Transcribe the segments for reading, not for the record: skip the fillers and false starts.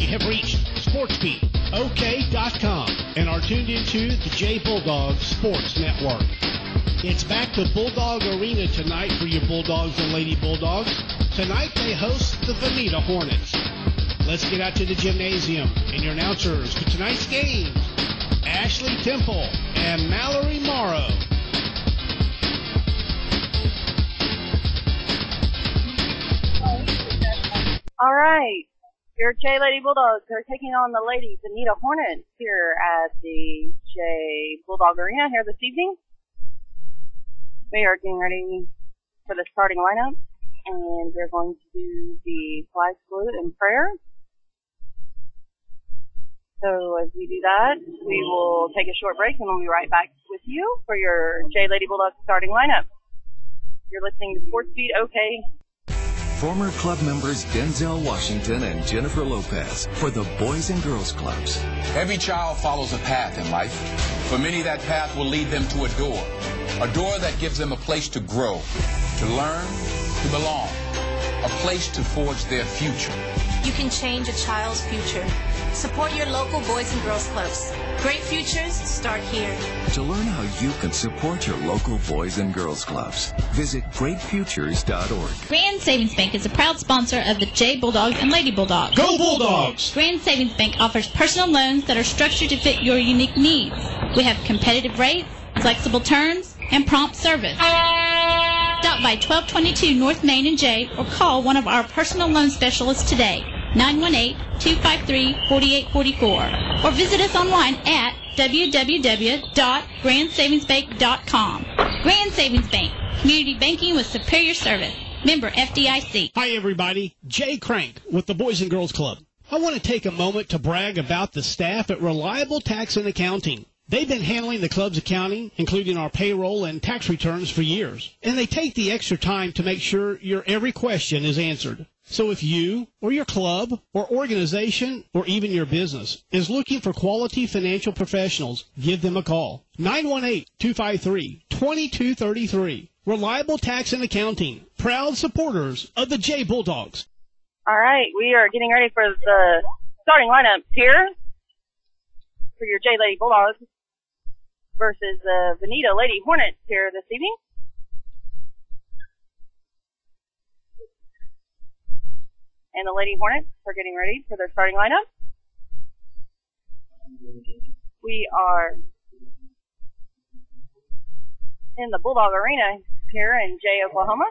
You have reached SportsBeatOK.com and are tuned into the J Bulldog Sports Network. It's back to Bulldog Arena tonight for your Bulldogs and Lady Bulldogs. Tonight they host the Veneta Hornets. Let's get out to the gymnasium and your announcers for tonight's games, Ashley Temple and Mallory Morrow. All right. Your J Lady Bulldogs are taking on the Lady Veneta Hornets here at the J Bulldog Arena here this evening. We are getting ready for the starting lineup, and we're going to do the flag salute and prayer. So as we do that, we will take a short break, and we'll be right back with you for your J Lady Bulldogs starting lineup. You're listening to Sports Beat OK. Former club members Denzel Washington and Jennifer Lopez for the Boys and Girls Clubs. Every child follows a path in life. For many, that path will lead them to a door that gives them a place to grow, to learn, to belong, a place to forge their future. You can change a child's future. Support your local Boys and Girls Clubs. Great futures start here. To learn how you can support your local Boys and Girls Clubs, visit greatfutures.org. Grand Savings Bank is a proud sponsor of the J Bulldogs and Lady Bulldogs. Go Bulldogs! Grand Savings Bank offers personal loans that are structured to fit your unique needs. We have competitive rates, flexible terms, and prompt service. Stop by 1222 North Main and J or call one of our personal loan specialists today, 918-253-4844, or visit us online at www.grandsavingsbank.com. Grand Savings Bank, community banking with superior service. Member FDIC. Hi everybody, Jay Crank with the Boys and Girls Club. I want to take a moment to brag about the staff at Reliable Tax and Accounting. They've been handling the club's accounting, including our payroll and tax returns, for years. And they take the extra time to make sure your every question is answered. So if you or your club or organization or even your business is looking for quality financial professionals, give them a call. 918-253-2233. Reliable Tax and Accounting. Proud supporters of the J Bulldogs. All right. We are getting ready for the starting lineup here for your J Lady Bulldogs versus the Veneta Lady Hornets here this evening. And the Lady Hornets are getting ready for their starting lineup. We are in the Bulldog Arena here in Jay, Oklahoma.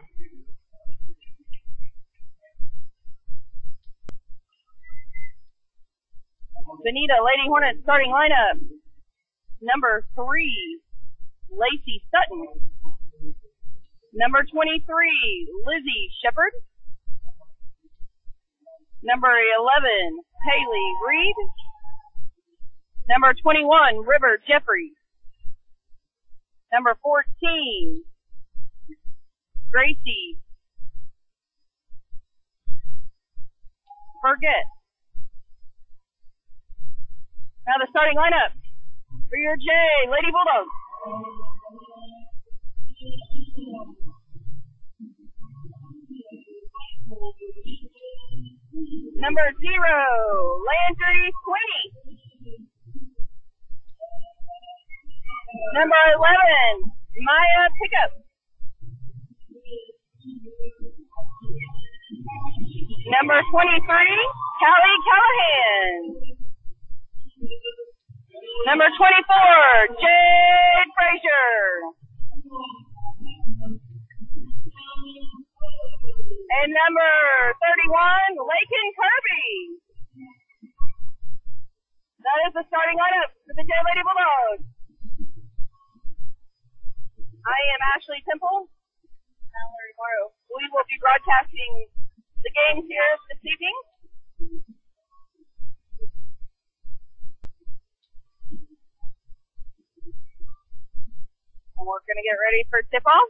Veneta Lady Hornets starting lineup. Number 3, Lacey Sutton. Number 23, Lizzie Shepard. Number 11, Haley Reed. Number 21, River Jeffries. Number 14, Gracie Forget. Now the starting lineup for your J Lady Bulldogs. Number 0, Landry Sweeney. Number 11, Maya Pickup. Number 23, Callie Callahan. Number 24, Jade Frazier. And number 31, Lakin Kirby. That is the starting lineup for the J Lady Bulldogs. I am Ashley Temple. Mallory Morrow. We will be broadcasting the games here this evening. And we're going to get ready for tip-off.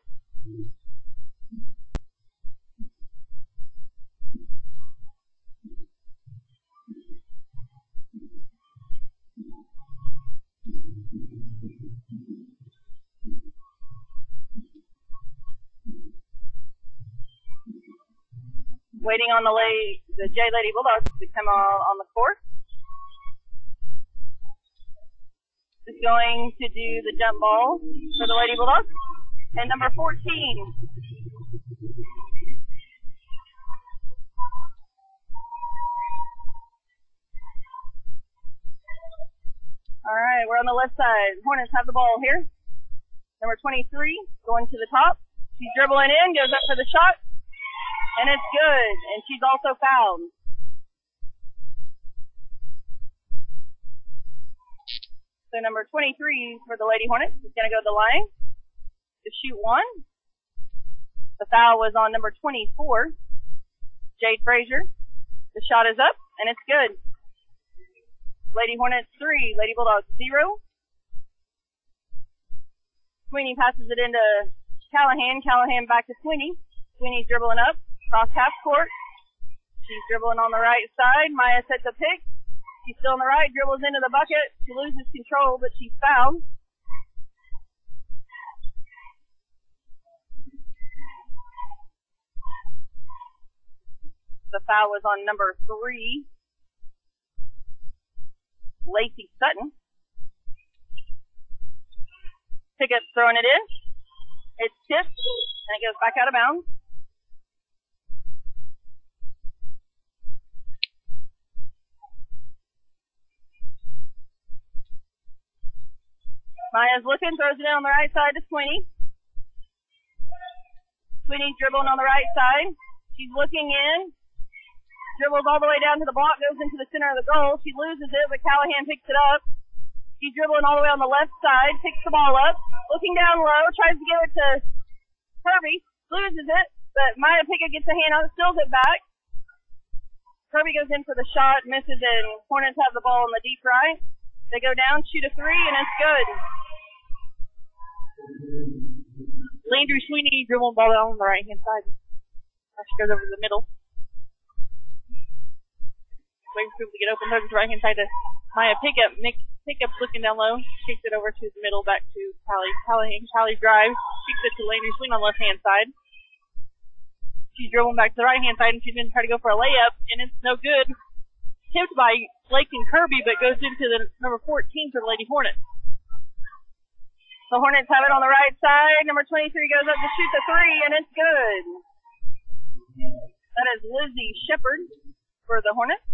Waiting on the the J Lady Bulldogs to come on the court. Is going to do the jump ball for the Lady Bulldogs. And number 14. All right, we're on the left side. Hornets have the ball here. Number 23 going to the top. She's dribbling in, goes up for the shot, and it's good. And she's also fouled. So number 23 for the Lady Hornets is going to go to the line to shoot one. The foul was on number 24, Jade Frazier. The shot is up, and it's good. Lady Hornets 3, Lady Bulldogs 0. Sweeney passes it into Callahan. Callahan back to Sweeney. Sweeney's dribbling up, cross half court. She's dribbling on the right side. Maya sets a pick. She's still on the right, dribbles into the bucket. She loses control, but she's fouled. The foul was on number 3, Lacey Sutton. Pickup's throwing it in. It's tipped, and it goes back out of bounds. Maya's looking, throws it in on the right side to Sweeney. Sweeney's dribbling on the right side. She's looking in. Dribbles all the way down to the block, goes into the center of the goal. She loses it, but Callahan picks it up. She's dribbling all the way on the left side, picks the ball up, looking down low, tries to give it to Kirby, loses it, but Maya Pickett gets a hand on it, steals it back. Kirby goes in for the shot, misses, and Hornets have the ball in the deep right. They go down, shoot a three, and it's good. Landry Sweeney dribbling ball down on the right-hand side. She goes over to the middle. Waiting for people to get open, throws it to the right-hand side to Maya Pickup. Pickup's looking down low, kicks it over to the middle, back to Callahan. Callie drives, kicks it to Landry Sweeney on the left-hand side. She's dribbling back to the right-hand side, and she's going to try to go for a layup, and it's no good. Tipped by Laketon Kirby, but goes into the number 14 for the Lady Hornets. The Hornets have it on the right side. Number 23 goes up to shoot the three, and it's good. That is Lizzie Shepard for the Hornets.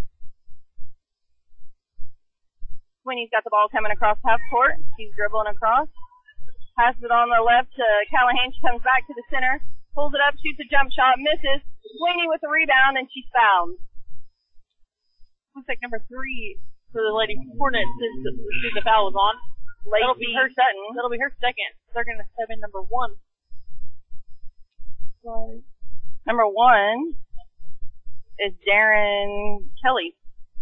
Sweeney's got the ball coming across half court. She's dribbling across. Passes it on the left to Callahan. She comes back to the center. Pulls it up, shoots a jump shot, misses. Sweeney with the rebound, and she's fouled. Looks like number 3 for the Lady Hornets since the foul was on. That'll be her Sutton. That'll be her second. They're going to sub in number 1. Number 1 is Darren Kelly.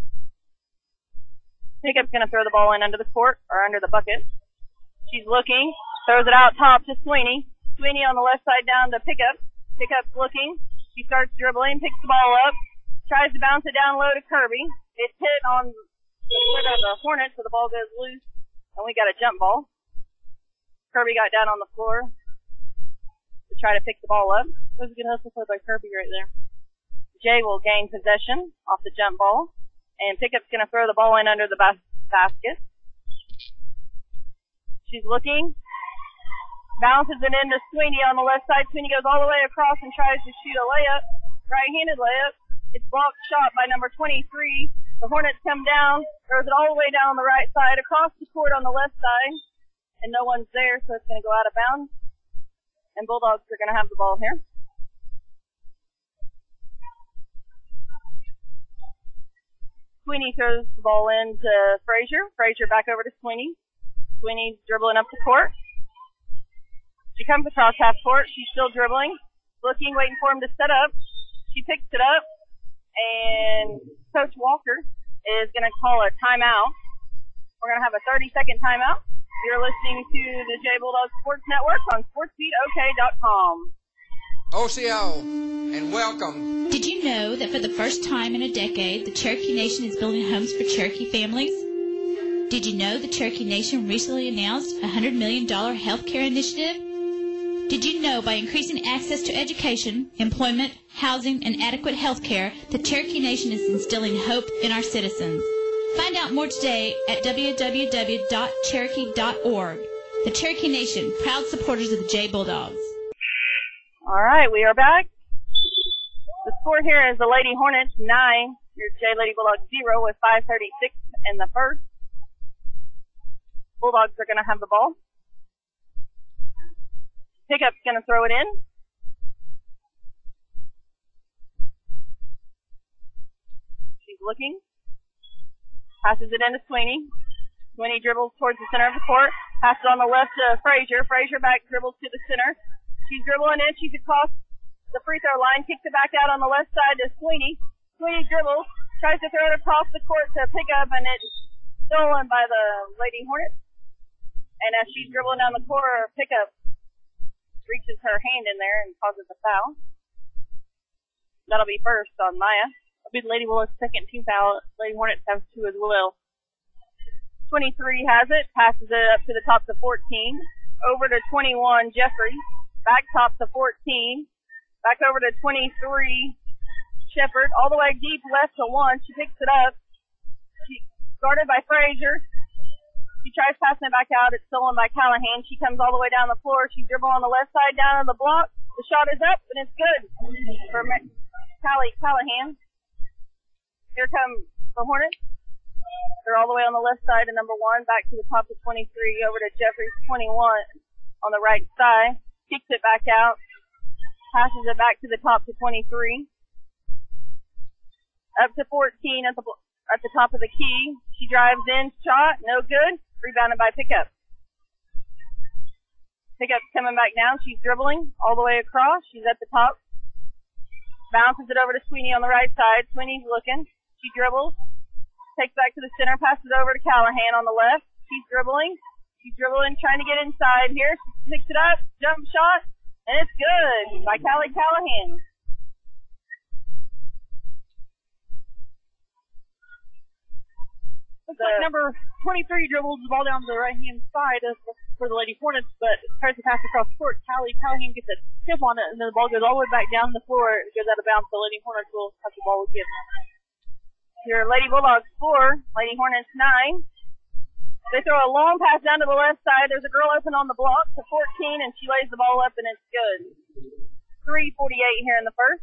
Pickup's going to throw the ball in under the court, or under the bucket. She's looking, throws it out top to Sweeney. Sweeney on the left side down to Pickup. Pickup's looking. She starts dribbling, picks the ball up, tries to bounce it down low to Kirby. It's hit on the foot of the Hornets, so the ball goes loose, and we got a jump ball. Kirby got down on the floor to try to pick the ball up. That was a good hustle play by Kirby right there. Jay will gain possession off the jump ball. And Pickup's going to throw the ball in under the basket. She's looking. Bounces it into Sweeney on the left side. Sweeney goes all the way across and tries to shoot a layup. Right-handed layup. It's blocked shot by number 23. The Hornets come down. Throws it all the way down on the right side. Across the court on the left side. And no one's there, so it's going to go out of bounds. And Bulldogs are going to have the ball here. Sweeney throws the ball in to Frazier. Frazier back over to Sweeney. Sweeney's dribbling up the court. She comes across half court. She's still dribbling. Looking, waiting for him to set up. She picks it up. And Coach Walker is going to call a timeout. We're going to have a 30-second timeout. You're listening to the J Bulldog Sports Network on SportsBeatOK.com. OCO, and welcome. Did you know that for the first time in a decade, the Cherokee Nation is building homes for Cherokee families? Did you know the Cherokee Nation recently announced a $100 million healthcare initiative? Did you know by increasing access to education, employment, housing, and adequate health care, the Cherokee Nation is instilling hope in our citizens? Find out more today at www.cherokee.org. The Cherokee Nation, proud supporters of the Jay Bulldogs. All right, we are back. The score here is the Lady Hornets 9, your Jay Lady Bulldogs 0 with 5:36 in the first. Bulldogs are going to have the ball. Pickup's going to throw it in. She's looking. Passes it into Sweeney. Sweeney dribbles towards the center of the court. Passes on the left to Frazier. Frazier back dribbles to the center. She's dribbling in. She's across the free throw line. Kicks it back out on the left side to Sweeney. Sweeney dribbles. Tries to throw it across the court to Pickup, and it's stolen by the Lady Hornets. And as she's dribbling down the court, Pickup reaches her hand in there and causes a foul. That'll be first on Maya. It'll be the Lady Bulldogs' second team foul. Lady Hornets have 2 as well. 23 has it. Passes it up to the top to 14. Over to 21, Jeffrey. Back top to 14. Back over to 23, Shepard. All the way deep left to 1. She picks it up. She's guarded by Frazier. She tries passing it back out. It's stolen by Callahan. She comes all the way down the floor. She dribbles on the left side down to the block. The shot is up, and it's good for Callahan. Here comes the Hornets. They're all the way on the left side of number 1. Back to the top of 23. Over to Jeffries 21 on the right side. Kicks it back out. Passes it back to the top to 23. Up to 14 at the top of the key. She drives in. Shot. No good. Rebounded by Pickup. Pickup's coming back down. She's dribbling all the way across. She's at the top. Bounces it over to Sweeney on the right side. Sweeney's looking. She dribbles. Takes back to the center. Passes over to Callahan on the left. She's dribbling. She's dribbling, trying to get inside here. She picks it up. Jump shot. And it's good by Callie Callahan. Looks like number 23 dribbles the ball down to the right-hand side for the Lady Hornets, but tries to pass across court. Callahan gets a tip on it, and then the ball goes all the way back down the floor. It goes out of bounds. The Lady Hornets will have the ball again. Your Lady Bulldogs 4, Lady Hornets 9. They throw a long pass down to the left side. There's a girl open on the block to 14, and she lays the ball up, and it's good. 3:48 here in the first.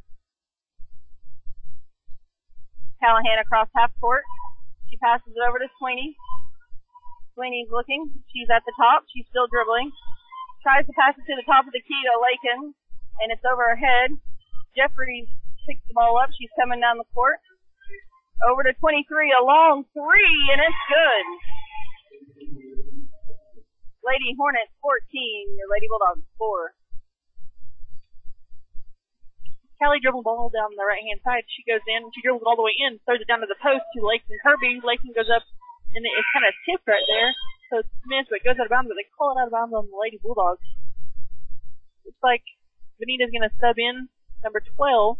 Callahan across half court. She passes it over to Sweeney. Sweeney's looking. She's at the top. She's still dribbling. Tries to pass it to the top of the key to Lakin, and it's over her head. Jeffries picks the ball up. She's coming down the court. Over to 23, a long 3, and it's good. Lady Hornets 14, your Lady Bulldogs 4. Callie dribbles the ball down the right-hand side. She goes in. She dribbles it all the way in, throws it down to the post to Lakin Kirby. Lakin goes up, and it's kind of tipped right there. So it's missed, but it goes out of bounds, but they call it out of bounds on the Lady Bulldogs. Looks like Benita's going to sub in number 12.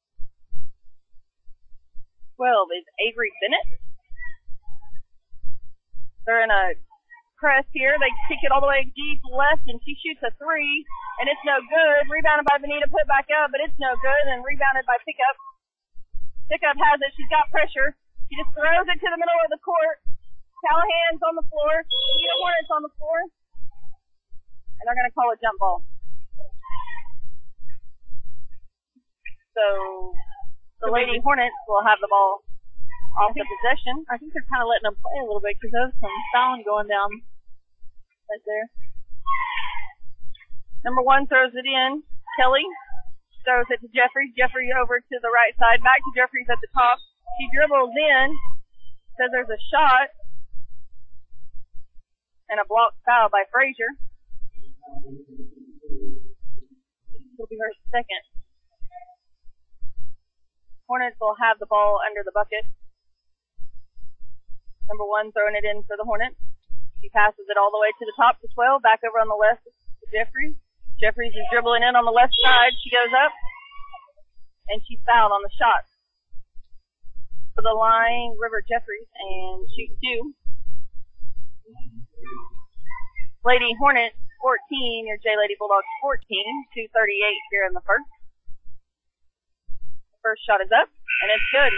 12 is Avery Bennett. They're in a press here. They kick it all the way deep left, and she shoots a 3, and it's no good. Rebounded by Benita, put back up, but it's no good, and rebounded by Pickup. Pickup has it. She's got pressure. She just throws it to the middle of the court. Callahan's on the floor. Benita Hornets on the floor. And they're going to call a jump ball. So the Lady Hornets will have the ball off the possession. I think they're kind of letting them play a little bit because there's some fouling going down right there. Number 1 throws it in. Kelly throws it to Jeffrey. Jeffrey over to the right side. Back to Jeffries at the top. She dribbles in. Says there's a shot. And a block foul by Frazier. It'll be her second. Hornets will have the ball under the bucket. Number 1 throwing it in for the Hornets. She passes it all the way to the top to 12. Back over on the left to Jeffries. Jeffries is dribbling in on the left side. She goes up. And she's fouled on the shot. For the line, River Jeffries, and shoots 2. Lady Hornets 14. Your J Lady Bulldogs 14. 2:38 here in the first. The first shot is up, and it's good.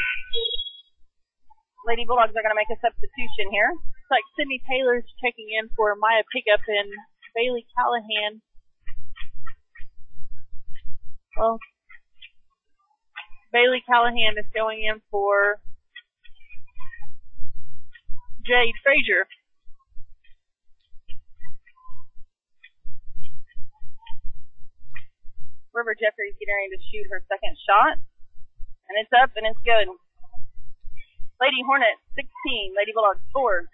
Lady Bulldogs are going to make a substitution here. It's like Sydney Taylor's checking in for Maya Pickup and Bailey Callahan. Well, Bailey Callahan is going in for Jade Frazier. River Jeffries getting ready to shoot her second shot. And it's up and it's good. Lady Hornet 16, Lady Bulldogs 4.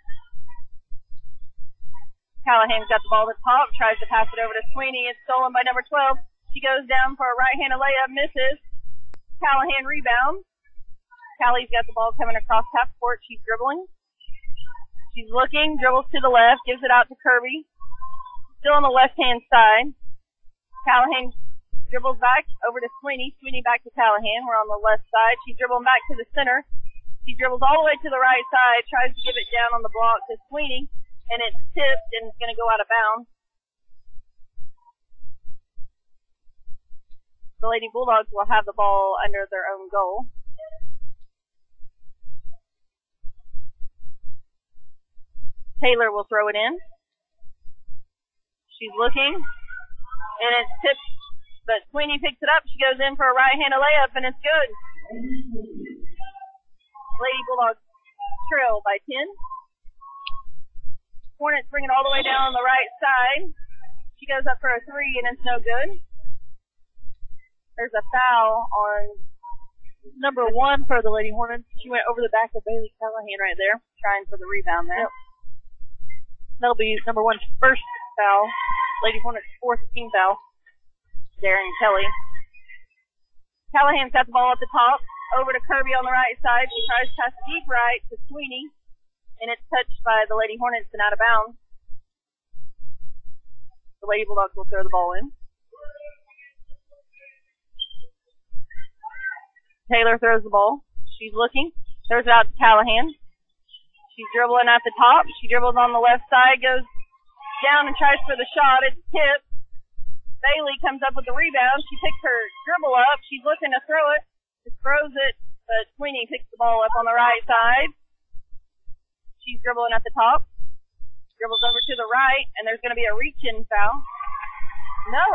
Callahan's got the ball at the top, tries to pass it over to Sweeney. It's stolen by number 12. She goes down for a right-handed layup, misses. Callahan rebounds. Callie's got the ball coming across half court. She's dribbling. She's looking, dribbles to the left, gives it out to Kirby. Still on the left-hand side. Callahan dribbles back over to Sweeney. Sweeney back to Callahan. We're on the left side. She's dribbling back to the center. She dribbles all the way to the right side, tries to give it down on the block to Sweeney, and it's tipped and it's going to go out of bounds. The Lady Bulldogs will have the ball under their own goal. Taylor will throw it in. She's looking, and it's tipped, but Sweeney picks it up. She goes in for a right-handed layup, and it's good. Lady Bulldogs trail by 10. Hornets bring it all the way down on the right side. She goes up for a three, and it's no good. There's a foul on number 1 for the Lady Hornets. She went over the back of Bailey Callahan right there. Trying for the rebound there. Yep. That'll be number 1's first foul. Lady Hornets' 4th team foul. Darren Kelly. Callahan's got the ball at the top. Over to Kirby on the right side. She tries to pass deep right to Sweeney. And it's touched by the Lady Hornets and out of bounds. The Lady Bulldogs will throw the ball in. Taylor throws the ball. She's looking. Throws it out to Callahan. She's dribbling at the top. She dribbles on the left side, goes down and tries for the shot. It's tipped. Bailey comes up with the rebound. She picks her dribble up. She's looking to throw it. Just throws it, but Sweeney picks the ball up on the right side. She's dribbling at the top. Dribbles over to the right, and there's going to be a reach-in foul. No.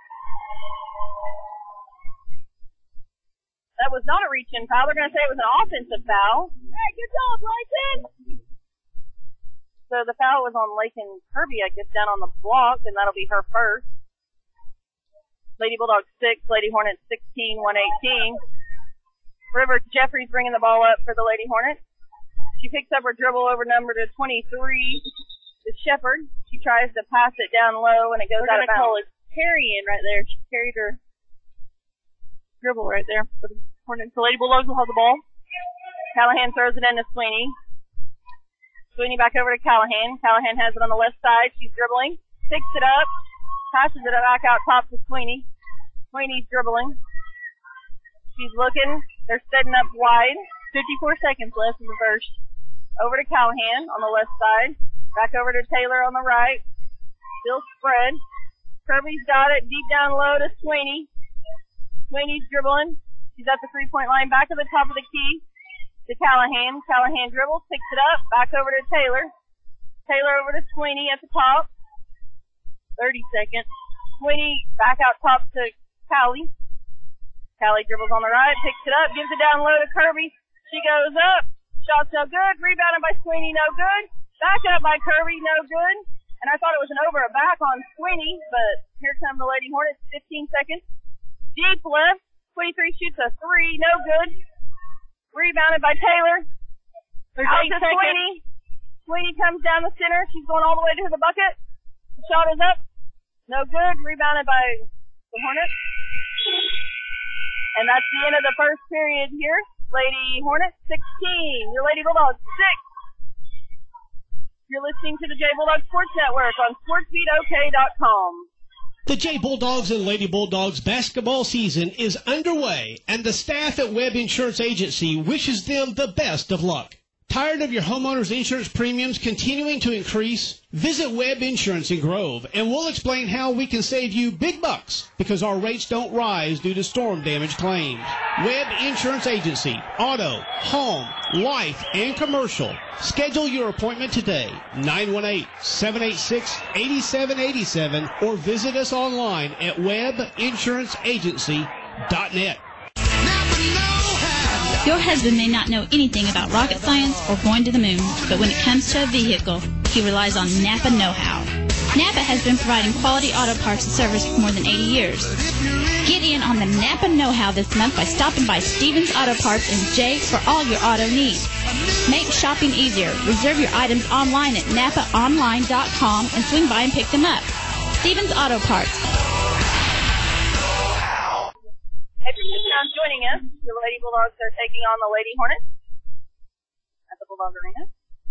That was not a reach-in foul. They're going to say it was an offensive foul. Hey, good job, Layton! So the foul was on Lakin Kirby, I guess, down on the block, and that'll be her first. Lady Bulldogs 6, Lady Hornets 16, 118. River Jeffries bringing the ball up for the Lady Hornets. She picks up her dribble over number to 23, to Shepard. She tries to pass it down low, and it goes out of bounds. Call it carrying right there. She carried her dribble right there for the Hornets. The Lady Bulldogs will have the ball. Callahan throws it into Sweeney. Sweeney back over to Callahan. Callahan has it on the left side. She's dribbling. Picks it up. Passes it back out top to Sweeney. Sweeney's dribbling. She's looking. They're setting up wide. 54 seconds left in the first. Over to Callahan on the left side. Back over to Taylor on the right. Still spread. Kirby's got it deep down low to Sweeney. Sweeney's dribbling. She's at the three-point line. Back to the top of the key to Callahan. Callahan dribbles. Picks it up. Back over to Taylor. Taylor over to Sweeney at the top. 30 seconds. Sweeney back out top to Callie. Callie dribbles on the right, picks it up, gives it down low to Kirby. She goes up. Shot's no good. Rebounded by Sweeney, no good. Back up by Kirby, no good. And I thought it was an over a back on Sweeney, but here come the Lady Hornets. 15 seconds. Deep left. 23 shoots a three, no good. Rebounded by Taylor. Out to Sweeney. Sweeney comes down the center. She's going all the way to the bucket. The shot is up. No good. Rebounded by the Hornets. And that's the end of the first period here. Lady Hornets 16. Your Lady Bulldogs 6. You're listening to the J Bulldog Sports Network on SportsBeatOK.com. The J Bulldogs and Lady Bulldogs basketball season is underway, and the staff at Webb Insurance Agency wishes them the best of luck. Tired of your homeowner's insurance premiums continuing to increase? Visit Webb Insurance in Grove, and we'll explain how we can save you big bucks because our rates don't rise due to storm damage claims. Webb Insurance Agency, auto, home, life, and commercial. Schedule your appointment today, 918-786-8787, or visit us online at webbinsuranceagency.net. Your husband may not know anything about rocket science or going to the moon, but when it comes to a vehicle, he relies on Napa know-how. Napa has been providing quality auto parts and service for more than 80 years. Get in on the Napa know-how this month by stopping by Stevens Auto Parts in Jay for all your auto needs. Make shopping easier. Reserve your items online at NapaOnline.com and swing by and pick them up. Stevens Auto Parts. If you're just now joining us, the Lady Bulldogs are taking on the Lady Hornets at the Bulldog Arena.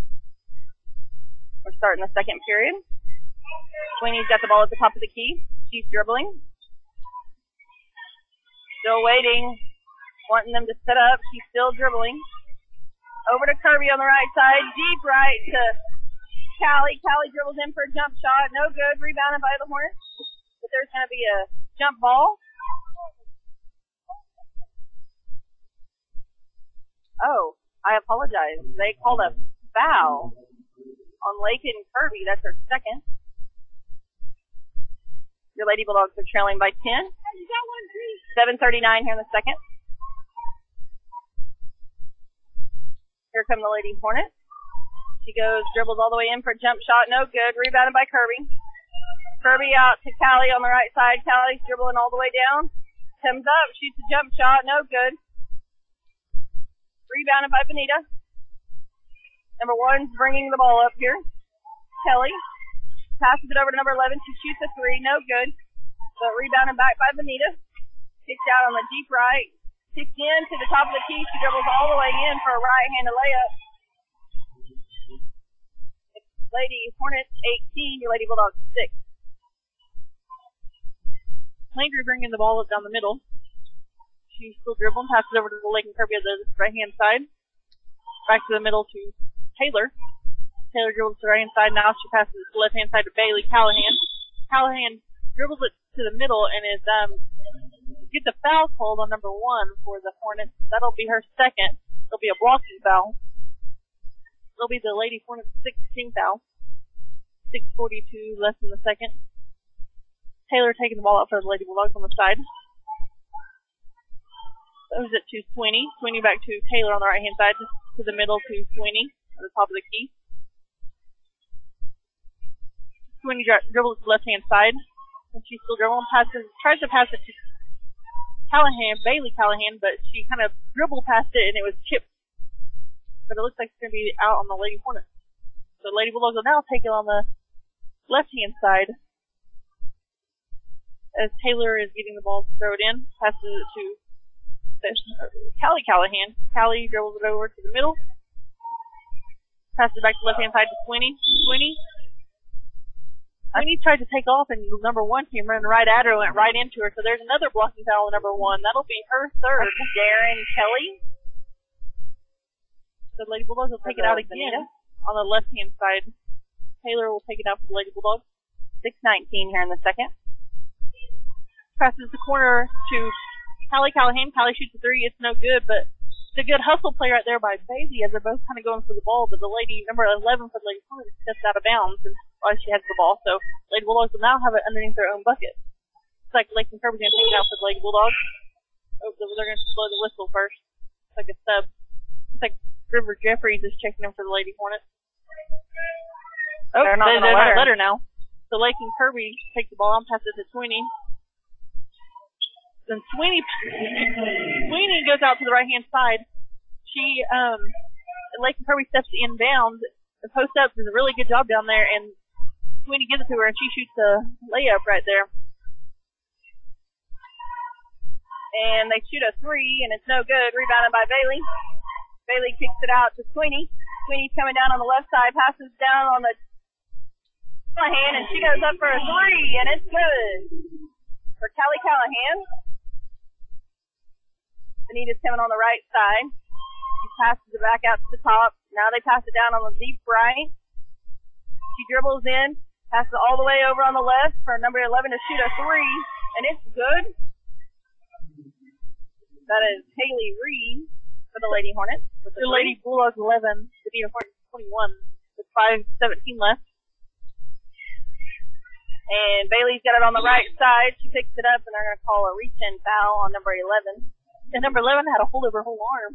We're starting the second period. Sweeney's got the ball at the top of the key. She's dribbling. Still waiting, wanting them to set up. She's still dribbling. Over to Kirby on the right side. Deep right to Callie. Callie dribbles in for a jump shot. No good. Rebounded by the Hornets. But there's going to be a jump ball. Oh, I apologize. They called a foul on Lakin Kirby. That's her second. Your Lady Bulldogs are trailing by 10. 7:39 here in the second. Here come the Lady Hornets. She goes, dribbles all the way in for a jump shot. No good. Rebounded by Kirby. Kirby out to Callie on the right side. Callie's dribbling all the way down. Comes up, shoots a jump shot. No good. Rebounded by Benita. Number 1's bringing the ball up here. Kelly passes it over to number 11. She shoots a three. No good. But rebounded back by Benita. Kicked out on the deep right. Kicked in to the top of the key. She dribbles all the way in for a right-handed layup. Lady Hornets 18. Your Lady Bulldogs 6. Landry bringing the ball up down the middle. She's still dribbling, passes over to the Lakin Kirby on the right-hand side. Back to the middle to Taylor. Taylor dribbles to the right-hand side. Now she passes to the left-hand side to Bailey Callahan. Callahan dribbles it to the middle and is gets a foul called on number 1 for the Hornets. That'll be her second. It'll be a blocking foul. It'll be the Lady Hornets' 16th foul. 6:42 left in the second. Taylor taking the ball out for the Lady Bulldogs on the side. Throws it to Sweeney. Sweeney back to Taylor on the right-hand side, to the middle to Sweeney at the top of the key. Sweeney dribbles to the left-hand side, and she's still dribbling. Tries to pass it to Callahan, Bailey Callahan, but she kind of dribbled past it, and it was chipped. But it looks like it's going to be out on the Lady Hornets. So the Lady Bulldogs will now take it on the left-hand side, as Taylor is getting the ball to throw it in. Passes it to Callie Callahan. Callie dribbles it over to the middle. Passes it back to the left-hand side to Sweeney. Sweeney tried to take off, and number 1 came running right at her and went right into her. So there's another blocking foul on number 1. That'll be her third. Darren Kelly. So the Lady Bulldogs will take it out again on the left-hand side. Taylor will take it out for the Lady Bulldogs. 6:19 here in the second. Passes the corner to Callie Callahan. Callie shoots a three. It's no good, but it's a good hustle play right there by Bailey as they're both kind of going for the ball. But the lady, number 11 for the Lady Bulldogs, steps out of bounds while she has the ball. So Lady Bulldogs will now have it underneath their own bucket. It's like Lakin Kirby's going to take it out for the Lady Bulldogs. Oh, they're going to blow the whistle first. It's like a sub. It's like River Jeffries is checking in for the Lady Hornets. Oh, they're not going to let her now. So Lakin Kirby takes the ball and passes it to Sweeney. Then Sweeney goes out to the right-hand side. Lakin Kirby steps inbounds. The post-up does a really good job down there, and Sweeney gives it to her, and she shoots a layup right there. And they shoot a three, and it's no good. Rebounded by Bailey. Bailey kicks it out to Sweeney. Sweeney's coming down on the left side, passes down on the Callahan, and she goes up for a three, and it's good for Callie Callahan. Benita's coming on the right side. She passes it back out to the top Now they pass it down on the deep right. She dribbles in, passes it all the way over on the left for number 11 to shoot a three, and it's good. That is Haley Reed for the Lady Hornets. With the Lady Bulldogs 11, the Benita Hornets 21, with 5:17 left. And Bailey's got it on the right side. She picks it up, and they're going to call a reach-in foul on number 11. And number 11 had a hold of her whole arm.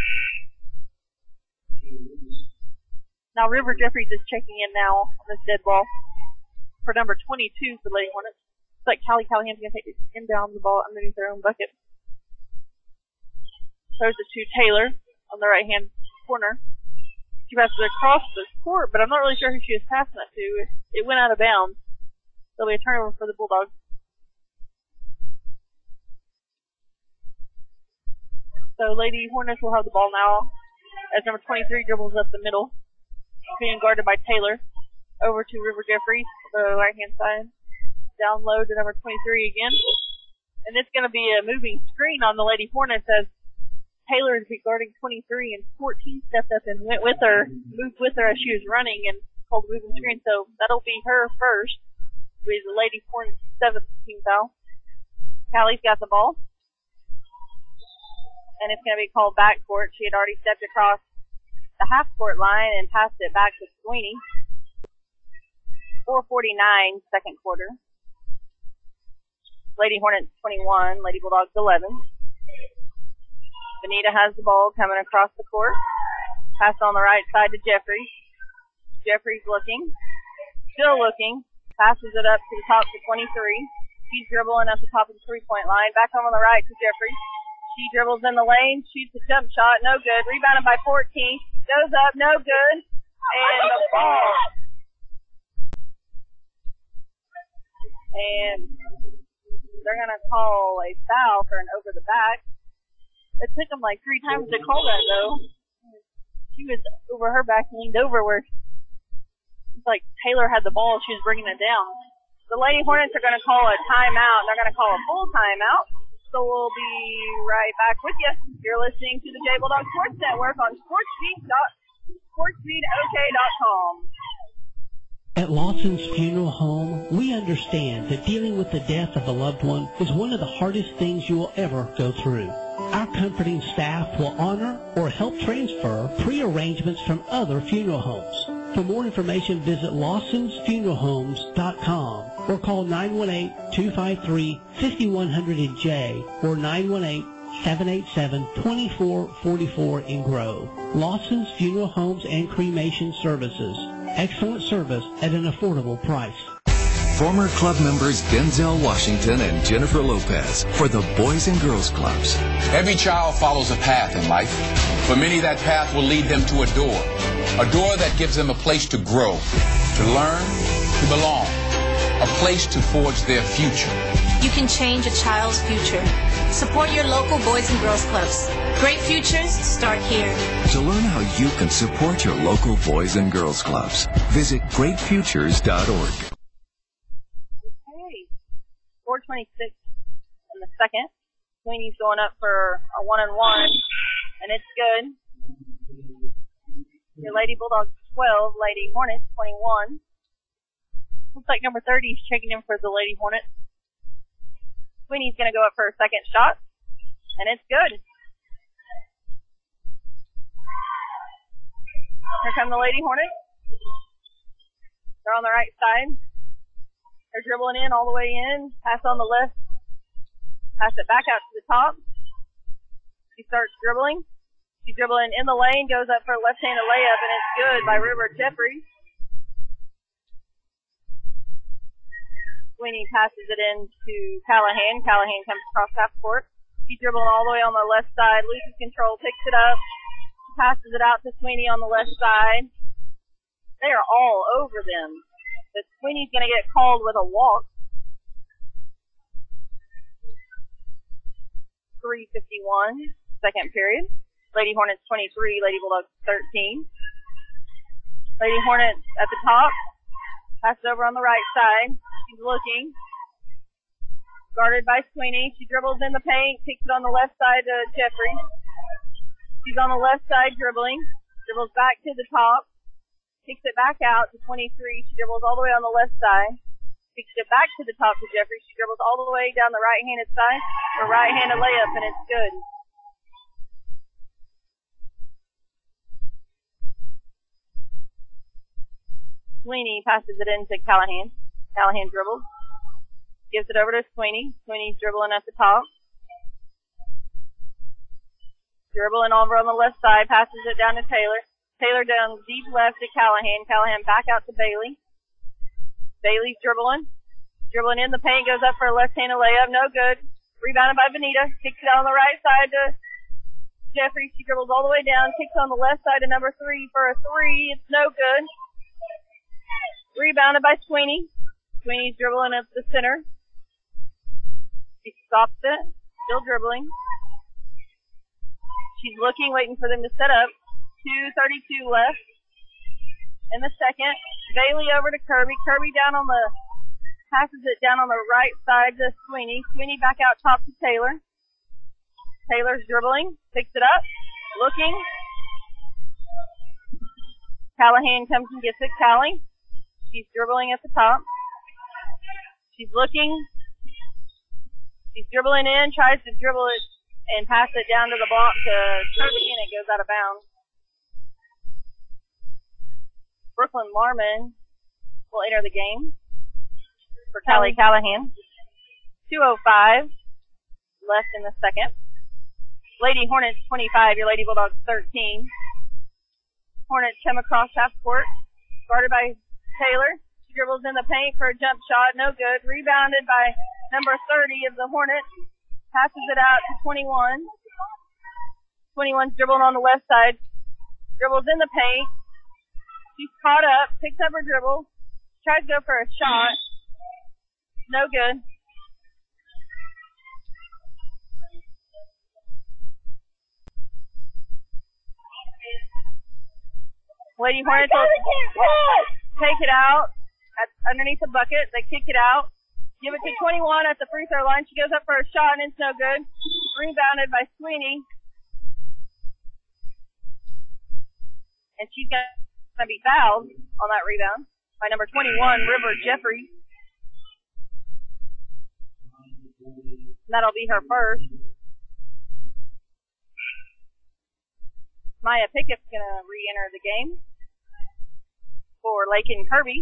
Now River Jeffries is checking in now on this dead ball for number 22 for Lady Hornets. It's like Callie Callahan's going to take it inbound the ball underneath their own bucket. Throws it to Taylor on the right-hand corner. She passes it across the court, but I'm not really sure who she was passing it to. It went out of bounds. There'll be a turnover for the Bulldogs. So Lady Hornets will have the ball now as number 23 dribbles up the middle, being guarded by Taylor. Over to River Jeffries, the right-hand side. Down low to number 23 again. And it's going to be a moving screen on the Lady Hornets as Taylor is guarding 23, and 14 stepped up and went with her, moved with her as she was running and called a moving screen. So that'll be her first. With the Lady Hornets 7th team foul. Callie's got the ball. And it's going to be called backcourt. She had already stepped across the half-court line and passed it back to Sweeney. 4:49, second quarter. Lady Hornets 21, Lady Bulldogs 11. Benita has the ball coming across the court. Pass on the right side to Jeffries. Jeffries looking. Still looking. Passes it up to the top to 23. She's dribbling at the top of the three-point line. Back home on the right to Jeffries. She dribbles in the lane, shoots a jump shot, no good. Rebounded by 14. Goes up, no good. And the ball. And they're going to call a foul for an over the back. It took them like 3 times to call that, though. She was over her back, leaned over where it's like Taylor had the ball. She was bringing it down. The Lady Hornets are going to call a timeout. They're going to call a full timeout. So we'll be right back with you. You're listening to the J Bulldog Sports Network on sportsbeat.ok.com. At Lawson's Funeral Home, we understand that dealing with the death of a loved one is one of the hardest things you will ever go through. Our comforting staff will honor or help transfer pre-arrangements from other funeral homes. For more information, visit lawsonsfuneralhomes.com or call 918-253-5100 in Jay or 918-787-2444 in Grove. Lawson's Funeral Homes and Cremation Services. Excellent service at an affordable price. Former club members Denzel Washington and Jennifer Lopez for the Boys and Girls Clubs. Every child follows a path in life. For many, that path will lead them to a door that gives them a place to grow, to learn, to belong, a place to forge their future. You can change a child's future. Support your local Boys and Girls Clubs. Great futures start here. To learn how you can support your local Boys and Girls Clubs, visit greatfutures.org. 4:26 in the second. Sweeney's going up for a 1-and-1, and it's good. Your Lady Bulldogs 12, Lady Hornets 21. Looks like number 30 is checking in for the Lady Hornets. Sweeney's going to go up for a second shot, and it's good. Here come the Lady Hornets. They're on the right side. They're dribbling in all the way in. Pass on the left. Pass it back out to the top. She starts dribbling. She's dribbling in the lane. Goes up for a left-handed layup, and it's good by River Jeffries. Sweeney passes it in to Callahan. Callahan comes across half court. She's dribbling all the way on the left side. Loses control. Picks it up. Passes it out to Sweeney on the left side. They are all over them. But Sweeney's going to get called with a walk. 3:51, second period. Lady Hornets 23, Lady Bulldogs 13. Lady Hornets at the top. Pass it over on the right side. She's looking. Guarded by Sweeney. She dribbles in the paint. Kicks it on the left side to Jeffries. She's on the left side dribbling. Dribbles back to the top. Kicks it back out to 23. She dribbles all the way on the left side. Kicks it back to the top to Jeffrey. She dribbles all the way down the right-handed side for a right-handed layup, and it's good. Sweeney passes it into Callahan. Callahan dribbles. Gives it over to Sweeney. Sweeney's dribbling at the top. Dribbling over on the left side. Passes it down to Taylor. Taylor down deep left to Callahan. Callahan back out to Bailey. Bailey's dribbling. Dribbling in the paint. Goes up for a left-handed layup. No good. Rebounded by Benita. Kicks it on the right side to Jeffrey. She dribbles all the way down. Kicks on the left side to number 3 for a 3. It's no good. Rebounded by Sweeney. Sweeney's dribbling at the center. She stops it. Still dribbling. She's looking, waiting for them to set up. 2:32 left in the second. Bailey over to Kirby. Kirby passes it down on the right side to Sweeney. Sweeney back out top to Taylor. Taylor's dribbling. Picks it up. Looking. Callahan comes and gets it. Callie. She's dribbling at the top. She's looking. She's dribbling in, tries to dribble it and pass it down to the block to Kirby, and it goes out of bounds. Brooklyn Larman will enter the game for Callie Callahan. 2:05 left in the second. Lady Hornets 25, your Lady Bulldogs 13. Hornets come across half court, guarded by Taylor. She dribbles in the paint for a jump shot. No good. Rebounded by number 30 of the Hornets. Passes it out to 21. 21's dribbling on the left side. Dribbles in the paint. She's caught up. Picks up her dribble. Tries to go for a shot. No good. Lady Hornets will take it out underneath the bucket. They kick it out. Give it to 21 at the free throw line. She goes up for a shot, and it's no good. Rebounded by Sweeney. And she's going to be fouled on that rebound by number 21, River Jeffrey. And that'll be her first. Maya Pickett's going to re-enter the game for Lakin Kirby.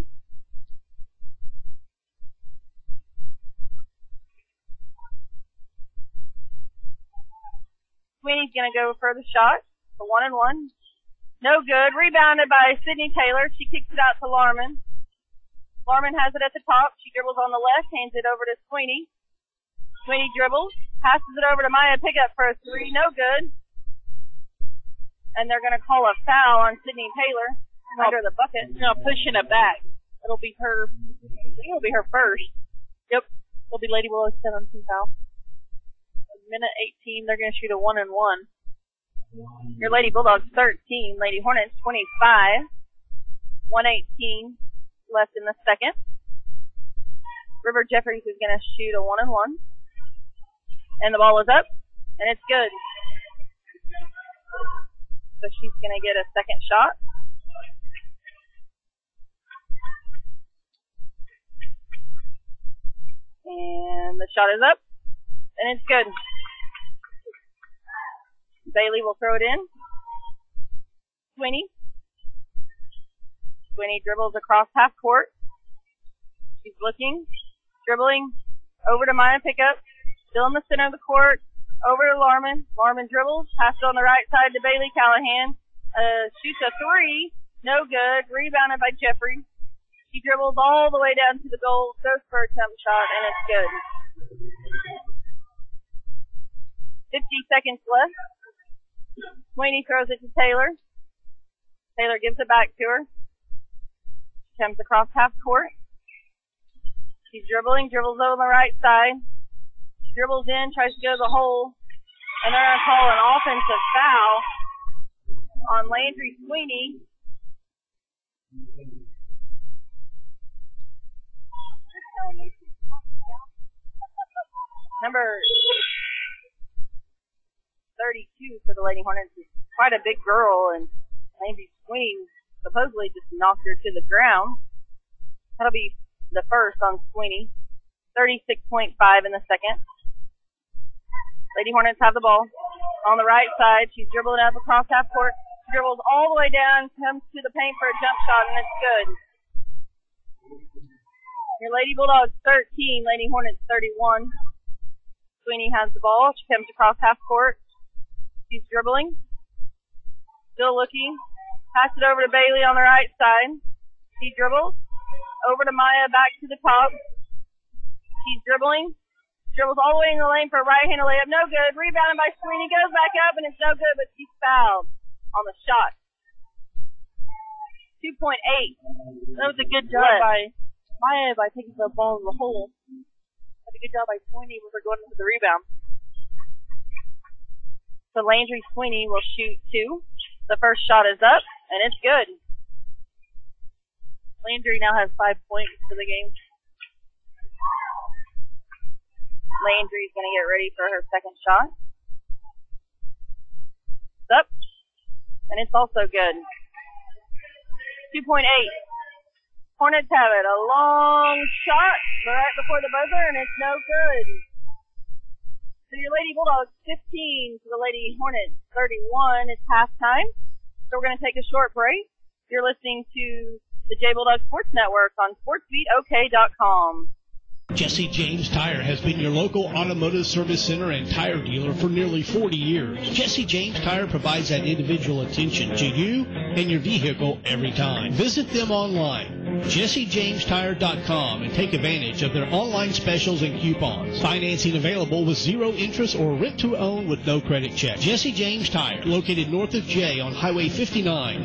Sweeney's going to go for the shot, the 1-and-1. No good. Rebounded by Sydney Taylor. She kicks it out to Larman. Larman has it at the top. She dribbles on the left, hands it over to Sweeney. Sweeney dribbles, passes it over to Maya Pickup for a 3. No good. And they're going to call a foul on Sydney Taylor under the bucket. No, pushing it back. It'll be her. I think it'll be her first. Yep. It'll be Lady Willow's 17 foul. Minute 18, they're going to shoot a 1-and-1. Your Lady Bulldogs 13, Lady Hornets 25. 1:18 left in the second. River Jeffries is going to shoot a 1-and-1. And the ball is up, and it's good. So she's going to get a second shot. And the shot is up, and it's good. Bailey will throw it in. Sweeney. Sweeney dribbles across half court. She's looking, dribbling over to Maya Pickup. Still in the center of the court. Over to Larman. Larman dribbles, passes on the right side to Bailey Callahan. Shoots a 3. No good. Rebounded by Jeffrey. She dribbles all the way down to the goal, goes for a jump shot, and it's good. 50 seconds left. Sweeney throws it to Taylor. Taylor gives it back to her. She comes across half court. She's dribbling, dribbles over the right side. She dribbles in, tries to go to the hole. And they're going to call an offensive foul on Landry Sweeney. Number 32 for the Lady Hornets is quite a big girl, and Landry supposedly just knocked her to the ground. That'll be the first on Sweeney. 36.5 in the second. Lady Hornets have the ball. On the right side, she's dribbling up across half court. She dribbles all the way down, comes to the paint for a jump shot, and it's good. Your Lady Bulldogs 13, Lady Hornets 31. Sweeney has the ball. She comes across half court. She's dribbling. Still looking. Pass it over to Bailey on the right side. She dribbles. Over to Maya, back to the top. She's dribbling. Dribbles all the way in the lane for a right-handed layup. No good. Rebounded by Sweeney. Goes back up, and it's no good, but she's fouled on the shot. 2.8. That was a good job by Maya by taking the ball in the hole. That's a good job by Sweeney with her going into the rebound. So Landry Sweeney will shoot 2. The first shot is up, and it's good. Landry now has 5 points for the game. Landry's going to get ready for her second shot. It's up, and it's also good. 2.8. Hornets have it. A long shot right before the buzzer, and it's no good. So your Lady Bulldogs 15 to the Lady Hornets 31. It's halftime. So we're going to take a short break. You're listening to the J Bulldog Sports Network on SportsBeatOK.com. Jesse James Tire has been your local automotive service center and tire dealer for nearly 40 years. Jesse James Tire provides that individual attention to you and your vehicle every time. Visit them online, JesseJamesTire.com, and take advantage of their online specials and coupons. Financing available with 0 interest or rent-to-own with no credit check. Jesse James Tire, located north of J on Highway 59,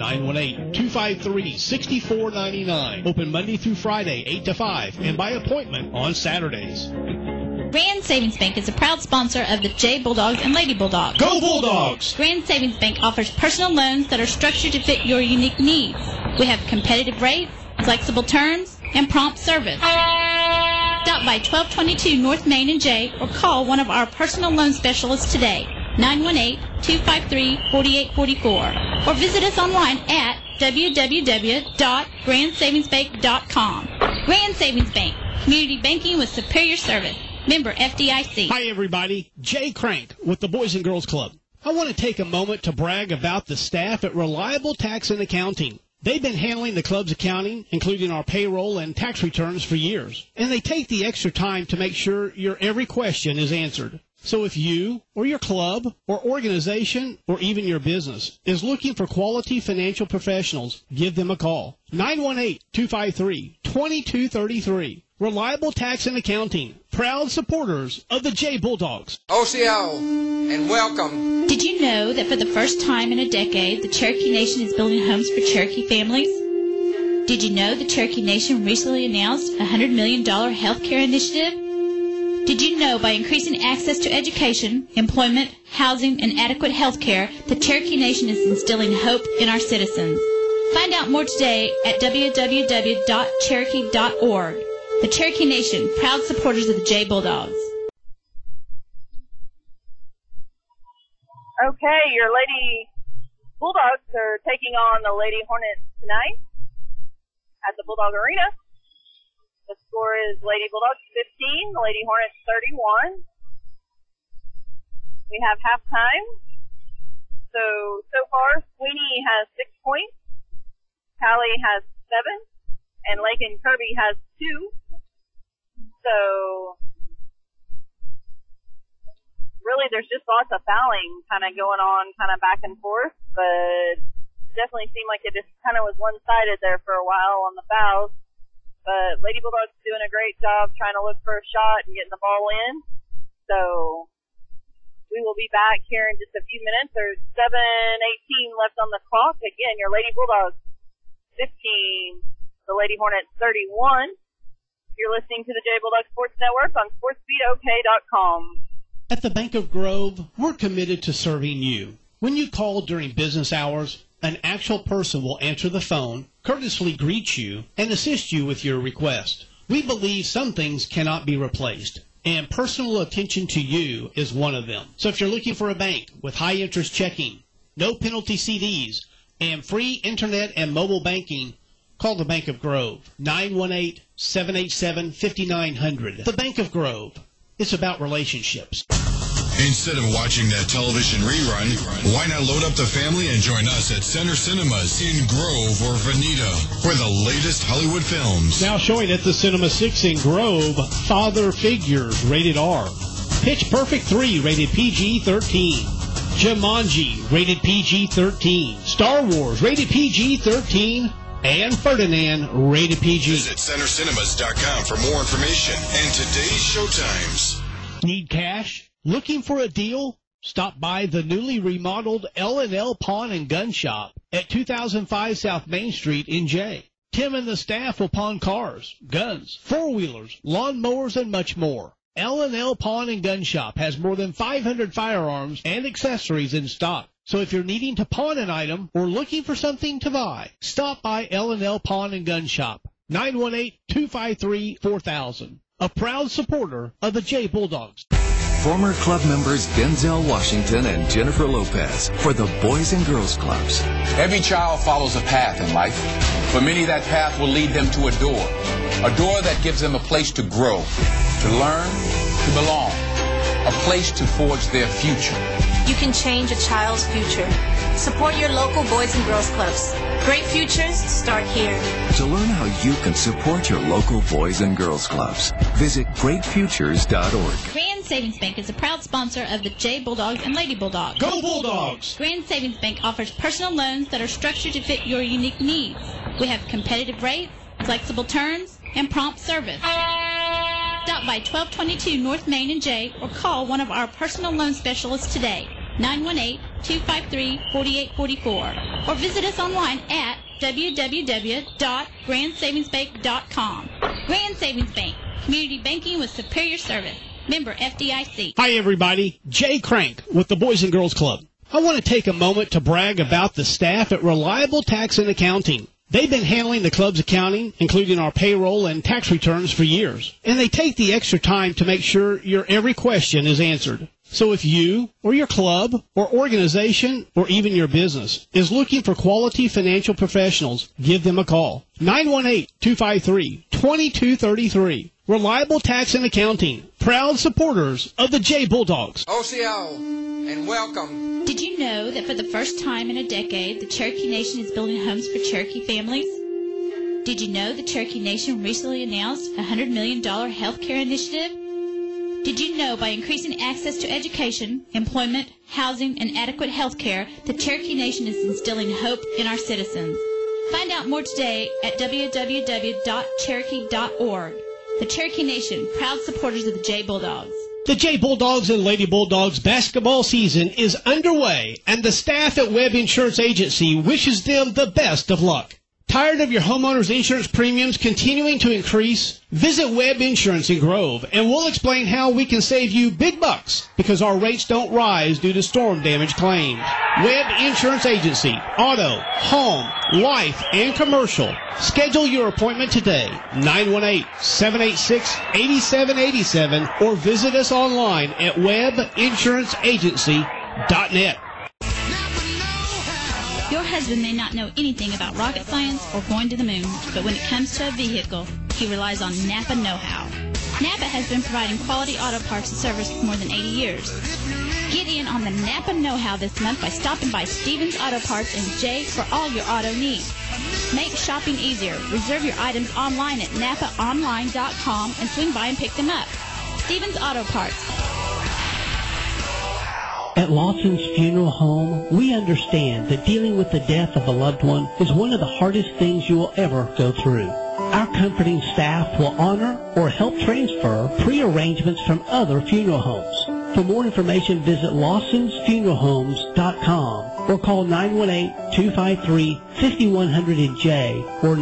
918-253-6499. Open Monday through Friday, 8 to 5, and by appointment on Saturdays. Grand Savings Bank is a proud sponsor of the J Bulldogs and Lady Bulldogs. Go Bulldogs! Grand Savings Bank offers personal loans that are structured to fit your unique needs. We have competitive rates, flexible terms, and prompt service. Stop by 1222 North Main and J or call one of our personal loan specialists today, 918-253-4844, or visit us online at www.grandsavingsbank.com. Grand Savings Bank, community banking with superior service. Member FDIC. Hi, everybody. Jay Crank with the Boys and Girls Club. I want to take a moment to brag about the staff at Reliable Tax and Accounting. They've been handling the club's accounting, including our payroll and tax returns, for years. And they take the extra time to make sure your every question is answered. So if you or your club or organization or even your business is looking for quality financial professionals, give them a call. 918-253-2233. Reliable Tax and Accounting, proud supporters of the J Bulldogs. OCO, and welcome. Did you know that for the first time in a decade, the Cherokee Nation is building homes for Cherokee families? Did you know the Cherokee Nation recently announced a $100 million health care initiative? Did you know by increasing access to education, employment, housing, and adequate health care, the Cherokee Nation is instilling hope in our citizens? Find out more today at www.cherokee.org. The Cherokee Nation, proud supporters of the J Bulldogs. Okay, your Lady Bulldogs are taking on the Lady Hornets tonight at the Bulldog Arena. The score is Lady Bulldogs 15, the Lady Hornets 31. We have halftime. So far, Sweeney has 6 points, Callie has 7, and Lakin Kirby has 2. So, really, there's just lots of fouling kind of going on, kind of back and forth, but definitely seemed like it just kind of was one-sided there for a while on the fouls. But Lady Bulldogs doing a great job trying to look for a shot and getting the ball in. So, we will be back here in just a few minutes. There's 7:18 left on the clock. Again, your Lady Bulldogs 15, the Lady Hornets 31. You're listening to the J Bulldog Sports Network on SportsBeatOK.com. At the Bank of Grove, we're committed to serving you. When you call during business hours, an actual person will answer the phone, courteously greet you, and assist you with your request. We believe some things cannot be replaced, and personal attention to you is one of them. So if you're looking for a bank with high interest checking, no penalty CDs, and free internet and mobile banking, call the Bank of Grove, 918-787-5900. The Bank of Grove. It's about relationships. Instead of watching that television rerun, why not load up the family and join us at Center Cinemas in Grove or Veneta for the latest Hollywood films. Now showing at the Cinema 6 in Grove, Father Figures, rated R. Pitch Perfect 3, rated PG-13. Jumanji, rated PG-13. Star Wars, rated PG-13. And Ferdinand, rated PG. Visit centercinemas.com for more information and today's showtimes. Need cash? Looking for a deal? Stop by the newly remodeled L&L Pawn and Gun Shop at 2005 South Main Street in Jay. Tim and the staff will pawn cars, guns, four-wheelers, lawn mowers, and much more. L&L Pawn and Gun Shop has more than 500 firearms and accessories in stock. So if you're needing to pawn an item or looking for something to buy, stop by L&L Pawn and Gun Shop, 918-253-4000. A proud supporter of the Jay Bulldogs. Former club members Denzel Washington and Jennifer Lopez for the Boys and Girls Clubs. Every child follows a path in life. For many, that path will lead them to a door that gives them a place to grow, to learn, to belong, a place to forge their future. You can change a child's future. Support your local Boys and Girls Clubs. Great futures start here. To learn how you can support your local Boys and Girls Clubs, visit greatfutures.org. Grand Savings Bank is a proud sponsor of the Jay Bulldogs and Lady Bulldogs. Go Bulldogs! Grand Savings Bank offers personal loans that are structured to fit your unique needs. We have competitive rates, flexible terms, and prompt service. Stop by 1222 North Main in Jay or call one of our personal loan specialists today, 918-253-4844, or visit us online at www.grandsavingsbank.com. Grand Savings Bank, community banking with superior service. Member FDIC. Hi, everybody. Jay Crank with the Boys and Girls Club. I want to take a moment to brag about the staff at Reliable Tax and Accounting. They've been handling the club's accounting, including our payroll and tax returns, for years. And they take the extra time to make sure your every question is answered. So if you, or your club, or organization, or even your business is looking for quality financial professionals, give them a call. 918-253-2233. Reliable Tax and Accounting. Proud supporters of the Jay Bulldogs. OCO, and welcome. Did you know that for the first time in a decade, the Cherokee Nation is building homes for Cherokee families? Did you know the Cherokee Nation recently announced a $100 million health care initiative? Did you know by increasing access to education, employment, housing, and adequate health care, the Cherokee Nation is instilling hope in our citizens? Find out more today at www.cherokee.org. The Cherokee Nation, proud supporters of the Jay Bulldogs. The Jay Bulldogs and Lady Bulldogs basketball season is underway, and the staff at Webb Insurance Agency wishes them the best of luck. Tired of your homeowner's insurance premiums continuing to increase? Visit Webb Insurance in Grove, and we'll explain how we can save you big bucks because our rates don't rise due to storm damage claims. Webb Insurance Agency, auto, home, life, and commercial. Schedule your appointment today, 918-786-8787, or visit us online at webbinsuranceagency.net. Your husband may not know anything about rocket science or going to the moon, but when it comes to a vehicle, he relies on Napa Know-How. Napa has been providing quality auto parts and service for more than 80 years. Get in on the Napa Know-How this month by stopping by Stevens Auto Parts in Jay for all your auto needs. Make shopping easier. Reserve your items online at napaonline.com and swing by and pick them up. Stevens Auto Parts. At Lawson's Funeral Home, we understand that dealing with the death of a loved one is one of the hardest things you will ever go through. Our comforting staff will honor or help transfer pre-arrangements from other funeral homes. For more information, visit lawsonsfuneralhomes.com or call 918-253-5100 in Jay or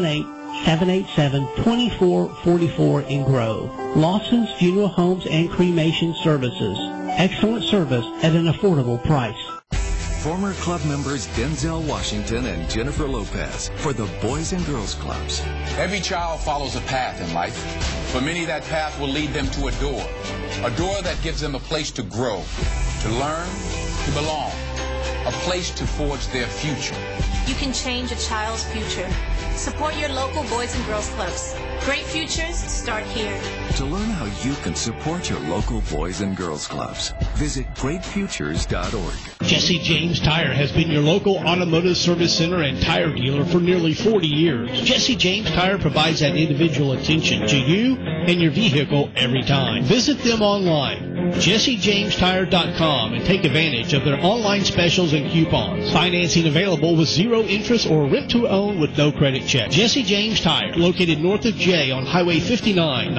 918-787-2444 in Grove. Lawson's Funeral Homes and Cremation Services. Excellent service at an affordable price. Former club members Denzel Washington and Jennifer Lopez for the Boys and Girls Clubs. Every child follows a path in life. For many, that path will lead them to a door that gives them a place to grow, to learn, to belong, a place to forge their future. you can change a child's future. Support your local Boys and Girls Clubs. Great futures start here. To learn how you can support your local Boys and Girls Clubs, visit greatfutures.org. Jesse James Tire has been your local automotive service center and tire dealer for nearly 40 years. Jesse James Tire provides that individual attention to you and your vehicle every time. Visit them online, jessejamestire.com, and take advantage of their online specials and coupons. Financing available with zero interest or rent-to-own with no credit check. Jesse James Tire, located north of J on Highway 59,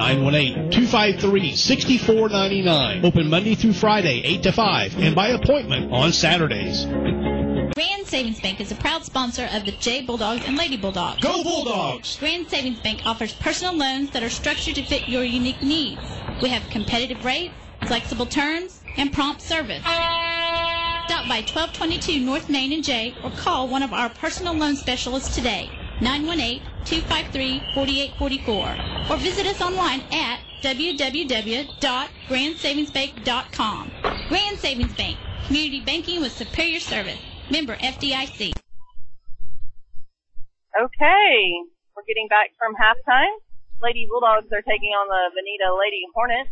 918-253-6499. Open Monday through Friday, 8 to 5, and by appointment on Saturdays. Grand Savings Bank is a proud sponsor of the J Bulldogs and Lady Bulldogs. Go Bulldogs! Grand Savings Bank offers personal loans that are structured to fit your unique needs. We have competitive rates, flexible terms, and prompt service. Stop by 1222 North Main and J or call one of our personal loan specialists today, 918-253-4844, or visit us online at www.grandsavingsbank.com. Grand Savings Bank, community banking with superior service. Member FDIC. Okay, we're getting back from halftime. Lady Bulldogs are taking on the Veneta Lady Hornets.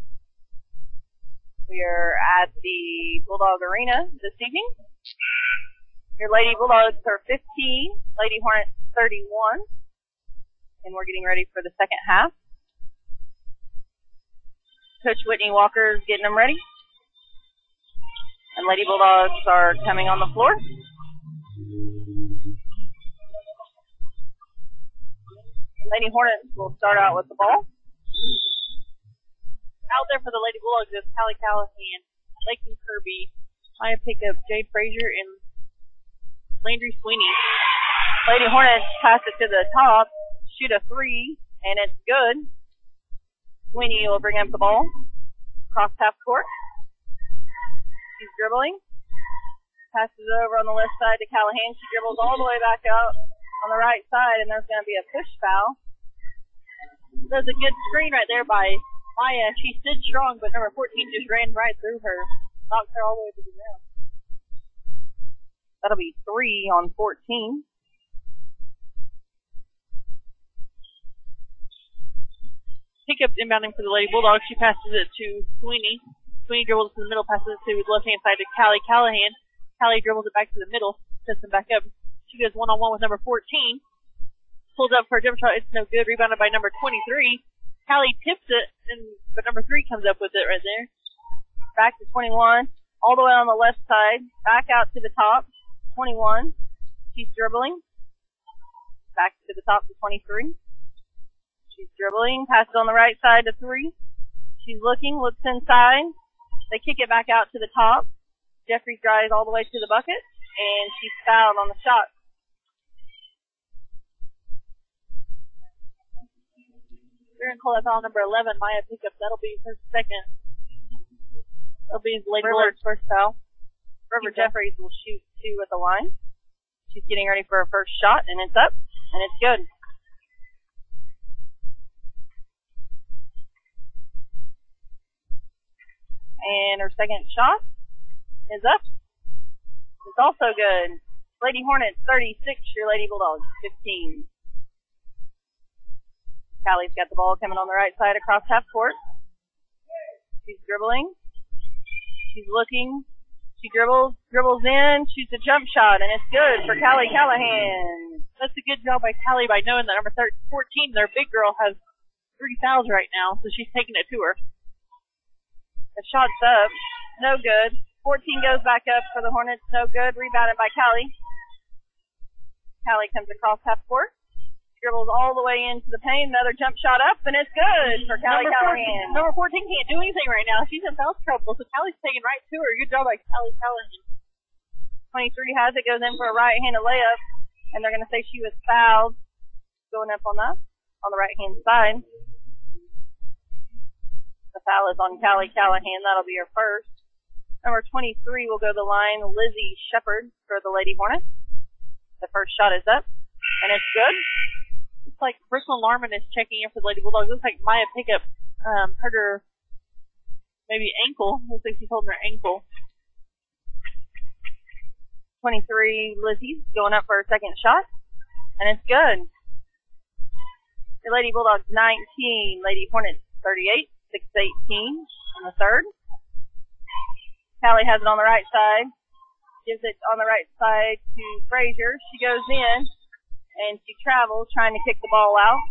We are at the Bulldog Arena this evening. Your Lady Bulldogs are 15, Lady Hornets 31, and we're getting ready for the second half. Coach Whitney Walker is getting them ready. And Lady Bulldogs are coming on the floor. Lady Hornets will start out with the ball. Out there for the Lady Bulldogs is Callie Callahan, Lakeland Kirby, Maya Pickup, Jade Frazier, and Landry Sweeney. Lady Hornets pass it to the top, shoot a three, and it's good. Sweeney will bring up the ball across half court. She's dribbling. Passes it over on the left side to Callahan. She dribbles all the way back out on the right side, and there's going to be a push foul. There's a good screen right there by Maya. She stood strong, but number 14 just ran right through her. Knocked her all the way to the ground. That'll be 3 on 14. Pickup inbounding for the Lady Bulldogs. She passes it to Sweeney. Sweeney dribbles to the middle, passes it to the left-hand side to Callie Callahan. Callie dribbles it back to the middle, sets him back up. She goes one-on-one with number 14. Pulls up for a jump shot. It's no good. Rebounded by number 23. Callie tips it, but number 3 comes up with it right there. Back to 21. All the way on the left side. Back out to the top. 21. She's dribbling. Back to the top to 23. She's dribbling. Passes on the right side to 3. She's looking. Looks inside. They kick it back out to the top. Jeffries drives all the way to the bucket, and she's fouled on the shot. We're going to call that foul number 11, Maya Pickup. That'll be her second. That'll be Lady Bullard's first foul. River Jeffries will shoot 2 at the line. She's getting ready for her first shot, and it's up, and it's good. And her second shot is up. It's also good. Lady Hornets 36, your Lady Bulldogs 15. Callie's got the ball coming on the right side across half court. She's dribbling. She's looking. She dribbles in, shoots a jump shot, and it's good for Callie Callahan. That's a good job by Callie by knowing that number 14, their big girl, has 3 fouls right now, so she's taking it to her. The shot's up. No good. 14 goes back up for the Hornets. No good. Rebounded by Callie. Callie comes across half court. Dribbles all the way into the paint. Another jump shot up, and it's good for Callie Callahan. Number 14 can't do anything right now. She's in foul trouble, so Callie's taking right to her. Good job by Callie Callahan. 23 has it, goes in for a right-handed layup, and they're going to say she was fouled. Going up on the right-hand side. The foul is on Callie Callahan. That'll be her first. Number 23 will go to the line, Lizzie Shepard for the Lady Hornets. The first shot is up, and it's good. Looks like Brooklyn Larman is checking in for the Lady Bulldogs. Looks like Maya Pickup hurt her maybe ankle. Looks like she's holding her ankle. 23, Lizzie's going up for her second shot, and it's good. Your Lady Bulldogs 19, Lady Hornets 38, 6-18 on the third. Callie has it on the right side, gives it on the right side to Frazier. She goes in, and she travels, trying to kick the ball out.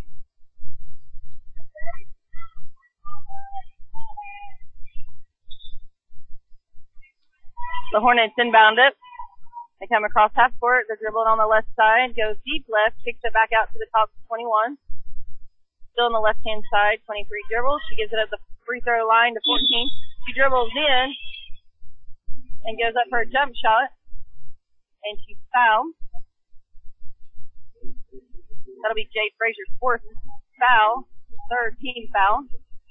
The Hornets inbound it. They come across half court. They're dribbling on the left side. Goes deep left. Kicks it back out to the top of 21. Still on the left-hand side. 23 dribbles. She gives it at the free throw line to 14. She dribbles in and goes up for a jump shot. And she's fouled. That'll be Jade Frazier's fourth foul. Third team foul.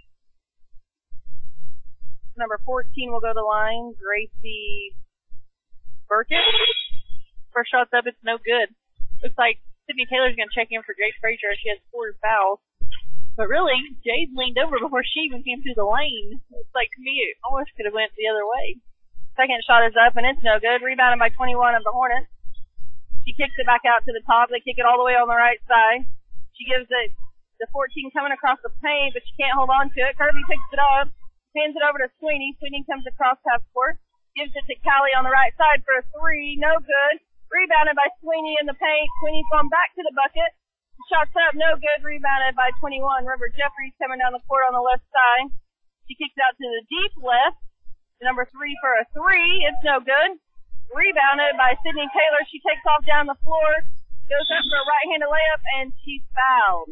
Number 14 will go to the line. Gracie Burkett. First shot's up, it's no good. Looks like Sydney Taylor's going to check in for Jade Frazier. She has 4 fouls. But really, Jade leaned over before she even came through the lane. It's like, to me, it almost could have went the other way. Second shot is up, and it's no good. Rebounded by 21 of the Hornets. She kicks it back out to the top. They kick it all the way on the right side. She gives it to 14 coming across the paint, but she can't hold on to it. Kirby picks it up. Hands it over to Sweeney. Sweeney comes across half court. Gives it to Callie on the right side for a 3. No good. Rebounded by Sweeney in the paint. Sweeney's gone back to the bucket. Shots up. No good. Rebounded by 21. River Jeffries coming down the court on the left side. She kicks it out to the deep left. Number 3 for a 3. It's no good. Rebounded by Sydney Taylor. She takes off down the floor. Goes up for a right-handed layup, and she's fouled.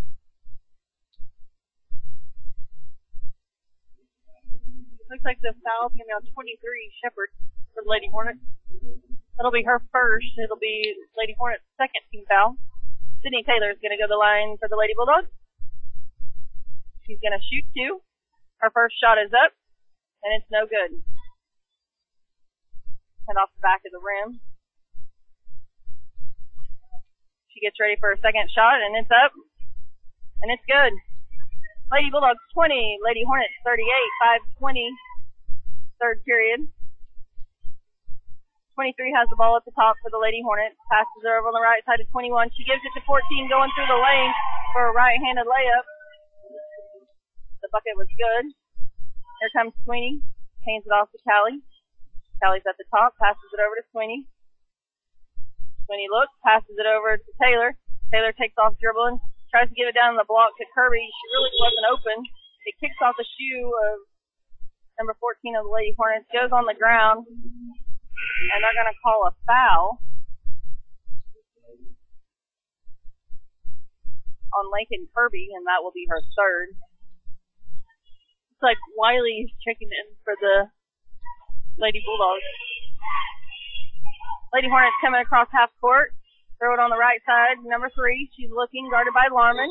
Looks like the foul's going to be on 23, Shepard, for the Lady Hornets. That'll be her first. It'll be Lady Hornets' second team foul. Sydney Taylor is going to go to the line for the Lady Bulldogs. She's going to shoot 2. Her first shot is up, and it's no good. And off the back of the rim. She gets ready for her second shot, and it's up, and it's good. Lady Bulldogs 20, Lady Hornets 38, 5:20, third period. 23 has the ball at the top for the Lady Hornets. Passes her over on the right side to 21. She gives it to 14 going through the lane for a right-handed layup. The bucket was good. Here comes Sweeney. Hands it off to Callie. Callie's at the top. Passes it over to Sweeney. Sweeney looks. Passes it over to Taylor. Taylor takes off dribbling. Tries to get it down the block to Kirby. She really wasn't open. It kicks off the shoe of number 14 of the Lady Hornets. Goes on the ground. And they're going to call a foul on Lincoln Kirby, and that will be her third. Looks like Wiley's checking in for the Lady Bulldogs. Lady Hornets coming across half court. Throw it on the right side. Number 3, she's looking, guarded by Larman.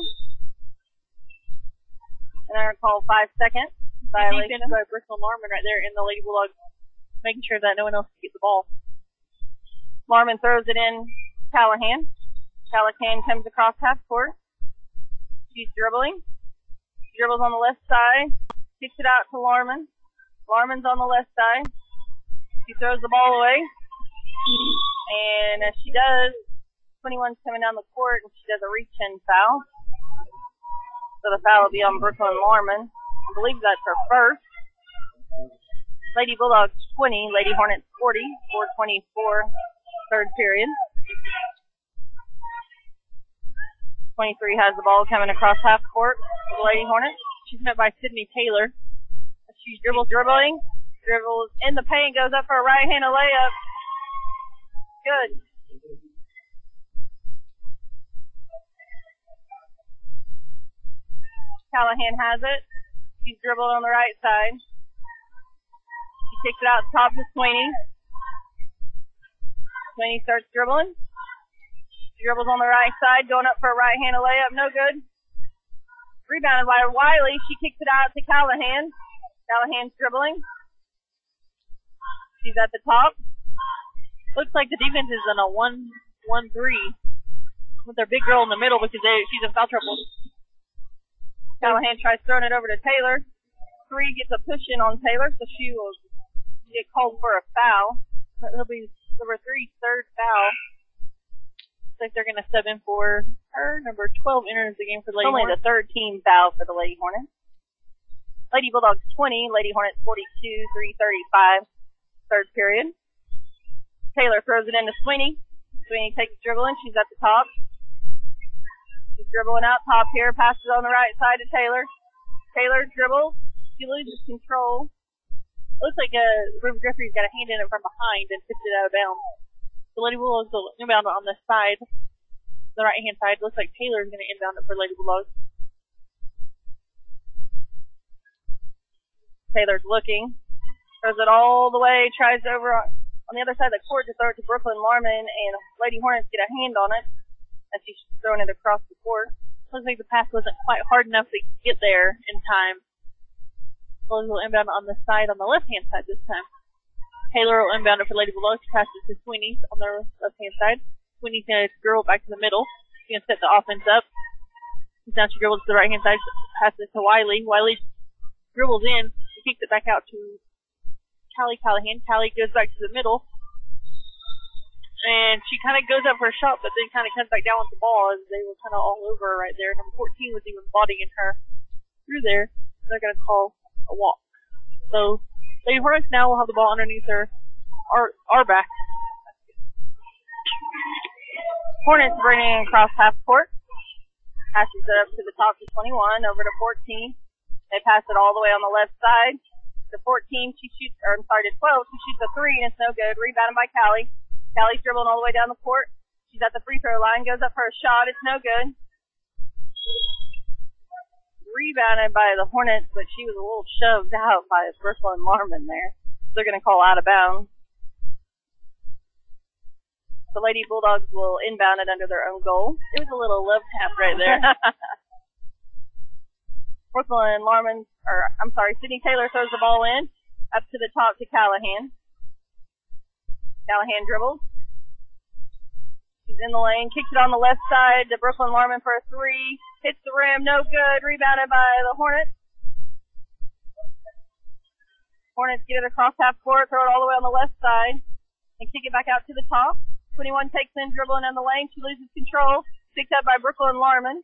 And they're going to call 5-second violation. Defense by Bristol Larman right there in the Lady Bulldogs, making sure that no one else can get the ball. Larman throws it in Callahan. Callahan comes across half court. She's dribbling. She dribbles on the left side. Kicks it out to Larman. Larman's on the left side. She throws the ball away. And as she does, 21's coming down the court, and she does a reach-in foul. So the foul will be on Brooklyn Larman. I believe that's her first. Lady Bulldogs 20, Lady Hornets 40, 4:24, third period. 23 has the ball coming across half court for the Lady Hornets. She's met by Sydney Taylor. She's dribbling, dribbles in the paint, goes up for a right-handed layup. Good. Callahan has it. She's dribbled on the right side. She kicks it out top to Sweeney. Sweeney starts dribbling. She dribbles on the right side, going up for a right-handed layup. No good. Rebounded by Wiley. She kicks it out to Callahan. Callahan's dribbling. She's at the top. Looks like the defense is in a 1-1-3 with their big girl in the middle because she's in foul trouble. Callahan tries throwing it over to Taylor. 3 gets a push in on Taylor, so she will get called for a foul. It'll be Number 3, third foul. Looks like they're going to sub in for her. Number 12 enters the game for the Lady Only Hornets. the third team foul for the Lady Hornets. Lady Bulldogs 20, Lady Hornets 42, 3:35, third period. Taylor throws it into Sweeney. Sweeney takes dribbling. She's at the top. She's dribbling out top here. Passes on the right side to Taylor. Taylor dribbles. She loses control. Looks like River Griffey's got a hand in it from behind and tipped it out of bounds. The Lady Bulldogs will inbound on the side, the right-hand side. Looks like Taylor's going to inbound it for Lady Bulldogs. Taylor's looking. Throws it all the way. Tries over on the other side of the court to throw it to Brooklyn Larman, and Lady Hornets get a hand on it as she's throwing it across the court. Looks like the pass wasn't quite hard enough to get there in time. Bulldogs will inbound on the side, on the left-hand side this time. Taylor will inbound it for Lady Bulldogs. Passes to Sweeney on the left-hand side. Sweeney's going to dribble back to the middle. She's going to set the offense up. Now she dribbles to the right-hand side. Passes to Wiley. Wiley dribbles in. She kicks it back out to Callie Callahan. Callie goes back to the middle. And she kind of goes up for a shot, but then kind of comes back down with the ball as they were kind of all over her right there. Number 14 was even bodying her through there. They're going to call a walk. So Lady Hornets now will have the ball underneath our back. Hornets bringing across half court. Passes it up to the top to 21, over to 14. They pass it all the way on the left side. To 14, to 12, she shoots a three, and it's no good. Rebounded by Callie. Callie's dribbling all the way down the court. She's at the free throw line, goes up for a shot. It's no good. Rebounded by the Hornets, but she was a little shoved out by Brooklyn Larman there. They're going to call out of bounds. The Lady Bulldogs will inbound it under their own goal. It was a little love tap right there. Brooklyn Larman, Sydney Taylor throws the ball in, up to the top to Callahan. Callahan dribbles. She's in the lane, kicks it on the left side to Brooklyn Larman for a three. Hits the rim, no good. Rebounded by the Hornets. Hornets get it across half court, throw it all the way on the left side, and kick it back out to the top. 21 takes in, dribbling in the lane. She loses control. Picked up by Brooklyn Larman.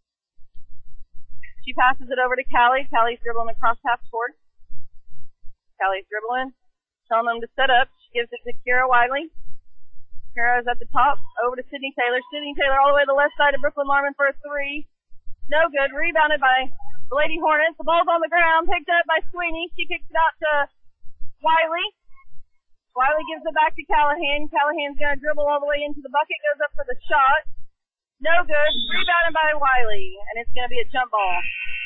She passes it over to Callie. Callie's dribbling across half court. Callie's dribbling, telling them to set up. She gives it to Kira Wiley. Kira's at the top, over to Sydney Taylor. Sydney Taylor all the way to the left side of Brooklyn Larman for a three. No good. Rebounded by the Lady Hornets. The ball's on the ground, picked up by Sweeney. She kicks it out to Wiley. Wiley gives it back to Callahan. Callahan's going to dribble all the way into the bucket, goes up for the shot. No good. Rebounded by Wiley, and it's going to be a jump ball.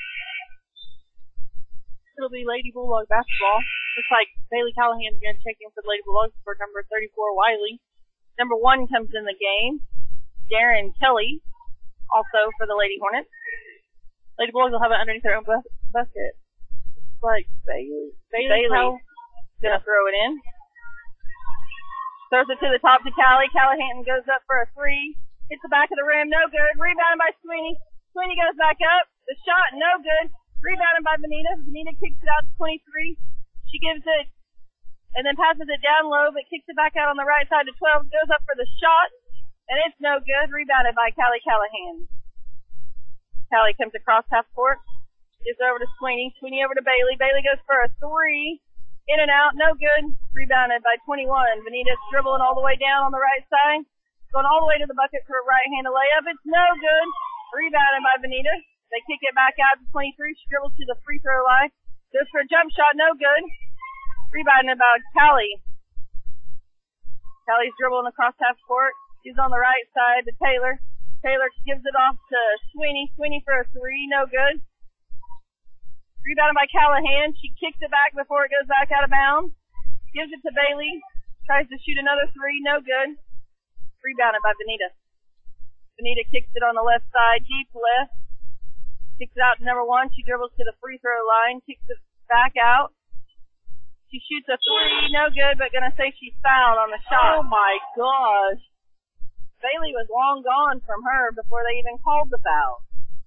It'll be Lady Bulldog basketball. Looks like Bailey Callahan's going to check in for the Lady Bulldogs for number 34, Wiley. Number 1 comes in the game, Darren Kelly, also for the Lady Hornets. Lady Bulldogs will have it underneath their own basket. It's like Bailey's going to throw it in. Throws it to the top to Callie. Callahan goes up for a three. Hits the back of the rim, no good. Rebounded by Sweeney. Sweeney goes back up. The shot, no good. Rebounded by Benita. Benita kicks it out to 23. She gives it and then passes it down low, but kicks it back out on the right side to 12. Goes up for the shot, and it's no good. Rebounded by Callie Callahan. Callie comes across half court. Gives over to Sweeney. Sweeney over to Bailey. Bailey goes for a three. In and out, no good. Rebounded by 21. Benita's dribbling all the way down on the right side. Going all the way to the bucket for a right-handed layup. It's no good. Rebounded by Benita. They kick it back out to 23. She dribbles to the free throw line. Goes for a jump shot, no good. Rebounded by Callie. Callie's dribbling across half court. She's on the right side to Taylor. Taylor gives it off to Sweeney. Sweeney for a three, no good. Rebounded by Callahan. She kicks it back before it goes back out of bounds. Gives it to Bailey. Tries to shoot another three, no good. Rebounded by Benita. Benita kicks it on the left side, deep left. Kicks it out to number 1. She dribbles to the free throw line. Kicks it back out. She shoots a three, no good, but gonna say she's fouled on the shot. Oh my gosh. Bailey was long gone from her before they even called the foul.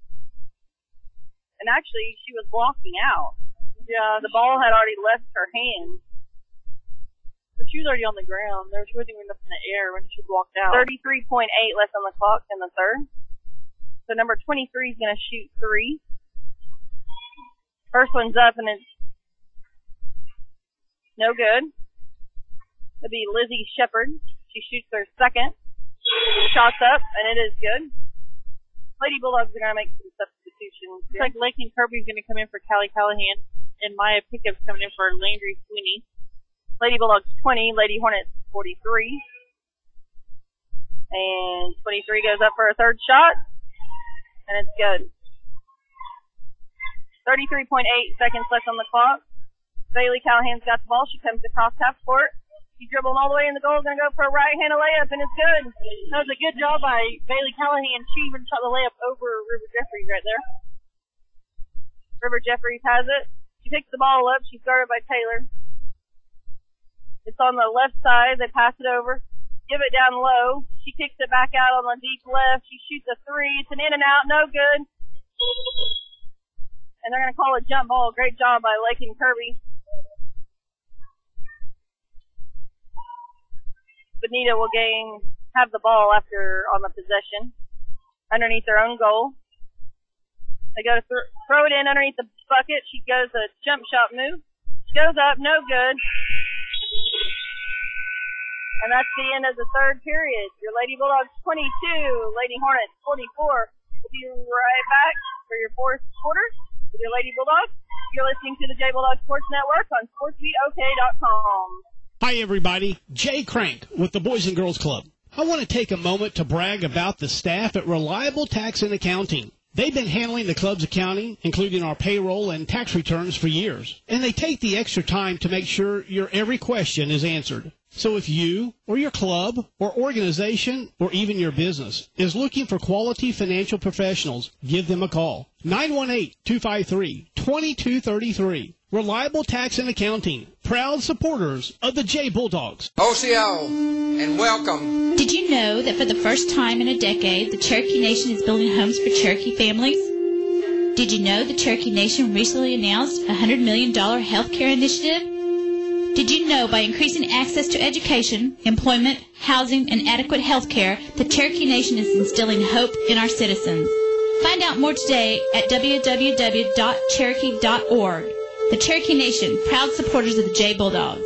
And actually, she was blocking out. Yeah, the ball had already left her hand. But she was already on the ground. She wasn't even up in the air when she walked out. 33.8 left on the clock in the third. So number 23 is going to shoot 3. First one's up, and it's no good. It'll be Lizzie Shepard. She shoots her second. Shot's up, and it is good. Lady Bulldogs are going to make some substitutions. Looks like Lakin Kirby's going to come in for Callie Callahan, and Maya Pickup's coming in for Landry Sweeney. Lady Bulldogs 20, Lady Hornets 43. And 23 goes up for a third shot, and it's good. 33.8 seconds left on the clock. Bailey Callahan's got the ball. She comes across half court. She's dribbling all the way in the goal, going to go for a right-handed layup, and it's good. That was a good job by Bailey Callahan. She even shot the layup over River Jeffries right there. River Jeffries has it. She picks the ball up. She's guarded by Taylor. It's on the left side. They pass it over. Give it down low. She kicks it back out on the deep left. She shoots a 3. It's an in and out. No good. And they're going to call a jump ball. Great job by Lakin Kirby. Bonita will have the ball after on the possession. Underneath their own goal. They go to throw it in underneath the bucket. She goes a jump shot move. She goes up. No good. And that's the end of the third period. Your Lady Bulldogs 22, Lady Hornets 44. We'll be right back for your fourth quarter with your Lady Bulldogs. You're listening to the J Bulldog Sports Network on SportsBeatOK.com. Hi, everybody. Jay Crank with the Boys and Girls Club. I want to take a moment to brag about the staff at Reliable Tax and Accounting. They've been handling the club's accounting, including our payroll and tax returns, for years. And they take the extra time to make sure your every question is answered. So if you or your club or organization or even your business is looking for quality financial professionals, give them a call. 918-253-2233. Reliable Tax and Accounting. Proud supporters of the J Bulldogs. OCO, and welcome. Did you know that for the first time in a decade, the Cherokee Nation is building homes for Cherokee families? Did you know the Cherokee Nation recently announced a $100 million health care initiative? Did you know by increasing access to education, employment, housing, and adequate health care, the Cherokee Nation is instilling hope in our citizens? Find out more today at www.cherokee.org. The Cherokee Nation, proud supporters of the J Bulldogs.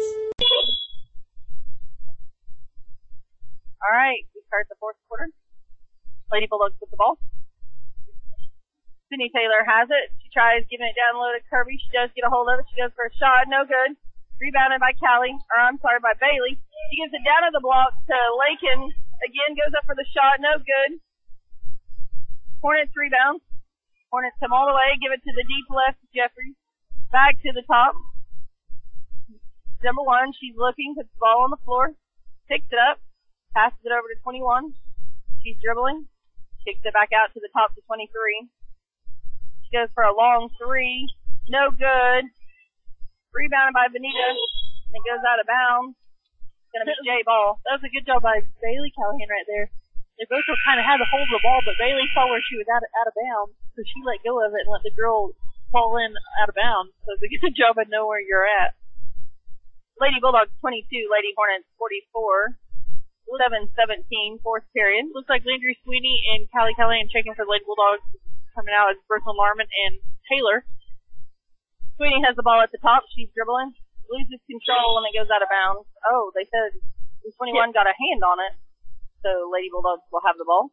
All right, we start the fourth quarter. Lady Bulldogs with the ball. Sydney Taylor has it. She tries giving it down low to Kirby. She does get a hold of it. She goes for a shot. No good. Rebounded by by Bailey. She gives it down to the block to Lakin. Again, goes up for the shot. No good. Hornets rebound. Hornets come all the way. Give it to the deep left to Jeffries. Back to the top. Number 1, she's looking, puts the ball on the floor, picks it up, passes it over to 21. She's dribbling, kicks it back out to the top to 23. She goes for a long 3. No good. Rebounded by Bonita. And it goes out of bounds. It's going to be J ball. That was a good job by Bailey Callahan right there. They both kind of had to hold the ball, but Bailey saw where she was out of bounds, so she let go of it and let the girl fall in out of bounds. So it's a good job of knowing where you're at. Lady Bulldogs 22, Lady Hornets 44. 7-17, fourth period. Looks like Landry Sweeney and Callie Callahan checking for the Lady Bulldogs coming out as Brooklyn Larman and Taylor. Sweeney has the ball at the top. She's dribbling. Loses control when it goes out of bounds. Oh, they said 21 got a hand on it. So Lady Bulldogs will have the ball.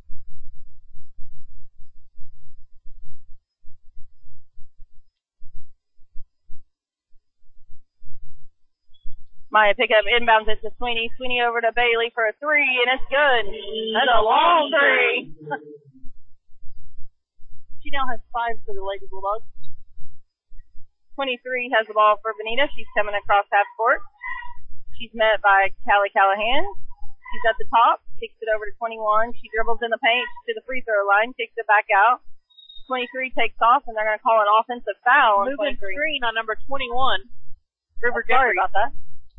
Maya Pickup inbounds it to Sweeney. Sweeney over to Bailey for a 3, and it's good. That's a long 3. She now has 5 for the Lady Bulldogs. 23 has the ball for Bonita. She's coming across half court. She's met by Callie Callahan. She's at the top. Kicks it over to 21. She dribbles in the paint to the free throw line. Kicks it back out. 23 takes off, and they're going to call an offensive foul on 23. Moving screen on number 21. River Jeffries. Sorry about that.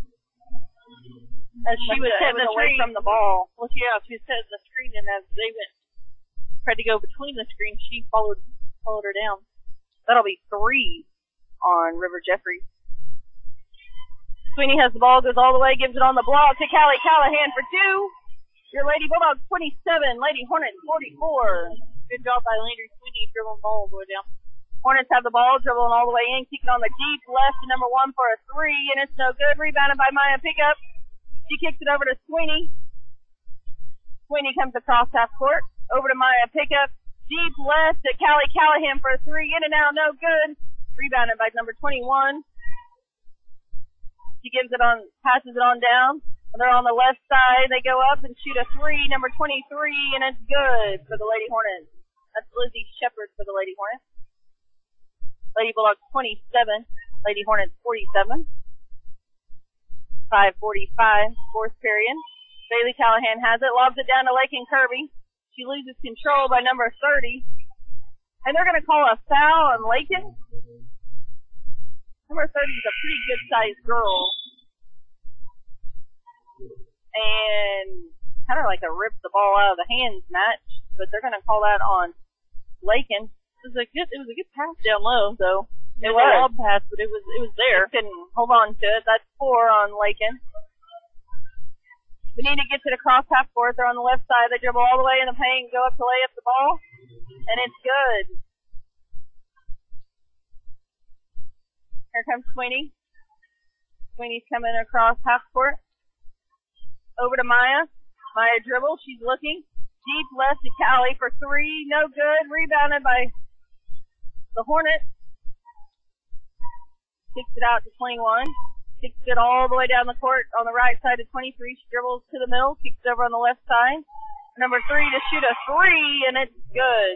As she was setting away from the ball. Well, yeah, she was setting the screen, and as they tried to go between the screens, she followed her down. That'll be 3 on River Jeffries. Sweeney has the ball, goes all the way, gives it on the block to Callie Callahan for 2. Your Lady Bulldogs 27, Lady Hornets 44. Good job by Landry Sweeney dribbling the ball all the way down. Hornets have the ball, dribbling all the way in, kicking on the deep left to number 1 for a 3, and it's no good. Rebounded by Maya Pickup. She kicks it over to Sweeney. Sweeney comes across half court, over to Maya Pickup. Deep left to Callie Callahan for a 3, in and out, no good. Rebounded by number 21. She gives it on, passes it on down. They're on the left side. They go up and shoot a 3, number 23, and it's good for the Lady Hornets. That's Lizzie Shepard for the Lady Hornets. Lady Bulldogs 27, Lady Hornets 47. 5:45, fourth period. Bailey Callahan has it, lobs it down to Lakin Kirby. She loses control by number 30. And they're going to call a foul on Lakin. Number 30 is a pretty good-sized girl. And kind of like a rip the ball out of the hands match, but they're going to call that on Lakin. It was a good pass down low, though. It was a lob pass, but it was there. Couldn't hold on to it. That's 4 on Lakin. We need to get to the cross half court. They're on the left side. They dribble all the way in the paint, go up to lay up the ball, and it's good. Here comes Sweeney. Sweeney's coming across half court. Over to Maya. Maya dribbles. She's looking. Deep left to Callie for 3. No good. Rebounded by the Hornets. Kicks it out to 21. Kicks it all the way down the court on the right side of 23. She dribbles to the middle. Kicks it over on the left side. Number 3 to shoot a 3, and it's good.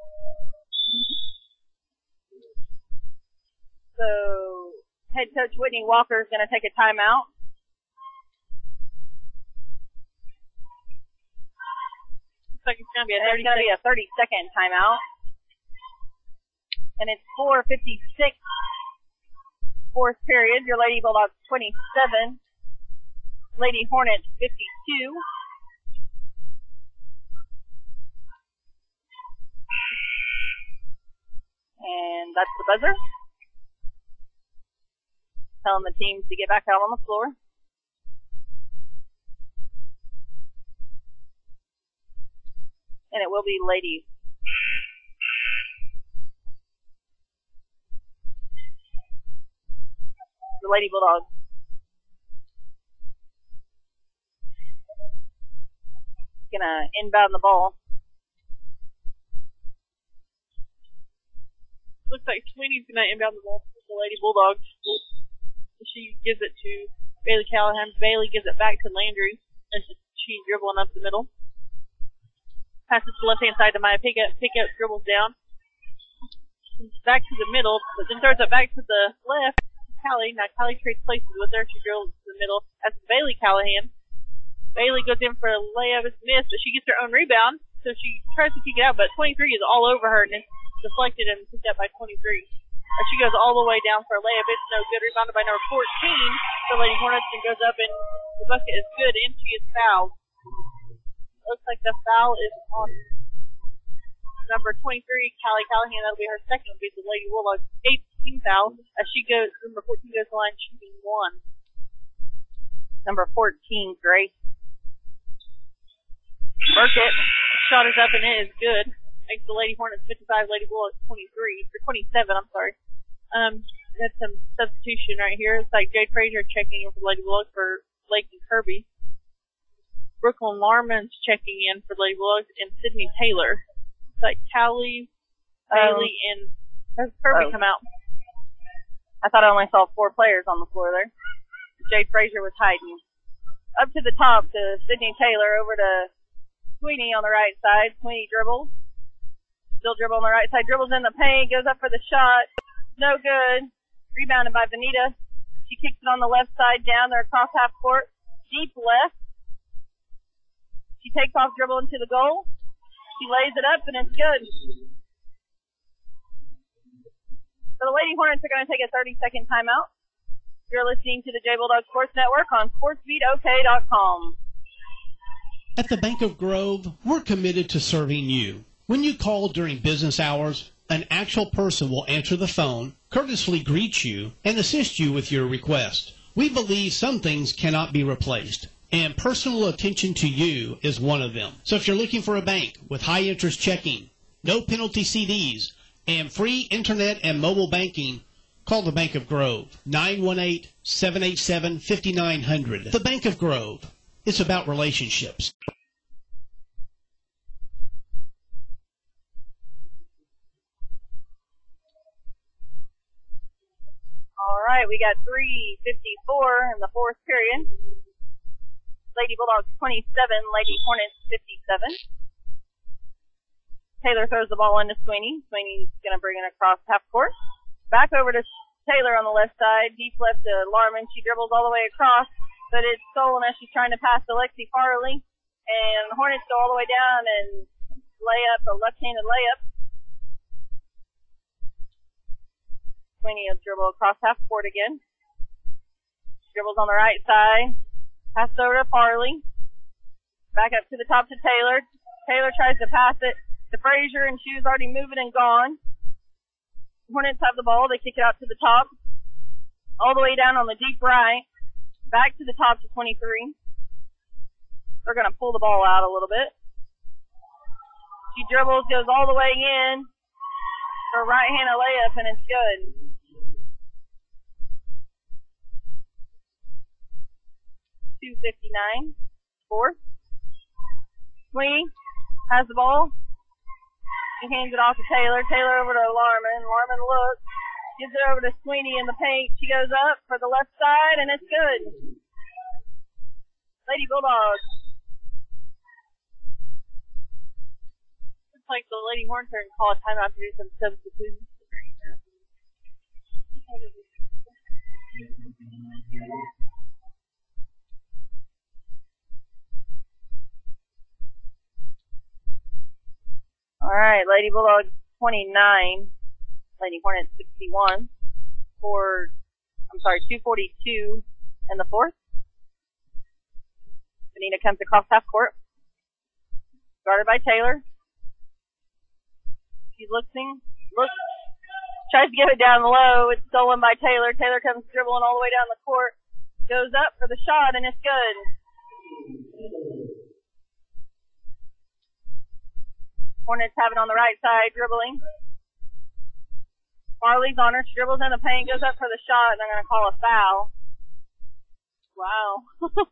So, head coach Whitney Walker is going to take a timeout. Looks like it's going to be a 30-second timeout. And it's 4:56. Fourth period. Your Lady Bulldogs 27. Lady Hornets 52. And that's the buzzer. Telling the teams to get back out on the floor. And it will be ladies. The Lady Bulldogs. Gonna inbound the ball. Looks like Sweeney's gonna inbound the ball for the Lady Bulldogs. She gives it to Bailey Callahan. Bailey gives it back to Landry as she's dribbling up the middle. Passes to the left-hand side to Maya Pickup. Pickup dribbles down. Back to the middle, but then throws it back to the left. Callie. Now Callie trades places with her. She drills to the middle. That's Bailey Callahan. Bailey goes in for a layup. It's missed, but she gets her own rebound. So she tries to kick it out, but 23 is all over her, and it's deflected and picked up by 23. As she goes all the way down for a layup, it's no good. Rebounded by number 14. The Lady Hornets, and goes up, and the bucket is good, and she is fouled. Looks like the foul is on number 23, Callie Callahan. That'll be her second. Will be the Lady Bulldogs' 8th team foul. As she goes, number 14 goes to the line shooting 1. Number 14, Grace Burkett. Shot is up and it is good. Makes the Lady Hornets 55, Lady Bulldogs 23, or 27, I'm sorry. That's some substitution right here. It's like Jade Frazier checking in for the Lady Bulldogs for Lakin Kirby. Brooklyn Larman's checking in for Lady Bulldogs, and Sydney Taylor. It's like Callie, Bailey, and Kirby come out. I thought I only saw 4 players on the floor there. Jade Frazier was hiding. Up to the top to Sydney Taylor, over to Sweeney on the right side. Sweeney dribbles. Still dribble on the right side. Dribbles in the paint. Goes up for the shot. No good. Rebounded by Vanita. She kicks it on the left side down there across half court. Deep left. She takes off dribble into the goal. She lays it up and it's good. So the Lady Hornets are going to take a 30-second timeout. You're listening to the J Bulldog Sports Network on SportsBeatOK.com. At the Bank of Grove, we're committed to serving you. When you call during business hours, an actual person will answer the phone, courteously greet you, and assist you with your request. We believe some things cannot be replaced, and personal attention to you is one of them. So if you're looking for a bank with high interest checking, no penalty CDs, and free internet and mobile banking, call the Bank of Grove, 918-787-5900. The Bank of Grove. It's about relationships. All right, we got 3:54 in the fourth period. Lady Bulldogs 27, Lady Hornets 57. Taylor throws the ball into Sweeney. Sweeney's going to bring it across half court. Back over to Taylor on the left side. Deep left to Larman. She dribbles all the way across, but it's stolen as she's trying to pass to Lexi Farley. And the Hornets go all the way down and lay up a left-handed layup. Sweeney will dribble across half court again. She dribbles on the right side. Passes over to Farley. Back up to the top to Taylor. Taylor tries to pass it to Frazier, and she was already moving and gone. Hornets have the ball. They kick it out to the top. All the way down on the deep right. Back to the top to 23. They're going to pull the ball out a little bit. She dribbles, goes all the way in for a right-handed layup, and it's good. .259. Fourth. Sweeney has the ball. She hands it off to Taylor. Taylor over to Larman. Larman looks. Gives it over to Sweeney in the paint. She goes up for the left side, and it's good. Lady Bulldogs. Looks like the Lady Hornets are going to call a timeout to do some substitutions. All right, Lady Bulldogs 29, Lady Hornets 61. 2:42 in the fourth. Benita comes across half court. Guarded by Taylor. She's looks, tries to get it down low. It's stolen by Taylor. Taylor comes dribbling all the way down the court. Goes up for the shot, and it's good. Hornets have it on the right side, dribbling. Farley's on her. She dribbles in the paint, goes up for the shot, and they're going to call a foul. Wow.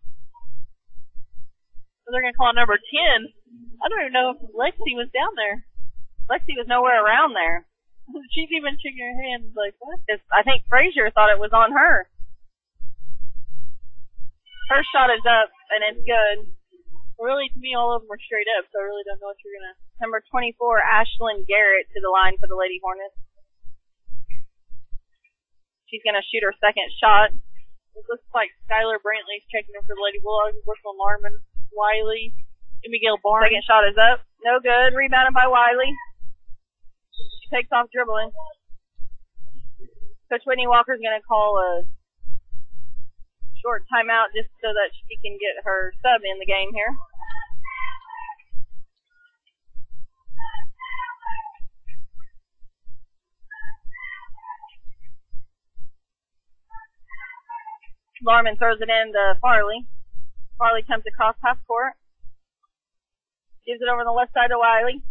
So they're going to call number 10. I don't even know if Lexi was down there. Lexi was nowhere around there. She's even shaking her hands like, what? I think Frazier thought it was on her. Her shot is up, and it's good. Really, to me, all of them were straight up, so I really don't know what you're going to... Number 24, Ashlyn Garrett to the line for the Lady Hornets. She's going to shoot her second shot. It looks like Skylar Brantley's checking in for the Lady Bulldogs. Working on Larman, Wiley, and Miguel Barnes. Second shot is up. No good. Rebounded by Wiley. She takes off dribbling. Coach Whitney Walker's going to call a short timeout just so that she can get her sub in the game here. Larman throws it in to Farley. Farley comes across half court. Gives it over on the left side to Wiley.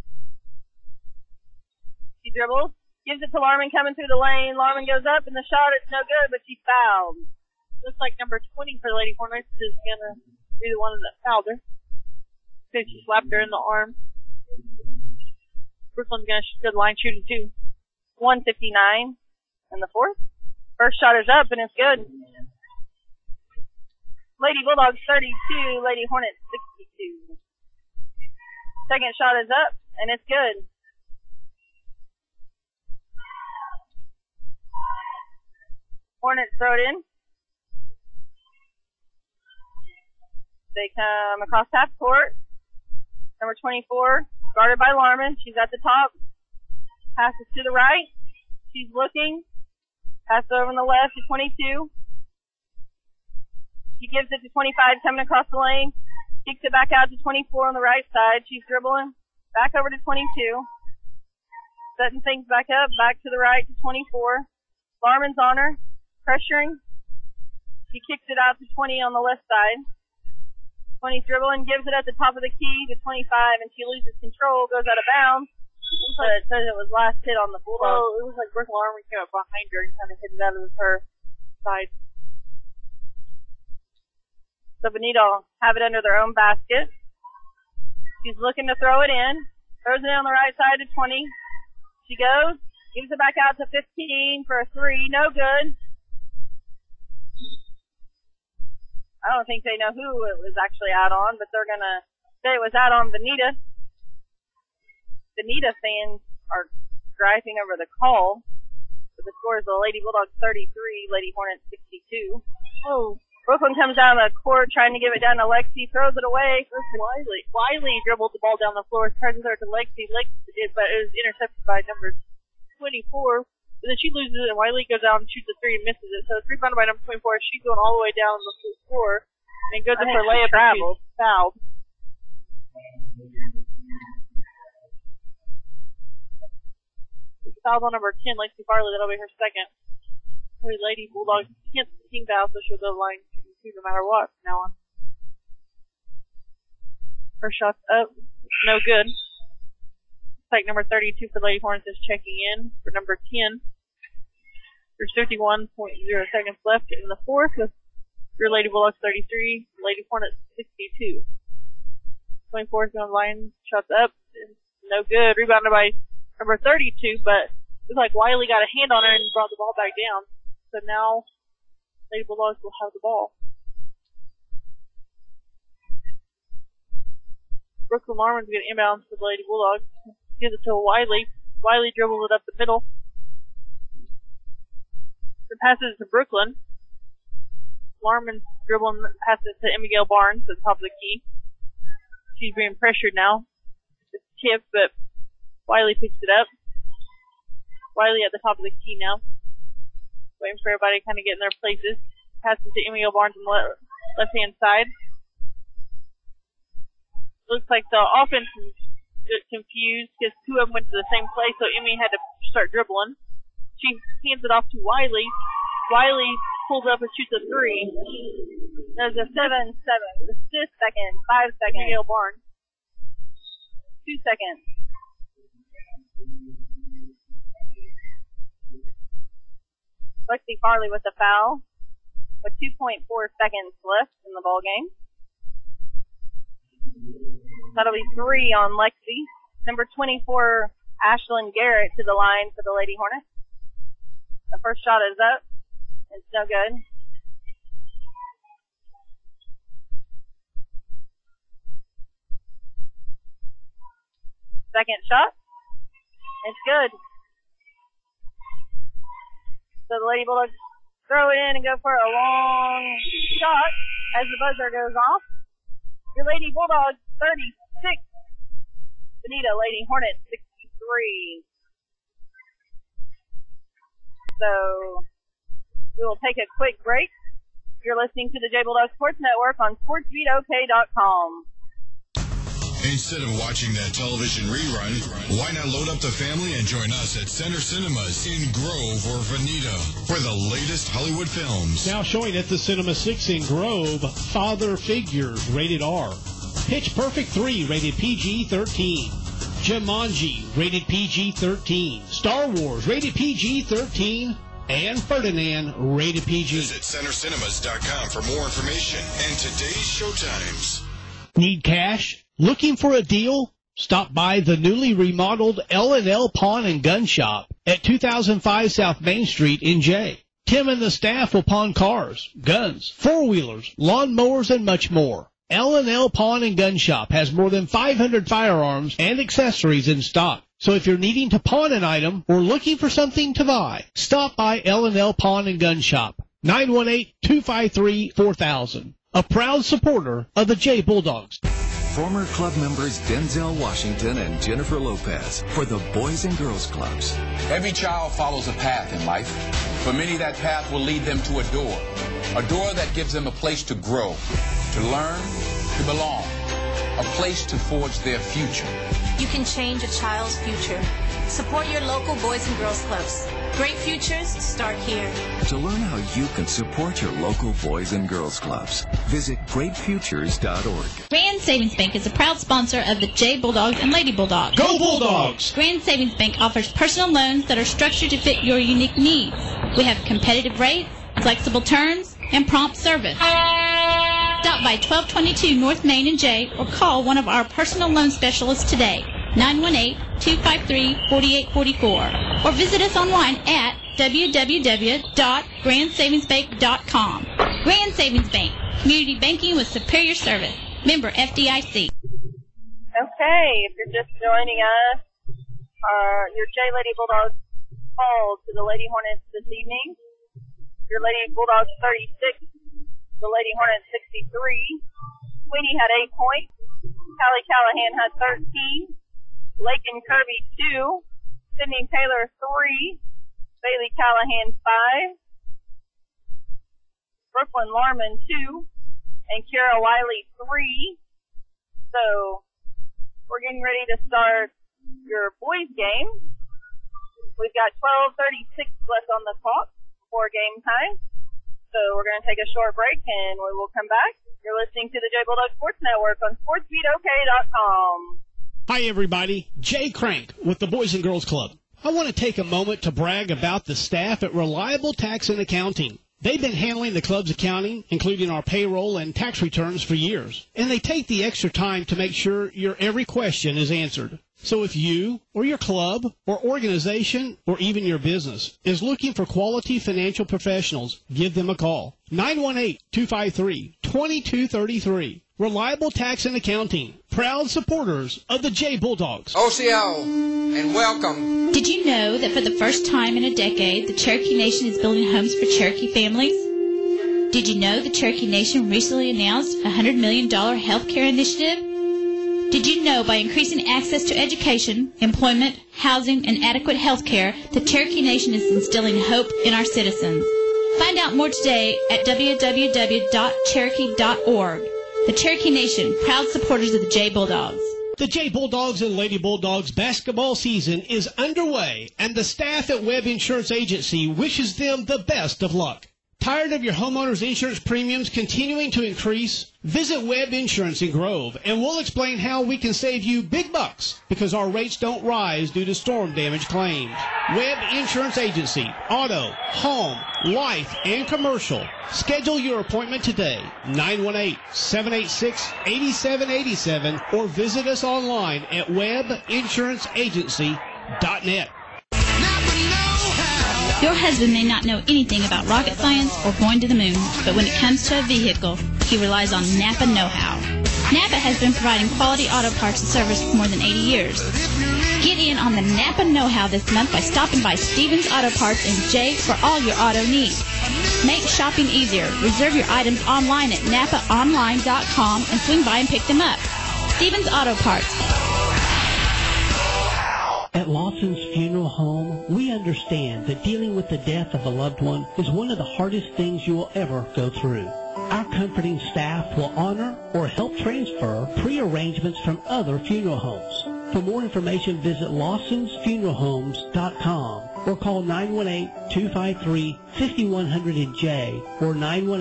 She dribbles. Gives it to Larman coming through the lane. Larman goes up and the shot, it's no good, but she's fouled. Looks like number 20 for the Lady Hornets is going to be the one that fouled her. Because she slapped her in the arm. First one's going to shoot the line shooting too. 1:59 in the fourth. First shot is up and it's good. Lady Bulldogs 32, Lady Hornets 62. Second shot is up, and it's good. Hornets throw it in. They come across half court. Number 24, guarded by Larman. She's at the top. Passes to the right. She's looking. Passes over on the left to 22. She gives it to 25 coming across the lane. Kicks it back out to 24 on the right side. She's dribbling. Back over to 22. Setting things back up. Back to the right to 24. Larman's on her. Pressuring. She kicks it out to 20 on the left side. 20 dribbling, gives it at the top of the key to 25, and she loses control, goes out of bounds. But it says it was last hit on the Bulldog. Well, it was like Brooklyn Armory came up behind her and kind of hit it out of her side. So Bonito have it under their own basket. She's looking to throw it in. Throws it on the right side to 20. She goes, gives it back out to 15 for a 3. No good. I don't think they know who it was actually out on, but they're going to say it was out on Bonita. Bonita fans are griping over the call. But the score is the Lady Bulldogs 33, Lady Hornets 62. Oh. Brooklyn comes down the court trying to give it down to Lexi, throws it away. Wiley dribbled the ball down the floor, passes her to Lexi, but it was intercepted by number 24. And then she loses it, and Wiley goes out and shoots a 3 and misses it. So it's rebounded by number 24. She's going all the way down the floor and goes up for a layup and she's fouled. Fouled on number 10, Lexi Farley. That'll be her second. Her Lady Bulldogs can't team foul, so she'll go to the line no matter what from now on. Her shot's up. No good. Like number 32 for Lady Hornets is checking in for number 10. There's 51.0 seconds left in the fourth with your Lady Bulldogs 33, Lady Hornets 62. 24 is going line, shots up, no good. Rebounded by number 32, but it was like Wiley got a hand on her and brought the ball back down. So now Lady Bulldogs will have the ball. Brooklyn Marmon's going to inbound for the Lady Bulldogs. Gives it to Wiley. Wiley dribbles it up the middle. Then passes it to Brooklyn. Larman dribbling, passes it to Emmy Gail Barnes at the top of the key. She's being pressured now. It's tipped, but Wiley picks it up. Wiley at the top of the key now. Waiting for everybody to kind of get in their places. Passes to Emmy Gail Barnes on the left-hand side. Looks like the offense is confused because two of them went to the same place, so Emmy had to start dribbling. She hands it off to Wiley. Wiley pulls up and shoots a 3. There's a 7-7. 6 seconds. 5 seconds. Miguel Barnes. 2 seconds. Lexi Farley with the foul with 2.4 seconds left in the ball game. That'll be 3 on Lexi. Number 24, Ashlyn Garrett to the line for the Lady Hornets. The first shot is up. It's no good. Second shot. It's good. So the Lady Bulldogs throw it in and go for a long shot as the buzzer goes off. Your Lady Bulldogs 36. Bonita Lady Hornets 63. So we will take a quick break. You're listening to the J Bulldog Sports Network on SportsBeatOK.com. Instead of watching that television rerun, why not load up the family and join us at Center Cinemas in Grove or Veneta for the latest Hollywood films. Now showing at the Cinema 6 in Grove, Father Figures, rated R. Pitch Perfect 3, rated PG-13. Jumanji, rated PG-13. Star Wars, rated PG-13. And Ferdinand, rated PG. Visit CenterCinemas.com for more information and today's showtimes. Need cash? Looking for a deal? Stop by the newly remodeled L&L Pawn and Gun Shop at 2005 South Main Street in Jay. Tim and the staff will pawn cars, guns, four-wheelers, lawnmowers, and much more. L&L Pawn and Gun Shop has more than 500 firearms and accessories in stock. So if you're needing to pawn an item or looking for something to buy, stop by L&L Pawn and Gun Shop, 918-253-4000. A proud supporter of the J Bulldogs. Former club members Denzel Washington and Jennifer Lopez for the Boys and Girls Clubs. Every child follows a path in life. For many, that path will lead them to a door that gives them a place to grow, to learn, to belong, a place to forge their future. You can change a child's future. Support your local Boys and Girls Clubs. Great futures start here. To learn how you can support your local Boys and Girls Clubs, visit greatfutures.org. Grand Savings Bank is a proud sponsor of the J Bulldogs and Lady Bulldogs. Go Bulldogs! Grand Savings Bank offers personal loans that are structured to fit your unique needs. We have competitive rates, flexible terms, and prompt service. Stop by 1222 North Main and J or call one of our personal loan specialists today, 918-253-4844, or visit us online at www.grandsavingsbank.com. Grand Savings Bank, community banking with superior service. Member FDIC. Okay, if you're just joining us, your J Lady Bulldogs called to the Lady Hornets this evening. Your Lady Bulldogs 36, the Lady Hornets 63. Sweeney had 8 points. Callie Callahan had 13. Lakin Kirby 2. Sydney Taylor 3. Bailey Callahan 5. Brooklyn Larman 2. And Kira Wiley 3. So we're getting ready to start your boys game. We've got 12:36 left on the clock before game time. So we're going to take a short break and we will come back. You're listening to the J Bulldog Sports Network on SportsBeatOK.com. Hi, everybody. Jay Crank with the Boys and Girls Club. I want to take a moment to brag about the staff at Reliable Tax and Accounting. They've been handling the club's accounting, including our payroll and tax returns, for years. And they take the extra time to make sure your every question is answered. So if you or your club or organization or even your business is looking for quality financial professionals, give them a call. 918-253-2233. Reliable Tax and Accounting. Proud supporters of the J Bulldogs. OCO, and welcome. Did you know that for the first time in a decade, the Cherokee Nation is building homes for Cherokee families? Did you know the Cherokee Nation recently announced a $100 million health care initiative? Did you know by increasing access to education, employment, housing, and adequate health care, the Cherokee Nation is instilling hope in our citizens? Find out more today at www.cherokee.org. The Cherokee Nation, proud supporters of the J Bulldogs. The J Bulldogs and Lady Bulldogs basketball season is underway, and the staff at Webb Insurance Agency wishes them the best of luck. Tired of your homeowner's insurance premiums continuing to increase? Visit Webb Insurance in Grove, and we'll explain how we can save you big bucks because our rates don't rise due to storm damage claims. Webb Insurance Agency, auto, home, life, and commercial. Schedule your appointment today, 918-786-8787, or visit us online at webbinsuranceagency.net. Your husband may not know anything about rocket science or going to the moon, but when it comes to a vehicle, he relies on Napa Know-How. Napa has been providing quality auto parts and service for more than 80 years. Get in on the Napa Know-How this month by stopping by Stevens Auto Parts in Jay for all your auto needs. Make shopping easier. Reserve your items online at NapaOnline.com and swing by and pick them up. Stevens Auto Parts. At Lawson's Funeral Home, we understand that dealing with the death of a loved one is one of the hardest things you will ever go through. Our comforting staff will honor or help transfer pre-arrangements from other funeral homes. For more information, visit Lawson'sFuneralHomes.com or call 918-253-5100 in Jay or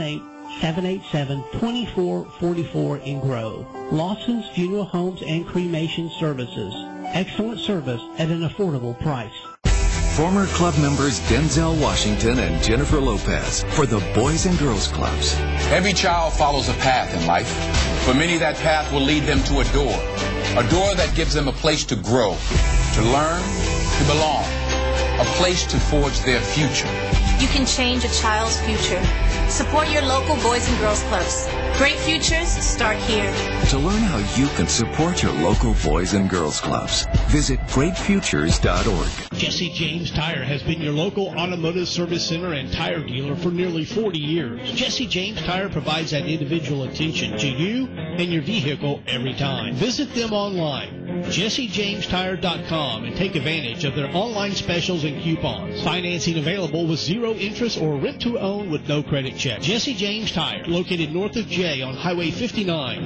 918-787-2444 in Grove. Lawson's Funeral Homes and Cremation Services. Excellent service at an affordable price. Former club members Denzel Washington and Jennifer Lopez for the Boys and Girls Clubs. Every child follows a path in life. For many, that path will lead them to a door that gives them a place to grow, to learn, to belong, a place to forge their future. You can change a child's future. Support your local Boys and Girls Clubs. Great futures start here. To learn how you can support your local Boys and Girls Clubs, visit greatfutures.org. Jesse James Tire has been your local automotive service center and tire dealer for nearly 40 years. Jesse James Tire provides that individual attention to you and your vehicle every time. Visit them online, JesseJamesTire.com and take advantage of their online specials and coupons. Financing available with zero interest or rent to own with no credit check. Jesse James Tire, located north of J on Highway 59,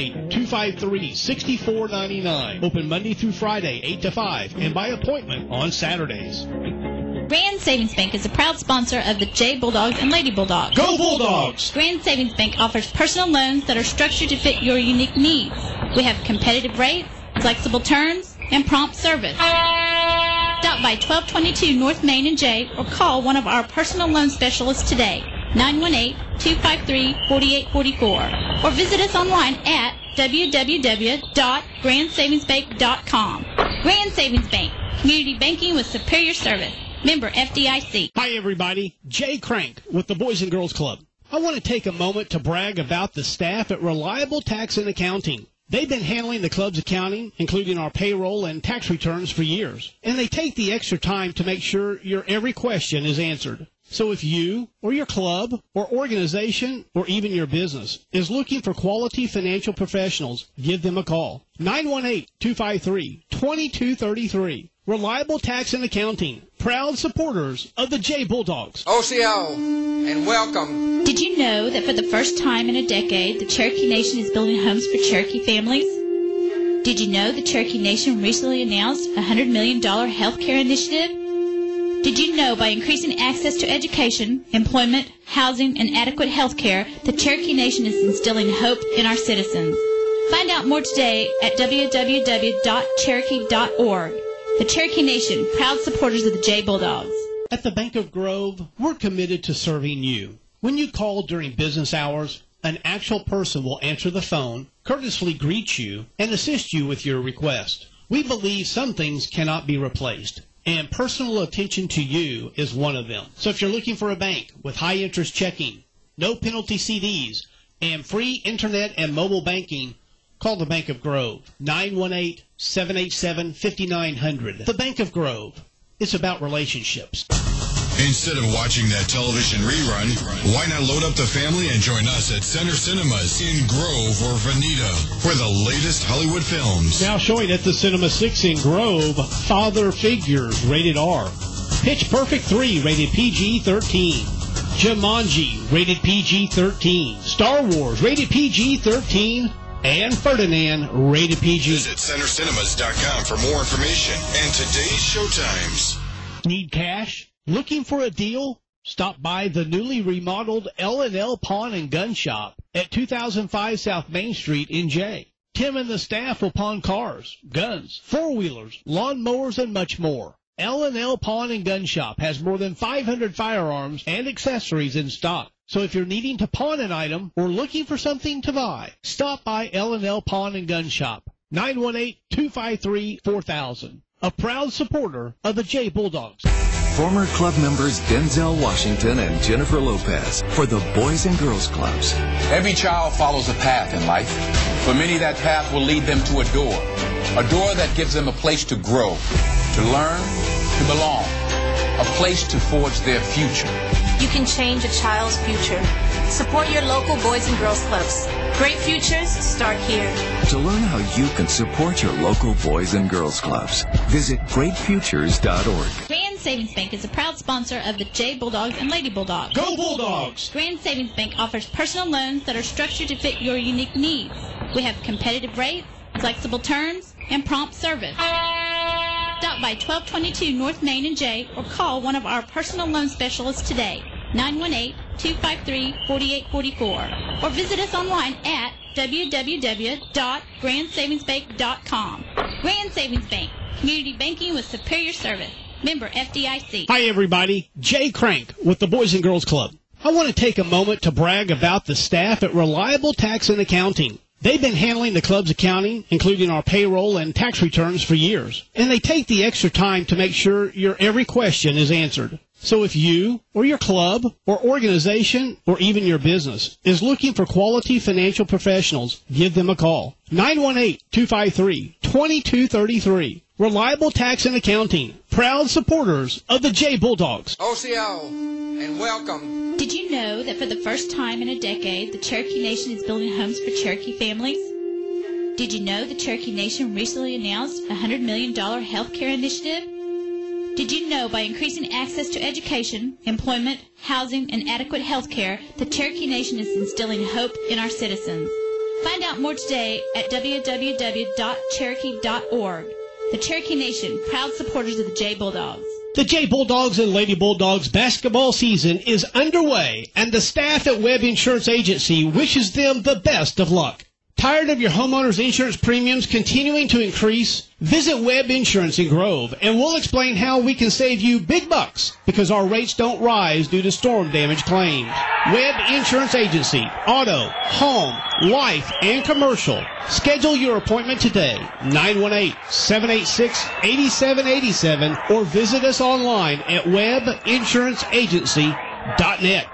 918-253-6499. Open Monday through Friday, 8 to 5, and by appointment on Saturdays. Grand Savings Bank is a proud sponsor of the J Bulldogs and Lady Bulldogs. Go Bulldogs! Grand Savings Bank offers personal loans that are structured to fit your unique needs. We have competitive rates, flexible terms, and prompt service. Stop by 1222 North Main and J or call one of our personal loan specialists today, 918-253-4844, or visit us online at www.grandsavingsbank.com. Grand Savings Bank, community banking with superior service. Member FDIC. Hi, everybody. Jay Crank with the Boys and Girls Club. I want to take a moment to brag about the staff at Reliable Tax and Accounting. They've been handling the club's accounting, including our payroll and tax returns, for years. And they take the extra time to make sure your every question is answered. So if you or your club or organization or even your business is looking for quality financial professionals, give them a call. 918-253-2233. Reliable Tax and Accounting, proud supporters of the J Bulldogs. OCO, and welcome. Did you know that for the first time in a decade, the Cherokee Nation is building homes for Cherokee families? Did you know the Cherokee Nation recently announced a $100 million health care initiative? Did you know by increasing access to education, employment, housing, and adequate health care, the Cherokee Nation is instilling hope in our citizens? Find out more today at www.cherokee.org. The Cherokee Nation, proud supporters of the J Bulldogs. At the Bank of Grove, we're committed to serving you. When you call during business hours, an actual person will answer the phone, courteously greet you, and assist you with your request. We believe some things cannot be replaced, and personal attention to you is one of them. So if you're looking for a bank with high interest checking, no penalty CDs, and free internet and mobile banking, call the Bank of Grove, 918-787-5900. The Bank of Grove. It's about relationships. Instead of watching that television rerun, why not load up the family and join us at Center Cinemas in Grove or Veneta for the latest Hollywood films. Now showing at the Cinema 6 in Grove, Father Figures, rated R. Pitch Perfect 3, rated PG-13. Jumanji, rated PG-13. Star Wars, rated PG-13. And Ferdinand, rated PG. Visit centercinemas.com for more information and today's showtimes. Need cash? Looking for a deal? Stop by the newly remodeled L&L Pawn and Gun Shop at 2005 South Main Street in Jay. Tim and the staff will pawn cars, guns, four-wheelers, lawn mowers, and much more. L&L Pawn and Gun Shop has more than 500 firearms and accessories in stock. So if you're needing to pawn an item or looking for something to buy, stop by L&L Pawn and Gun Shop, 918-253-4000. A proud supporter of the J Bulldogs. Former club members Denzel Washington and Jennifer Lopez for the Boys and Girls Clubs. Every child follows a path in life. For many, that path will lead them to a door that gives them a place to grow, to learn, to belong, a place to forge their future. You can change a child's future. Support your local Boys and Girls Clubs. Great futures start here. To learn how you can support your local Boys and Girls Clubs, visit greatfutures.org. Grand Savings Bank is a proud sponsor of the J Bulldogs and Lady Bulldogs. Go Bulldogs! Grand Savings Bank offers personal loans that are structured to fit your unique needs. We have competitive rates, flexible terms, and prompt service. Stop by 1222 North Main and J or call one of our personal loan specialists today, 918-253-4844, or visit us online at www.grandsavingsbank.com. Grand Savings Bank, community banking with superior service. Member FDIC. Hi, everybody. Jay Crank with the Boys and Girls Club. I want to take a moment to brag about the staff at Reliable Tax and Accounting. They've been handling the club's accounting, including our payroll and tax returns, for years. And they take the extra time to make sure your every question is answered. So if you or your club or organization or even your business is looking for quality financial professionals, give them a call. 918-253-2233. Reliable Tax and Accounting, proud supporters of the J Bulldogs. OCO, and welcome. Did you know that for the first time in a decade, the Cherokee Nation is building homes for Cherokee families? Did you know the Cherokee Nation recently announced a $100 million healthcare initiative? Did you know by increasing access to education, employment, housing, and adequate health care, the Cherokee Nation is instilling hope in our citizens? Find out more today at www.cherokee.org. The Cherokee Nation, proud supporters of the Jay Bulldogs. The Jay Bulldogs and Lady Bulldogs basketball season is underway, and the staff at Webb Insurance Agency wishes them the best of luck. Tired of your homeowner's insurance premiums continuing to increase? Visit Webb Insurance in Grove, and we'll explain how we can save you big bucks because our rates don't rise due to storm damage claims. Webb Insurance Agency, auto, home, life, and commercial. Schedule your appointment today, 918-786-8787, or visit us online at webbinsuranceagency.net.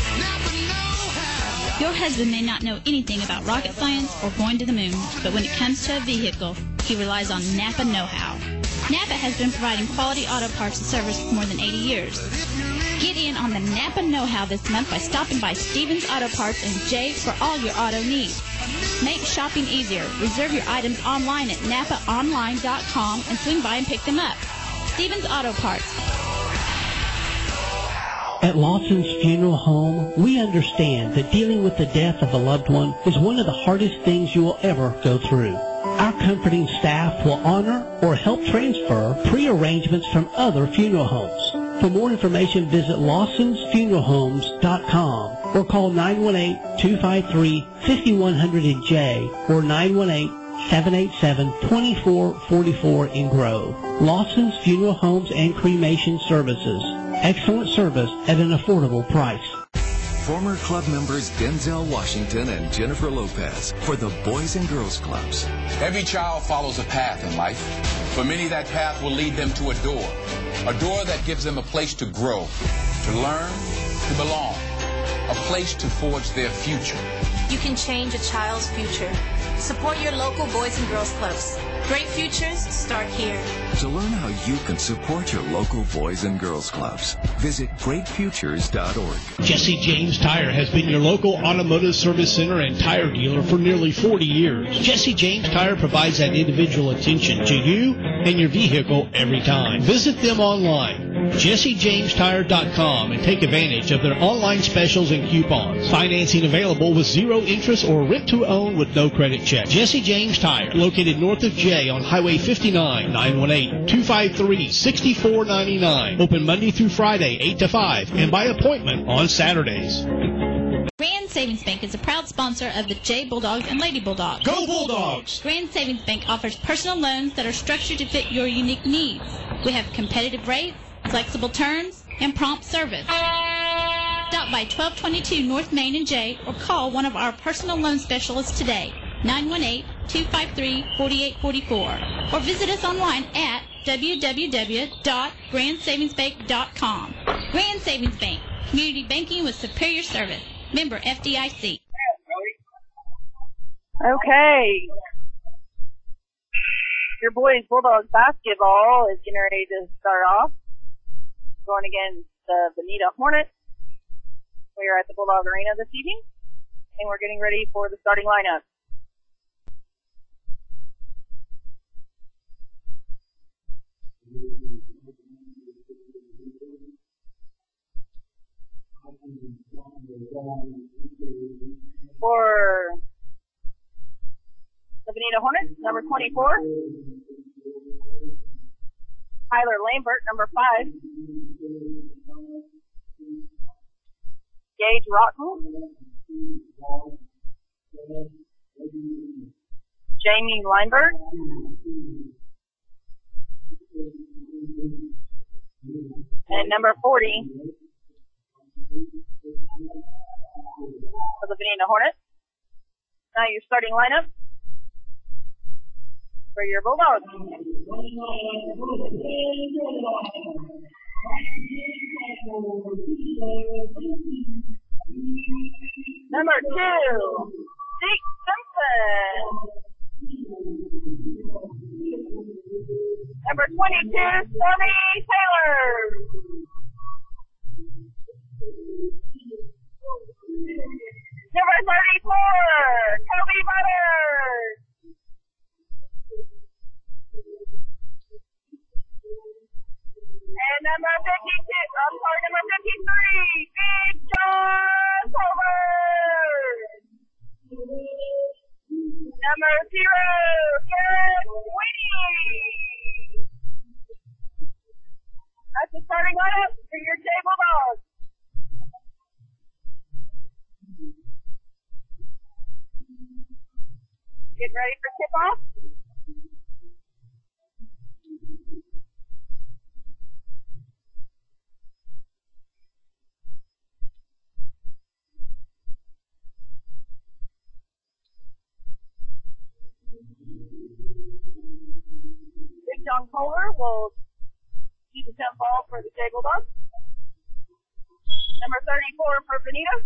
Your husband may not know anything about rocket science or going to the moon, but when it comes to a vehicle, he relies on Napa Know-How. Napa has been providing quality auto parts and service for more than 80 years. Get in on the Napa Know-How this month by stopping by Stevens Auto Parts and Jay for all your auto needs. Make shopping easier. Reserve your items online at NapaOnline.com and swing by and pick them up. Stevens Auto Parts. At Lawson's Funeral Home, we understand that dealing with the death of a loved one is one of the hardest things you will ever go through. Our comforting staff will honor or help transfer pre-arrangements from other funeral homes. For more information, visit Lawson'sFuneralHomes.com or call 918-253-5100 in Jay or 918-787-2444 in Grove. Lawson's Funeral Homes and Cremation Services. Excellent service at an affordable price. Former club members Denzel Washington and Jennifer Lopez for the Boys and Girls Clubs. Every child follows a path in life. For many, that path will lead them to a door that gives them a place to grow, to learn, to belong, a place to forge their future. You can change a child's future. Support your local Boys and Girls Clubs. Great futures start here. To learn how you can support your local Boys and Girls Clubs, visit greatfutures.org. Jesse James Tire has been your local automotive service center and tire dealer for nearly 40 years. Jesse James Tire provides that individual attention to you and your vehicle every time. Visit them online, JesseJamesTire.com, and take advantage of their online specials and coupons. Financing available with zero interest or rent to own with no credit check. Jesse James Tire, located north of Jay on Highway 59, 918-253-6499. Open Monday through Friday, 8 to 5, and by appointment on Saturdays. Grand Savings Bank is a proud sponsor of the Jay Bulldogs and Lady Bulldogs. Go Bulldogs! Grand Savings Bank offers personal loans that are structured to fit your unique needs. We have competitive rates, flexible terms, and prompt service. Stop by 1222 North Main in Jay or call one of our personal loan specialists today, 918-253-4844, or visit us online at www.grandsavingsbank.com. Grand Savings Bank, community banking with superior service. Member FDIC. Okay. Your boys Bulldogs basketball is getting ready to start off. Going against the Bonita Hornets. We are at the Bulldog Arena this evening, and we're getting ready for the starting lineup. For the Bonita Hornets, number 24, Tyler Lambert, number 5, Gage Rotten, Jamie Leinberg, and number 40 for the Bonita Hornets. Now your starting lineup for your Bulldogs. Number 2, Zeke Simpson. Number 22, Stormy Taylor. Number 34, Kobe Butters. Number 53, Big John Culver. Number 0, Garrett Sweeney. That's the starting lineup for your Jay Bulldogs. Get ready for tip-off. Big John Kohler will see the 10th ball for the Jay Bulldogs. Number 34 for Benita.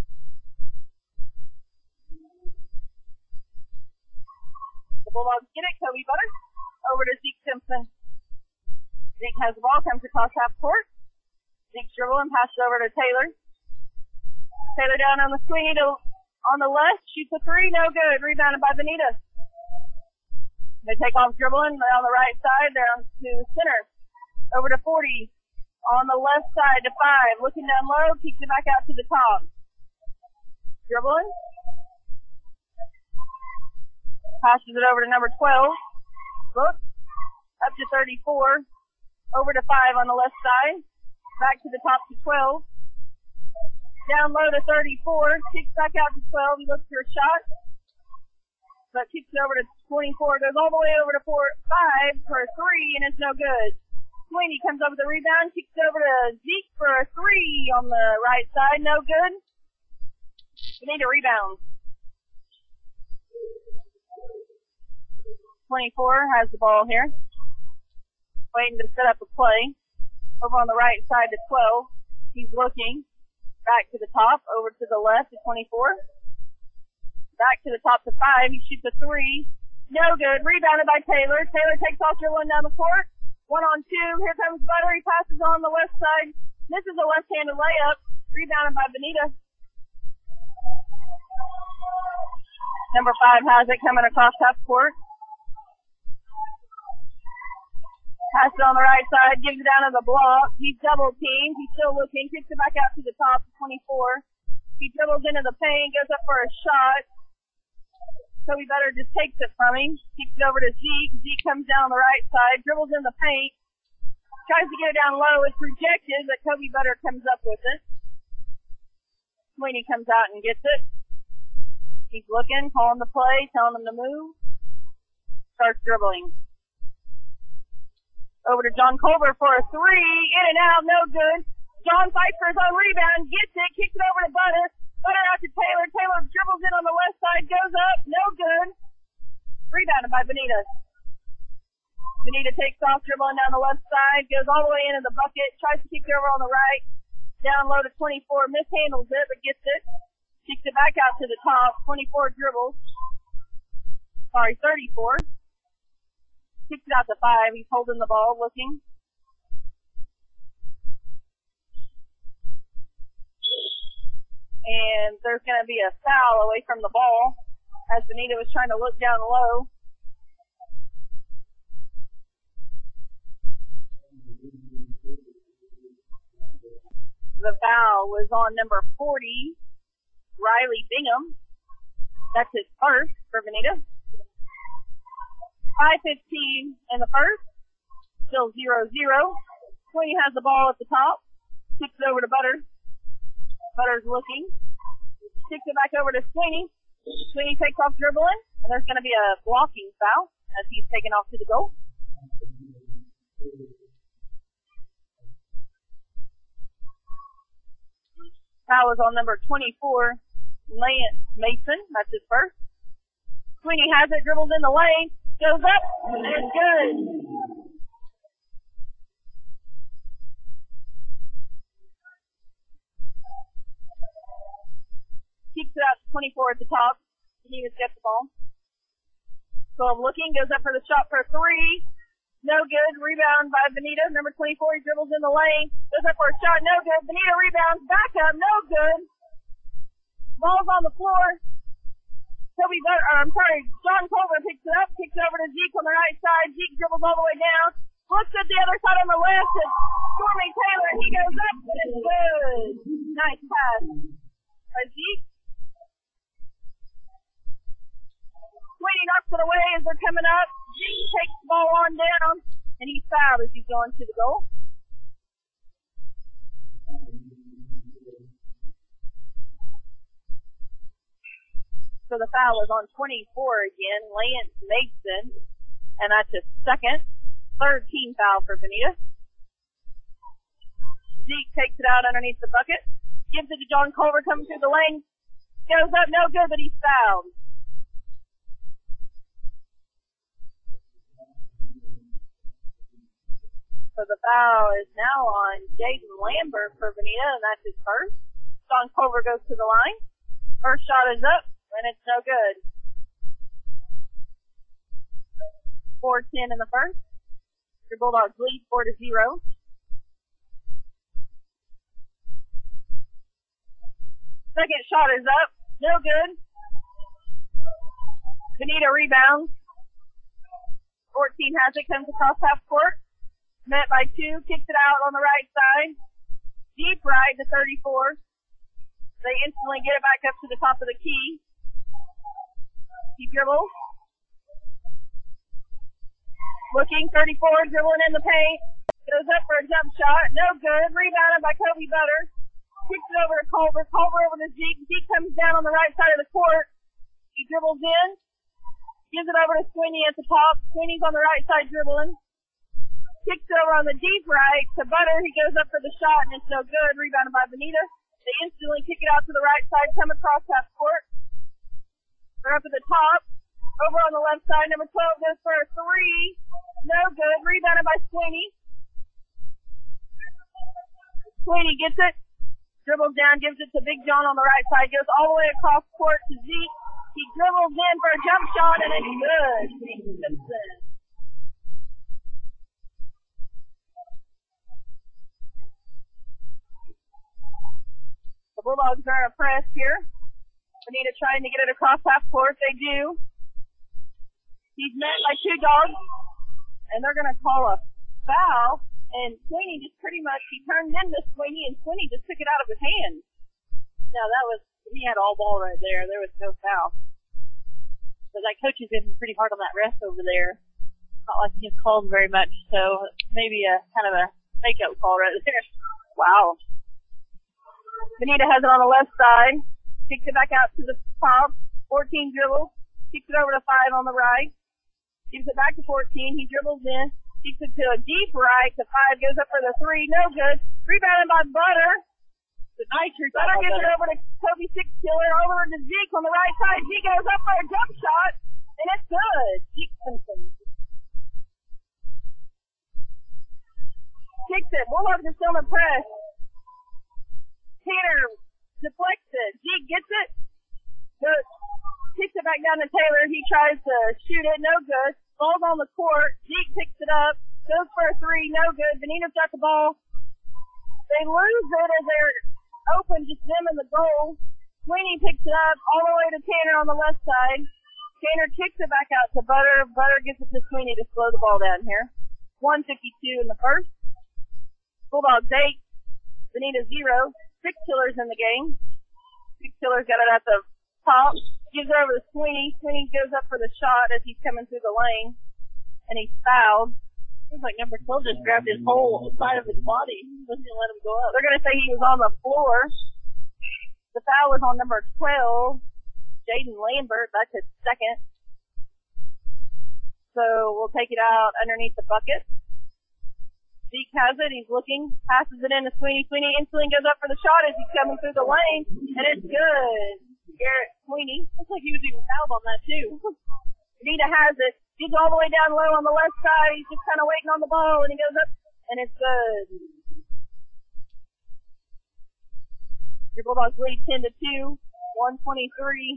The Bulldogs get it. Kobe Butter over to Zeke Simpson. Zeke has the ball, comes across half court. Zeke's dribbling, passes over to Taylor. Taylor down on the swing on the left, shoots a three, no good. Rebounded by Benita. They take off dribbling on the right side, down to center. Over to 40. On the left side to 5. Looking down low, kicks it back out to the top. Dribbling. Passes it over to number 12. Look. Up to 34. Over to 5 on the left side. Back to the top to 12. Down low to 34. Kicks back out to 12. He looks for a shot. But kicks it over to 24. Goes all the way over to 5 for a 3, and it's no good. Sweeney comes up with the rebound. Kicks it over to Zeke for a 3 on the right side. No good. We need a rebound. 24 has the ball here. Waiting to set up a play. Over on the right side to 12. He's looking. Back to the top. Over to the left to 24. Back to the top to 5. He shoots a 3. No good. Rebounded by Taylor. Taylor takes off dribbling down the court. 1-on-2. Here comes Butter. He passes on the left side. Misses a left-handed layup. Rebounded by Benita. Number 5 has it coming across half court. Passes on the right side. Gives it down to the block. He's double teamed. He's still looking. Kicks it back out to the top to 24. He dribbles into the paint. Goes up for a shot. Kobe Butter just takes it from him. Kicks it over to Zeke. Zeke comes down on the right side. Dribbles in the paint. Tries to get it down low. It's rejected, but Kobe Butter comes up with it. Sweeney comes out and gets it. He's looking, calling the play, telling them to move. Starts dribbling. Over to John Culver for a 3. In and out, no good. John fights for his own rebound. Gets it. Kicks it over to Butter. Butter out to Taylor. Taylor dribbles in on the left side. Goes up. No good. Rebounded by Benita. Benita takes off dribbling down the left side. Goes all the way into the bucket. Tries to kick it over on the right. Down low to 24. Mishandles it, but gets it. Kicks it back out to the top. 24 dribbles. 34. Kicks it out to 5. He's holding the ball, looking. And there's going to be a foul away from the ball as Benita was trying to look down low. The foul was on number 40, Riley Bingham. That's his first for Benita. 5:15 in the first. Still 0-0. Sweeney has the ball at the top. Kicks it over to Butter. Butter's looking. Kicks it back over to Sweeney. Sweeney takes off dribbling. And there's going to be a blocking foul as he's taken off to the goal. Foul is on number 24, Lance Mason. That's his first. Sweeney has it, dribbles in the lane. Goes up, and it's good. Keeps it out to 24 at the top. He just gets the ball. So I'm looking, goes up for the shot for a 3. No good. Rebound by Benita. Number 24, he dribbles in the lane. Goes up for a shot, no good. Benita rebounds, back up, no good. Ball's on the floor. John Culver picks it up, kicks it over to Zeke on the right side. Zeke dribbles all the way down, looks at the other side on the left, and Stormy Taylor, he goes up, and it's good. Nice pass by Zeke. Sweeney knocks it away as they're coming up. Zeke takes the ball on down, and he's fouled as he's going to the goal. So the foul is on 24 again, Lance Mason, and that's his third team foul for Bonita. Zeke takes it out underneath the bucket, gives it to John Culver coming through the lane, goes up, no good, but he's fouled. So the foul is now on Jaden Lambert for Bonita, and that's his first. John Culver goes to the line. First shot is up, and it's no good. 4-10 in the first. Your Bulldogs lead 4-0. Second shot is up. No good. Bonita rebounds. 14 has it, comes across half court. Met by 2, kicks it out on the right side. Deep right to 34. They instantly get it back up to the top of the key. He dribbles. Looking, 34, dribbling in the paint. Goes up for a jump shot. No good. Rebounded by Kobe Butter. Kicks it over to Culver. Culver over to Zeke. Zeke comes down on the right side of the court. He dribbles in. Gives it over to Sweeney at the top. Sweeney's on the right side dribbling. Kicks it over on the deep right to Butter. He goes up for the shot, and it's no good. Rebounded by Bonita. They instantly kick it out to the right side, come across half court. They're up at the top. Over on the left side, number 12 goes for a 3. No good. Rebounded by Sweeney. Sweeney gets it. Dribbles down, gives it to Big John on the right side. Goes all the way across court to Zeke. He dribbles in for a jump shot, and it's good. Simpson. The Bulldogs are a press here. Bonita trying to get it across half court. They do. He's met by 2 dogs, and they're going to call a foul. And Sweeney just pretty much, he turned into Sweeney, and Sweeney just took it out of his hand. No, he had all ball right there. There was no foul. But that coach has been pretty hard on that ref over there. Not like he's called very much, so maybe a kind of a fake-out call right there. Wow. Bonita has it on the left side. Kicks it back out to the top. 14 dribbles. Kicks it over to 5 on the right. Gives it back to 14. He dribbles in. Kicks it to a deep right to 5. Goes up for the 3. No good. Rebounded by Butter. Butter gives it over to Kobe Six-Killer. Over to Zeke on the right side. Zeke goes up for a jump shot. And it's good. Zeke Simpson. Kicks it. Bulldogs are still in the press. Tanner deflects it. Zeke gets it. Good. Kicks it back down to Taylor. He tries to shoot it. No good. Ball's on the court. Zeke picks it up. Goes for a 3. No good. Bonita's got the ball. They lose it as they're open, just them in the goal. Sweeney picks it up all the way to Tanner on the left side. Tanner kicks it back out to Butter. Butter gives it to Sweeney to slow the ball down here. 1:52 in the first. Bulldogs 8. Bonita 0. Six-Killers in the game. Six-Killers got it at the top. Gives it over to Sweeney. Sweeney goes up for the shot as he's coming through the lane. And he's fouled. Seems like number 12 just grabbed his whole side of his body. Wasn't going to let him go up. They're going to say he was on the floor. The foul was on number 12, Jaden Lambert. That's his second. So we'll take it out underneath the bucket. Zeke has it. He's looking. Passes it in to Sweeney. Sweeney instantly goes up for the shot as he's coming through the lane. And it's good. Garrett Sweeney. Looks like he was even fouled on that, too. Bonita has it. He's all the way down low on the left side. He's just kind of waiting on the ball, and he goes up, and it's good. Your Bulldogs lead 10-2. 1:23.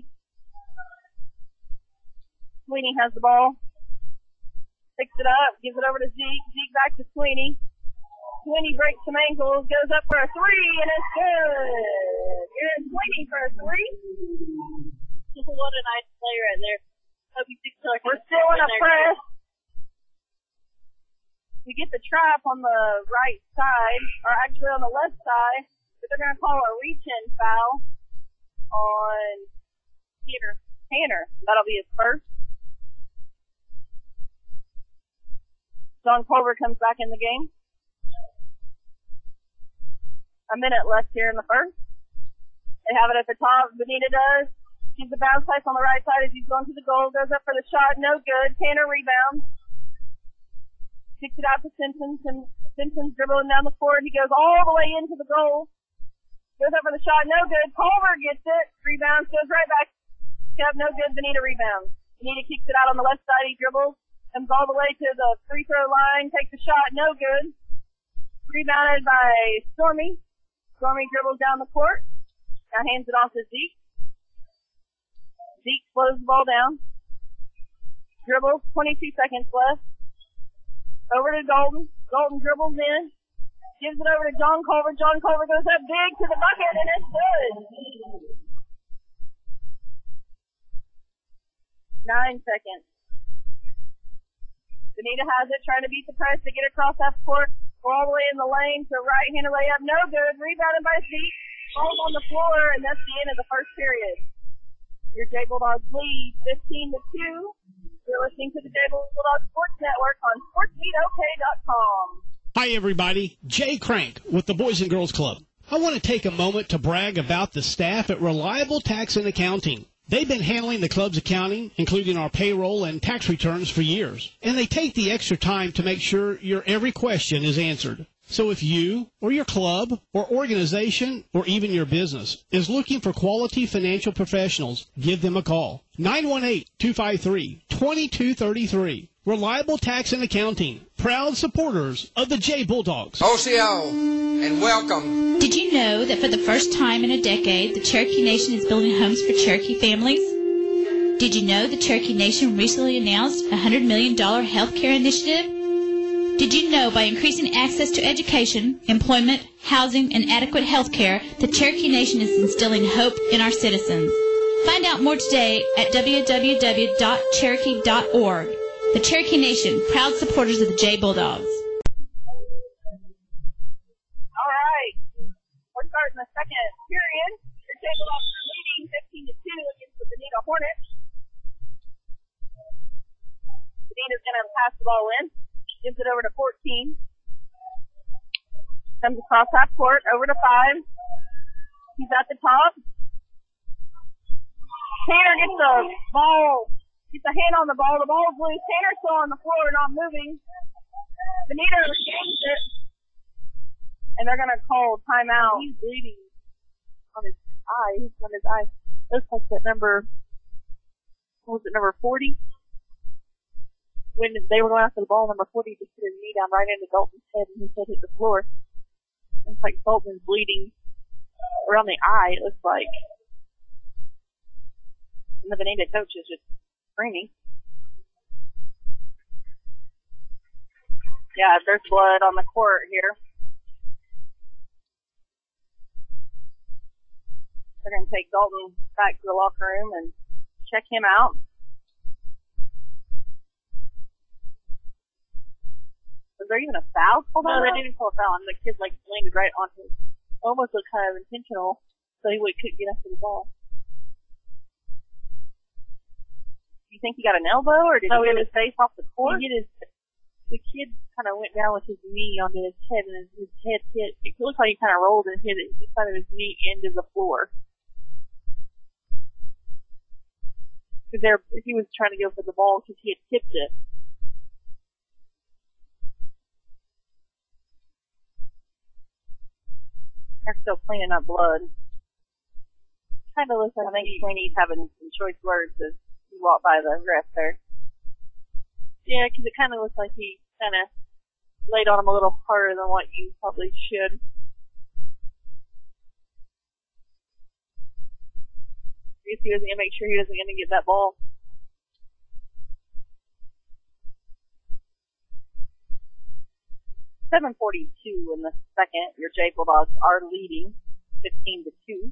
Sweeney has the ball. Picks it up. Gives it over to Zeke. Zeke back to Sweeney. Sweeney breaks some ankles. Goes up for a 3, and it's good. Here's Sweeney for a 3. What a nice play right there. We're still in a press. We get the trap on the right side, or actually on the left side, but they're going to call a reach-in foul on Tanner. That'll be his first. John Culver comes back in the game. A minute left here in the first. They have it at the top. Bonita does. Gives the bounce pass on the right side as he's going to the goal. Goes up for the shot. No good. Tanner rebounds. Kicks it out to Simpson. Simpson's dribbling down the court. He goes all the way into the goal. Goes up for the shot. No good. Culver gets it. Rebounds. Goes right back up. No good. Bonita rebounds. Bonita kicks it out on the left side. He dribbles. Comes all the way to the free throw line. Takes a shot. No good. Rebounded by Stormy. Stormy dribbles down the court. Now hands it off to Zeke. Zeke slows the ball down. Dribbles. 22 seconds left. Over to Dalton. Dalton dribbles in. Gives it over to John Culver. John Culver goes up big to the bucket, and it's good. 9 seconds. Bonita has it, trying to beat the press to get across half court. All the way in the lane to right-handed layup. No good. Rebounded by Zeke. Falls on the floor, and that's the end of the first period. Your Jay Bulldogs lead 15-2. You're listening to the Jay Bulldogs Sports Network on SportsMeetOK.com. Hi, everybody. Jay Crank with the Boys and Girls Club. I want to take a moment to brag about the staff at Reliable Tax and Accounting. They've been handling the club's accounting, including our payroll and tax returns, for years. And they take the extra time to make sure your every question is answered. So if you or your club or organization or even your business is looking for quality financial professionals, give them a call. 918-253-2233. Reliable Tax and Accounting. Proud supporters of the Jay Bulldogs. OCO, and welcome. Did you know that for the first time in a decade, the Cherokee Nation is building homes for Cherokee families? Did you know the Cherokee Nation recently announced a $100 million health care initiative? Did you know by increasing access to education, employment, housing, and adequate health care, the Cherokee Nation is instilling hope in our citizens? Find out more today at www.cherokee.org. The Cherokee Nation, proud supporters of the Jay Bulldogs. All right. We're starting the second period. Your Jay Bulldogs are leading 15-2 against the Bonita Hornets. Bonita's going to pass the ball in. Gives it over to 14. Comes across half court, over to 5. He's at the top. Tanner gets the ball, gets a hand on the ball. The ball's loose. Tanner's still on the floor, not moving. Bonita gains it. And they're going to call timeout. He's bleeding on his eye. He's on his eye. Looks like that number, what was it, number 40? When they were going after the ball, number 40 just put his knee down right into Dalton's head, and his head hit the floor. It's like Dalton's bleeding around the eye, it looks like. And the Bonita coach is just screaming. Yeah, there's blood on the court here. They're going to take Dalton back to the locker room and check him out. Was there even a foul? No, they didn't call a foul. And the kid landed right on his, almost looked kind of intentional, so he couldn't get after the ball. Do you think he got an elbow, or did he get his face off the court? The kid kind of went down with his knee onto his head, and his head hit. It looked like he kind of rolled and hit the side of his knee into the floor. Because he was trying to go for the ball because he had tipped it. They're still cleaning up blood. Kind of looks like I think Sweeney's having some choice words as he walked by the ref there. Yeah, because it kind of looks like he kind of laid on him a little harder than what you probably should. I guess he wasn't going to make sure he wasn't going to get that ball. .742 in the second. Your Jay Bulldogs are leading 15-2.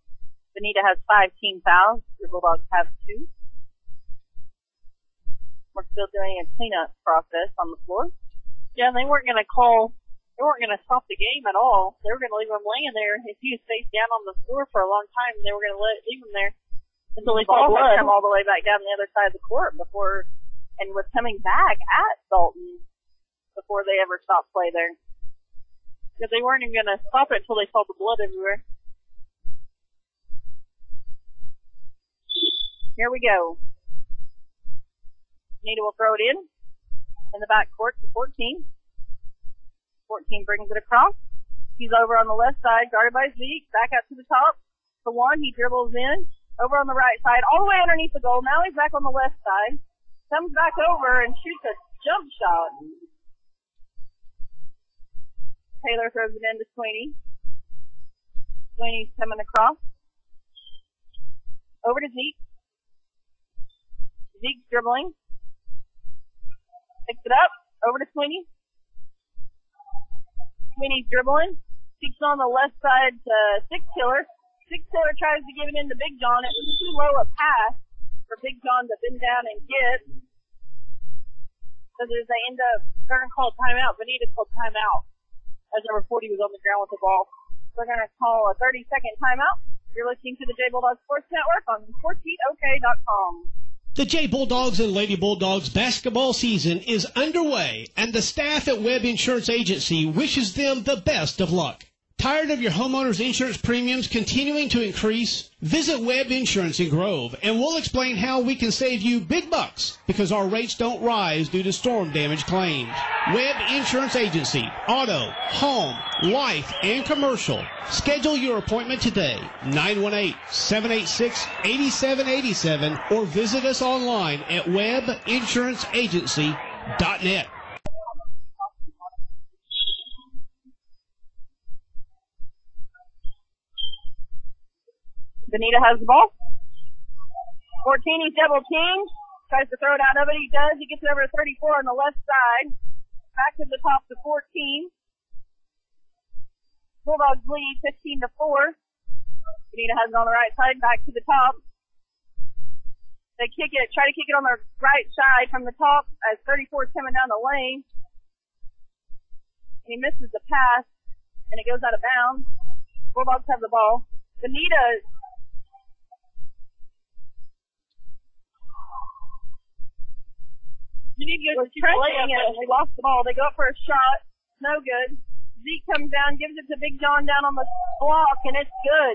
Bonita has 5 team fouls. Your Bulldogs have 2. We're still doing a cleanup process on the floor. Yeah, they weren't going to stop the game at all. They were going to leave him laying there. If he was face down on the floor for a long time, they were going to leave him there until they saw blood. Come all the way back down the other side of the court and was coming back at Dalton before they ever stopped play there. Yeah, they weren't even going to stop it until they saw the blood everywhere. Here we go. Bonita will throw it in the back court to 14. 14 brings it across. He's over on the left side, guarded by Zeke. Back out to the top. To one, he dribbles in. Over on the right side, all the way underneath the goal. Now he's back on the left side. Comes back over and shoots a jump shot. Taylor throws it in to Sweeney. Sweeney's coming across. Over to Zeke. Zeke's dribbling. Picks it up. Over to Sweeney. Sweeney's dribbling. Zeke's on the left side to Six Killer. Six Killer tries to give it into Big John. It was too low a pass for Big John to bend down and get. So as they end up, they're going to call a timeout. Bonita called timeout as number 40 was on the ground with the ball. So they're going to call a 30-second timeout. You're listening to the J Bulldogs Sports Network on SportsBeatOK.com. The J Bulldogs and Lady Bulldogs basketball season is underway, and the staff at Webb Insurance Agency wishes them the best of luck. Tired of your homeowner's insurance premiums continuing to increase? Visit Webb Insurance in Grove, and we'll explain how we can save you big bucks because our rates don't rise due to storm damage claims. Webb Insurance Agency, auto, home, life, and commercial. Schedule your appointment today, 918-786-8787, or visit us online at webbinsuranceagency.net. Bonita has the ball. 14, he's double teamed. Tries to throw it out of it. He does. He gets it over to 34 on the left side. Back to the top to 14. Bulldogs lead 15-4. Bonita has it on the right side. Back to the top. They kick it. Try to kick it on the right side from the top as 34 is coming down the lane. He misses the pass, and it goes out of bounds. Bulldogs have the ball. Bonita. You need to go to trenching it. They lost the ball. They go up for a shot. No good. Zeke comes down, gives it to Big John down on the block, and it's good.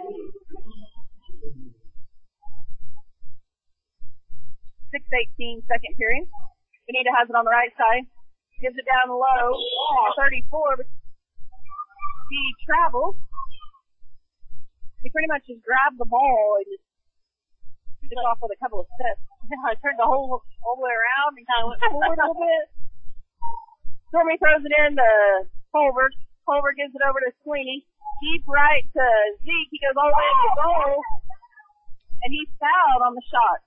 6:18, second period. Bonita has it on the right side. Gives it down low. 34, but he travels. He pretty much just grabbed the ball and just took it off with a couple of steps. I turned the whole way around and kind of went forward a little bit. Stormy throws it in to Culver. Culver gives it over to Sweeney. Deep right to Zeke. He goes all the way to the goal. And he's fouled on the shot.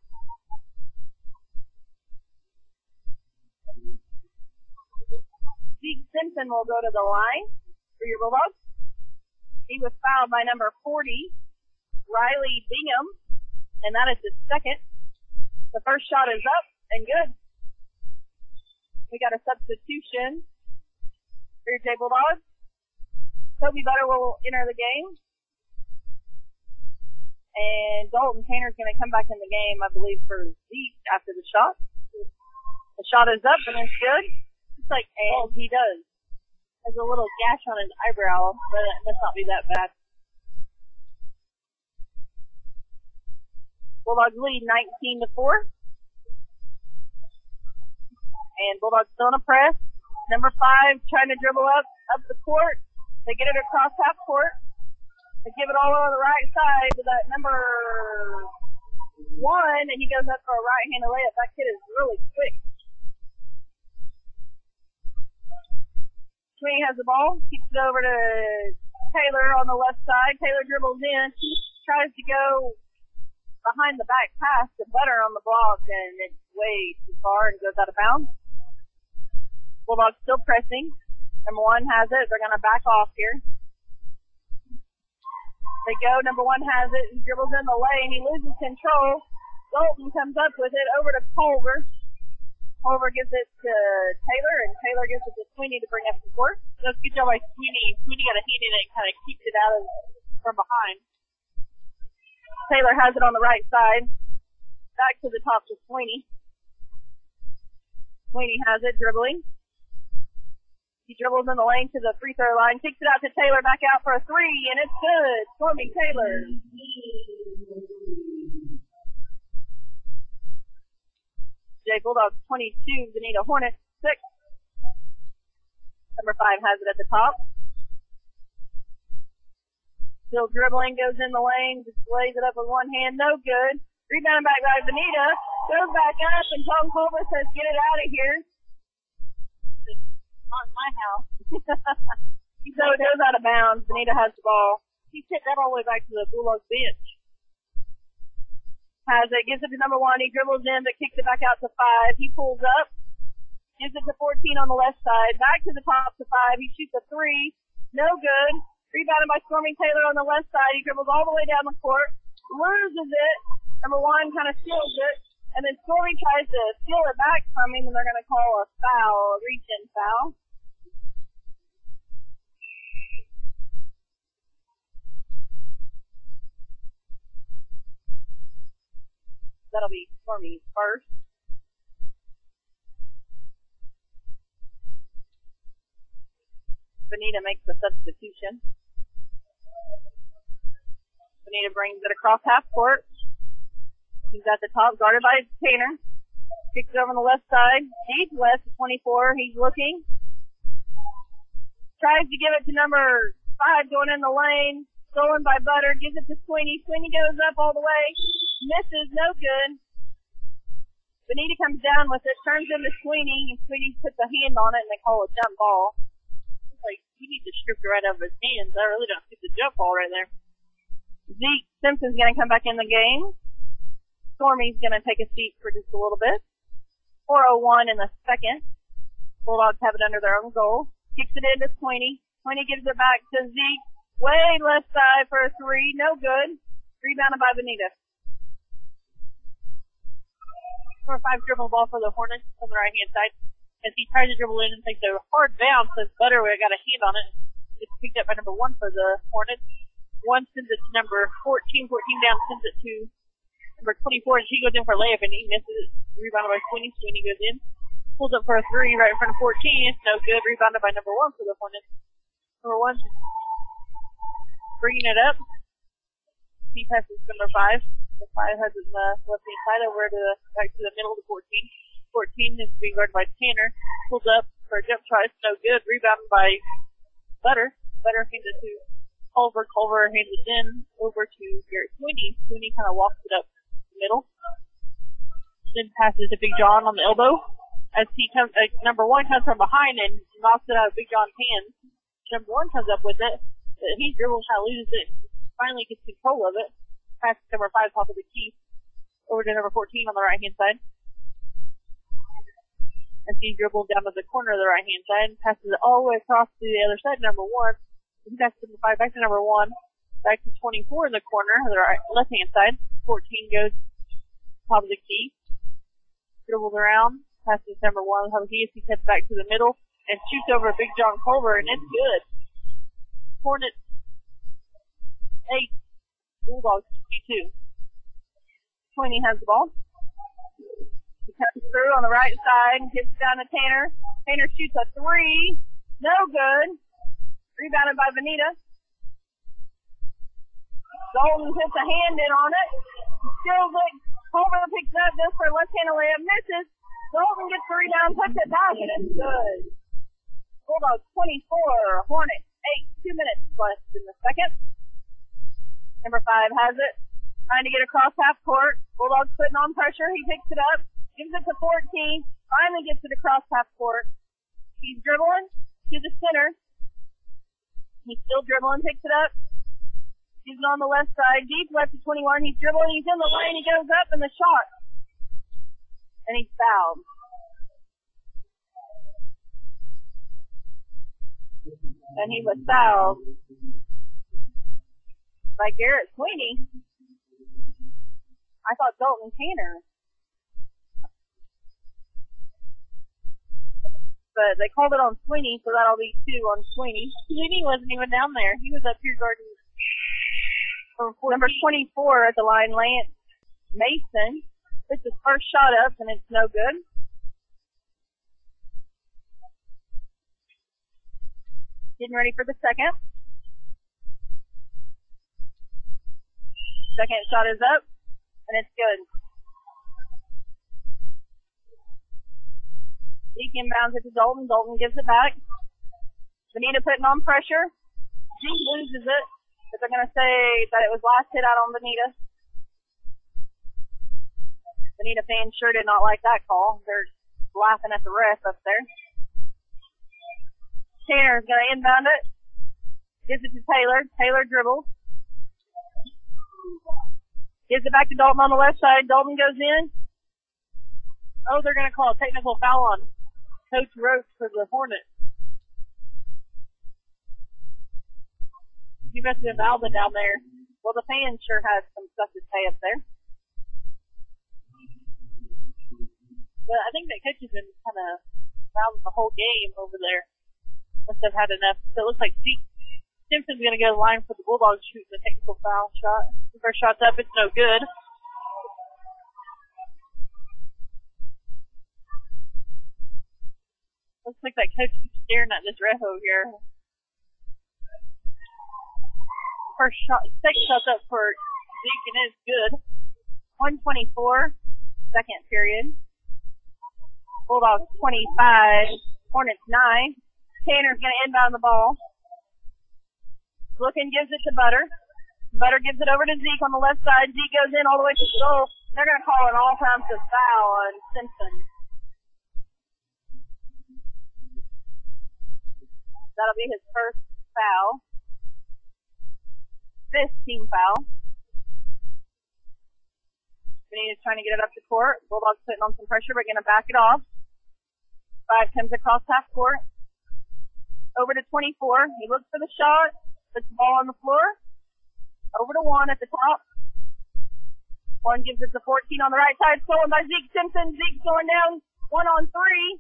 Zeke Simpson will go to the line for your Bulldogs. He was fouled by number 40, Riley Bingham, and that is his second. The first shot is up and good. We got a substitution for your J Bulldogs. Toby Butter will enter the game. And Dalton Tanner's going to come back in the game, I believe, for Zeke after the shot. The shot is up and it's good. It's like, and he does. Has a little gash on his eyebrow, but it must not be that bad. Bulldogs lead 19-4. And Bulldogs still in a press. Number 5 trying to dribble up the court. They get it across half court. They give it all over the right side to that number 1, and he goes up for a right-handed layup. That kid is really quick. Sweeney has the ball, keeps it over to Taylor on the left side. Taylor dribbles in, tries to go behind the back pass to Butter on the block, and it's way too far and goes out of bounds. Bulldogs still pressing. Number 1 has it. They're going to back off here. They go. Number 1 has it. He dribbles in the lane. He loses control. Dalton comes up with it over to Culver. Culver gives it to Taylor, and Taylor gives it to Sweeney to bring up the court. That's a good job by Sweeney. Sweeney got a hand in it and kind of keeps it out of from behind. Taylor has it on the right side. Back to the top to Sweeney. Sweeney has it, dribbling. He dribbles in the lane to the free throw line, kicks it out to Taylor, back out for a three, and it's good. Stormy Taylor. Jay Bulldogs 22, Veneta Hornets 6. Number 5 has it at the top. Still dribbling, goes in the lane, just lays it up with one hand, no good. Rebound back by Veneta, goes back up, and Tom Culver says, get it out of here. It's not in my house. So it goes out of bounds. Veneta has the ball. He took that all the way back to the Bulldogs bench. Has it, gives it to number 1. He dribbles in, but kicks it back out to 5. He pulls up, gives it to 14 on the left side. Back to the top to 5. He shoots a 3. No good. Rebounded by Stormy Taylor on the left side. He dribbles all the way down the court. Loses it. Number 1 kind of steals it. And then Stormy tries to steal it back from him, and they're going to call a foul, a reach-in foul. That'll be Stormy's first. Veneta makes the substitution. Veneta brings it across half court. He's at the top, guarded by Tanner. Kicks it over on the left side. Deep left to 24. He's looking. Tries to give it to number 5 going in the lane. Stolen by Butter. Gives it to Sweeney. Sweeney goes up all the way. Misses. No good. Veneta comes down with it. Turns into Sweeney. And Sweeney puts a hand on it and they call a jump ball. It's like, he needs to strip it right out of his hands. I really don't see the jump ball right there. Zeke Simpson's going to come back in the game. Stormy's going to take a seat for just a little bit. 4:01 in the second. Bulldogs have it under their own goal. Kicks it into Sweeney. Sweeney gives it back to Zeke. Way left side for a 3. No good. Rebounded by Veneta. Number 5 dribble ball for the Hornets on the right-hand side. As he tries to dribble in and takes a hard bounce, as Butter got a hand on it. It's picked up by number 1 for the Hornets. 1 sends it to number 14. 14 down sends it to number 24, and she goes in for a layup, and he misses it. Rebounded by Sweeney. Sweeney goes in. Pulls up for a 3 right in front of 14. It's no good. Rebounded by number 1 for the Hornets. Number 1 bringing it up. He passes number 5. Number 5 has it in the left-hand side over to back to the middle to 14. 14 is being guarded by Tanner. Pulls up for a jump try. It's no good. Rebounded by Butter. Butter hands it to Culver. Culver hands it in over to Garrett Sweeney. Sweeney kind of walks it up the middle. Then passes to Big John on the elbow. As he comes, number 1 comes from behind and knocks it out of Big John's hands. Number 1 comes up with it. He dribbles, kind of loses it, finally gets control of it. Passes number 5 top of the key over to number 14 on the right-hand side. As he dribbles down to the corner of the right-hand side, passes it all the way across to the other side, number 1. He passes number 5 back to number 1, back to 24 in the corner of the left-hand side. 14 goes top of the key, dribbles around, passes number 1 on top of the key as he cuts back to the middle and shoots over Big John Culver, and it's good. Hornets 8, Bulldogs 22. Sweeney has the ball. He cuts through on the right side and gets down to Tanner. Tanner shoots a 3. No good. Rebounded by Veneta. Golden puts a hand in on it. Steals it. Culver picks it up, goes for a left-handed layup, misses. Golden gets the rebound, puts it back, and it's good. Bulldogs 24, Hornets 8, 2 minutes left in the second. Number 5 has it. Trying to get across half court. Bulldogs putting on pressure. He picks it up. Gives it to 14. Finally gets it across half court. He's dribbling to the center. He's still dribbling. Picks it up. Gives it on the left side. Deep left to 21. He's dribbling. He's in the lane. He goes up and the shot. And he's fouled. And he was fouled by Garrett Sweeney. I thought Dalton Tanner. but they called it on Sweeney, so that'll be 2 on Sweeney. Sweeney wasn't even down there. He was up here guarding Number 24 at the line, Lance Mason. Puts his first shot up, and it's no good. Getting ready for the second. Second shot is up, and it's good. Zeke inbounds it to Dalton. Dalton gives it back. Bonita putting on pressure. Zeke loses it, but they're going to say that it was last hit out on Bonita. Bonita fans sure did not like that call. They're laughing at the ref up there. Tanner's going to inbound it. Gives it to Taylor. Taylor dribbles. Gives it back to Dalton on the left side. Dalton goes in. Oh, they're going to call a technical foul on Coach Roach for the Hornets. You must have Alba down there. Well, the fans sure have some stuff to say up there. But I think that coach has been kind of fouling the whole game over there. Must have had enough. So it looks like Zeke Simpson's going to go to the line for the Bulldogs shooting the technical foul shot. The first shot's up. It's no good. Looks like that coach keeps staring at this ref over here. First shot, second shot's up for Zeke, and it's good. 1:24, second period. Bulldogs 25, Hornets 9. Tanner's going to inbound the ball. Looking, gives it to Butter. Butter gives it over to Zeke on the left side. Zeke goes in all the way to the goal. They're going to call an all-offensive foul on Simpson. That'll be his first foul. 5th team foul. Benita's trying to get it up to court. Bulldogs putting on some pressure, but going to back it off. 5 comes across half court. Over to 24. He looks for the shot. Puts the ball on the floor. Over to 1 at the top. 1 gives it to 14 on the right side. Stolen by Zeke Simpson. Zeke's going down. 1 on 3.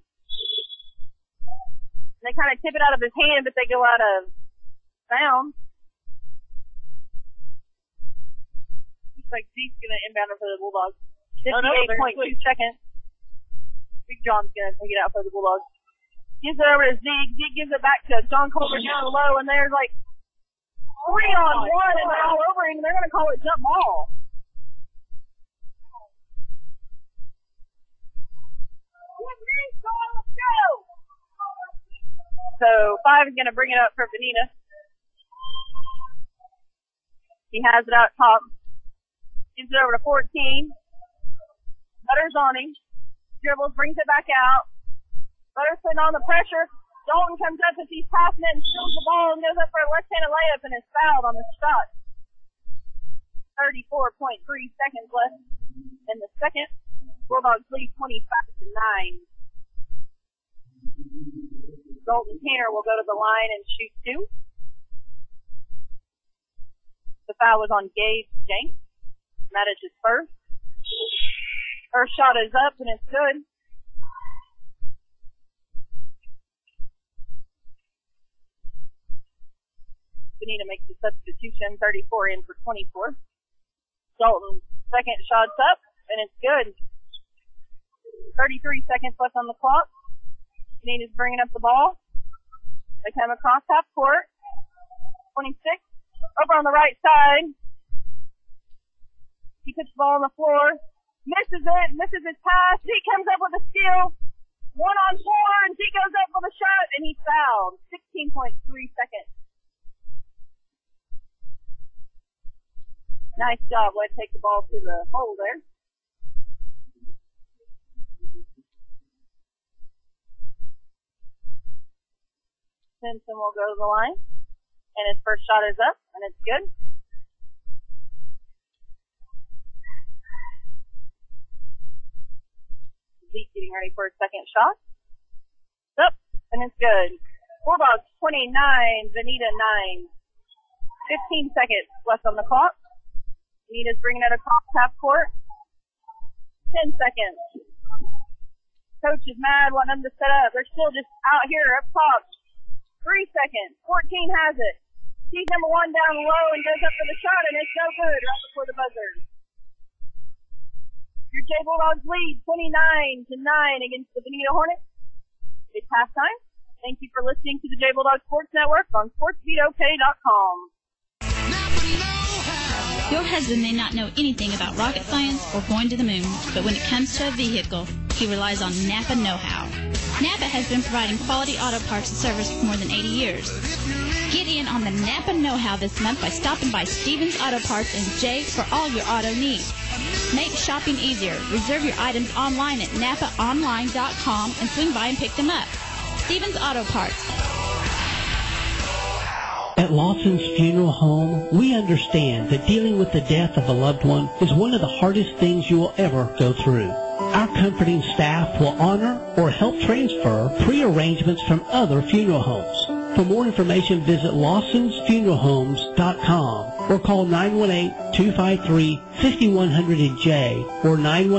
They kind of tip it out of his hand, but they go out of bounds. Looks like Zeke's going to inbound it for the Bulldogs. 58.2 seconds. Big John's going to take it out for the Bulldogs. Gives it over to Zeke. Zeke gives it back to John Colbert down low, and there's like 3 on 1, and they're all over him. They're going to call it jump ball. So 5 is going to bring it up for Bonita. He has it out top. Gives it over to 14. Butter's on him. Dribbles, brings it back out. Butter's putting on the pressure. Dalton comes up as he's passing it and steals the ball and goes up for a left-handed layup and is fouled on the shot. 34.3 seconds left in the second. Bulldogs lead 25-9. Dalton Tanner will go to the line and shoot 2. The foul was on Gabe Jenks. That is his first. First shot is up, and it's good. Bonita makes the substitution, 34 in for 24. Dalton's second shot's up, and it's good. 33 seconds left on the clock. Bonita's bringing up the ball. They come across half court. 26. Over on the right side. He puts the ball on the floor. Misses it. Misses his pass. Zeke comes up with a steal. 1 on 4, and Zeke goes up with a shot, and he's fouled. 16.3 seconds. Nice job. Let's take the ball to the hole there. Simpson will go to the line, and his first shot is up, and it's good. Zeke getting ready for his second shot. It's up, and it's good. Bulldogs 29, Bonita 9. 15 seconds left on the clock. Bonita's bringing it across half court. 10 seconds. Coach is mad, wanting them to set up. They're still just out here up top. 3 seconds. 14 has it. Sees number 1 down low and goes up for the shot, and it's no good right before the buzzer. Your J Bulldogs lead 29-9 against the Bonita Hornets. It's halftime. Thank you for listening to the J Bulldog Sports Network on SportsBeatOK.com. Your husband may not know anything about rocket science or going to the moon, but when it comes to a vehicle, he relies on Napa Know-How. Napa has been providing quality auto parts and service for more than 80 years. Get in on the Napa Know-How this month by stopping by Stevens Auto Parts in Jay for all your auto needs. Make shopping easier. Reserve your items online at NapaOnline.com and swing by and pick them up. Stevens Auto Parts. At Lawson's Funeral Home, we understand that dealing with the death of a loved one is one of the hardest things you will ever go through. Our comforting staff will honor or help transfer pre-arrangements from other funeral homes. For more information, visit Lawson'sFuneralHomes.com or call 918-253-5100 in Jay or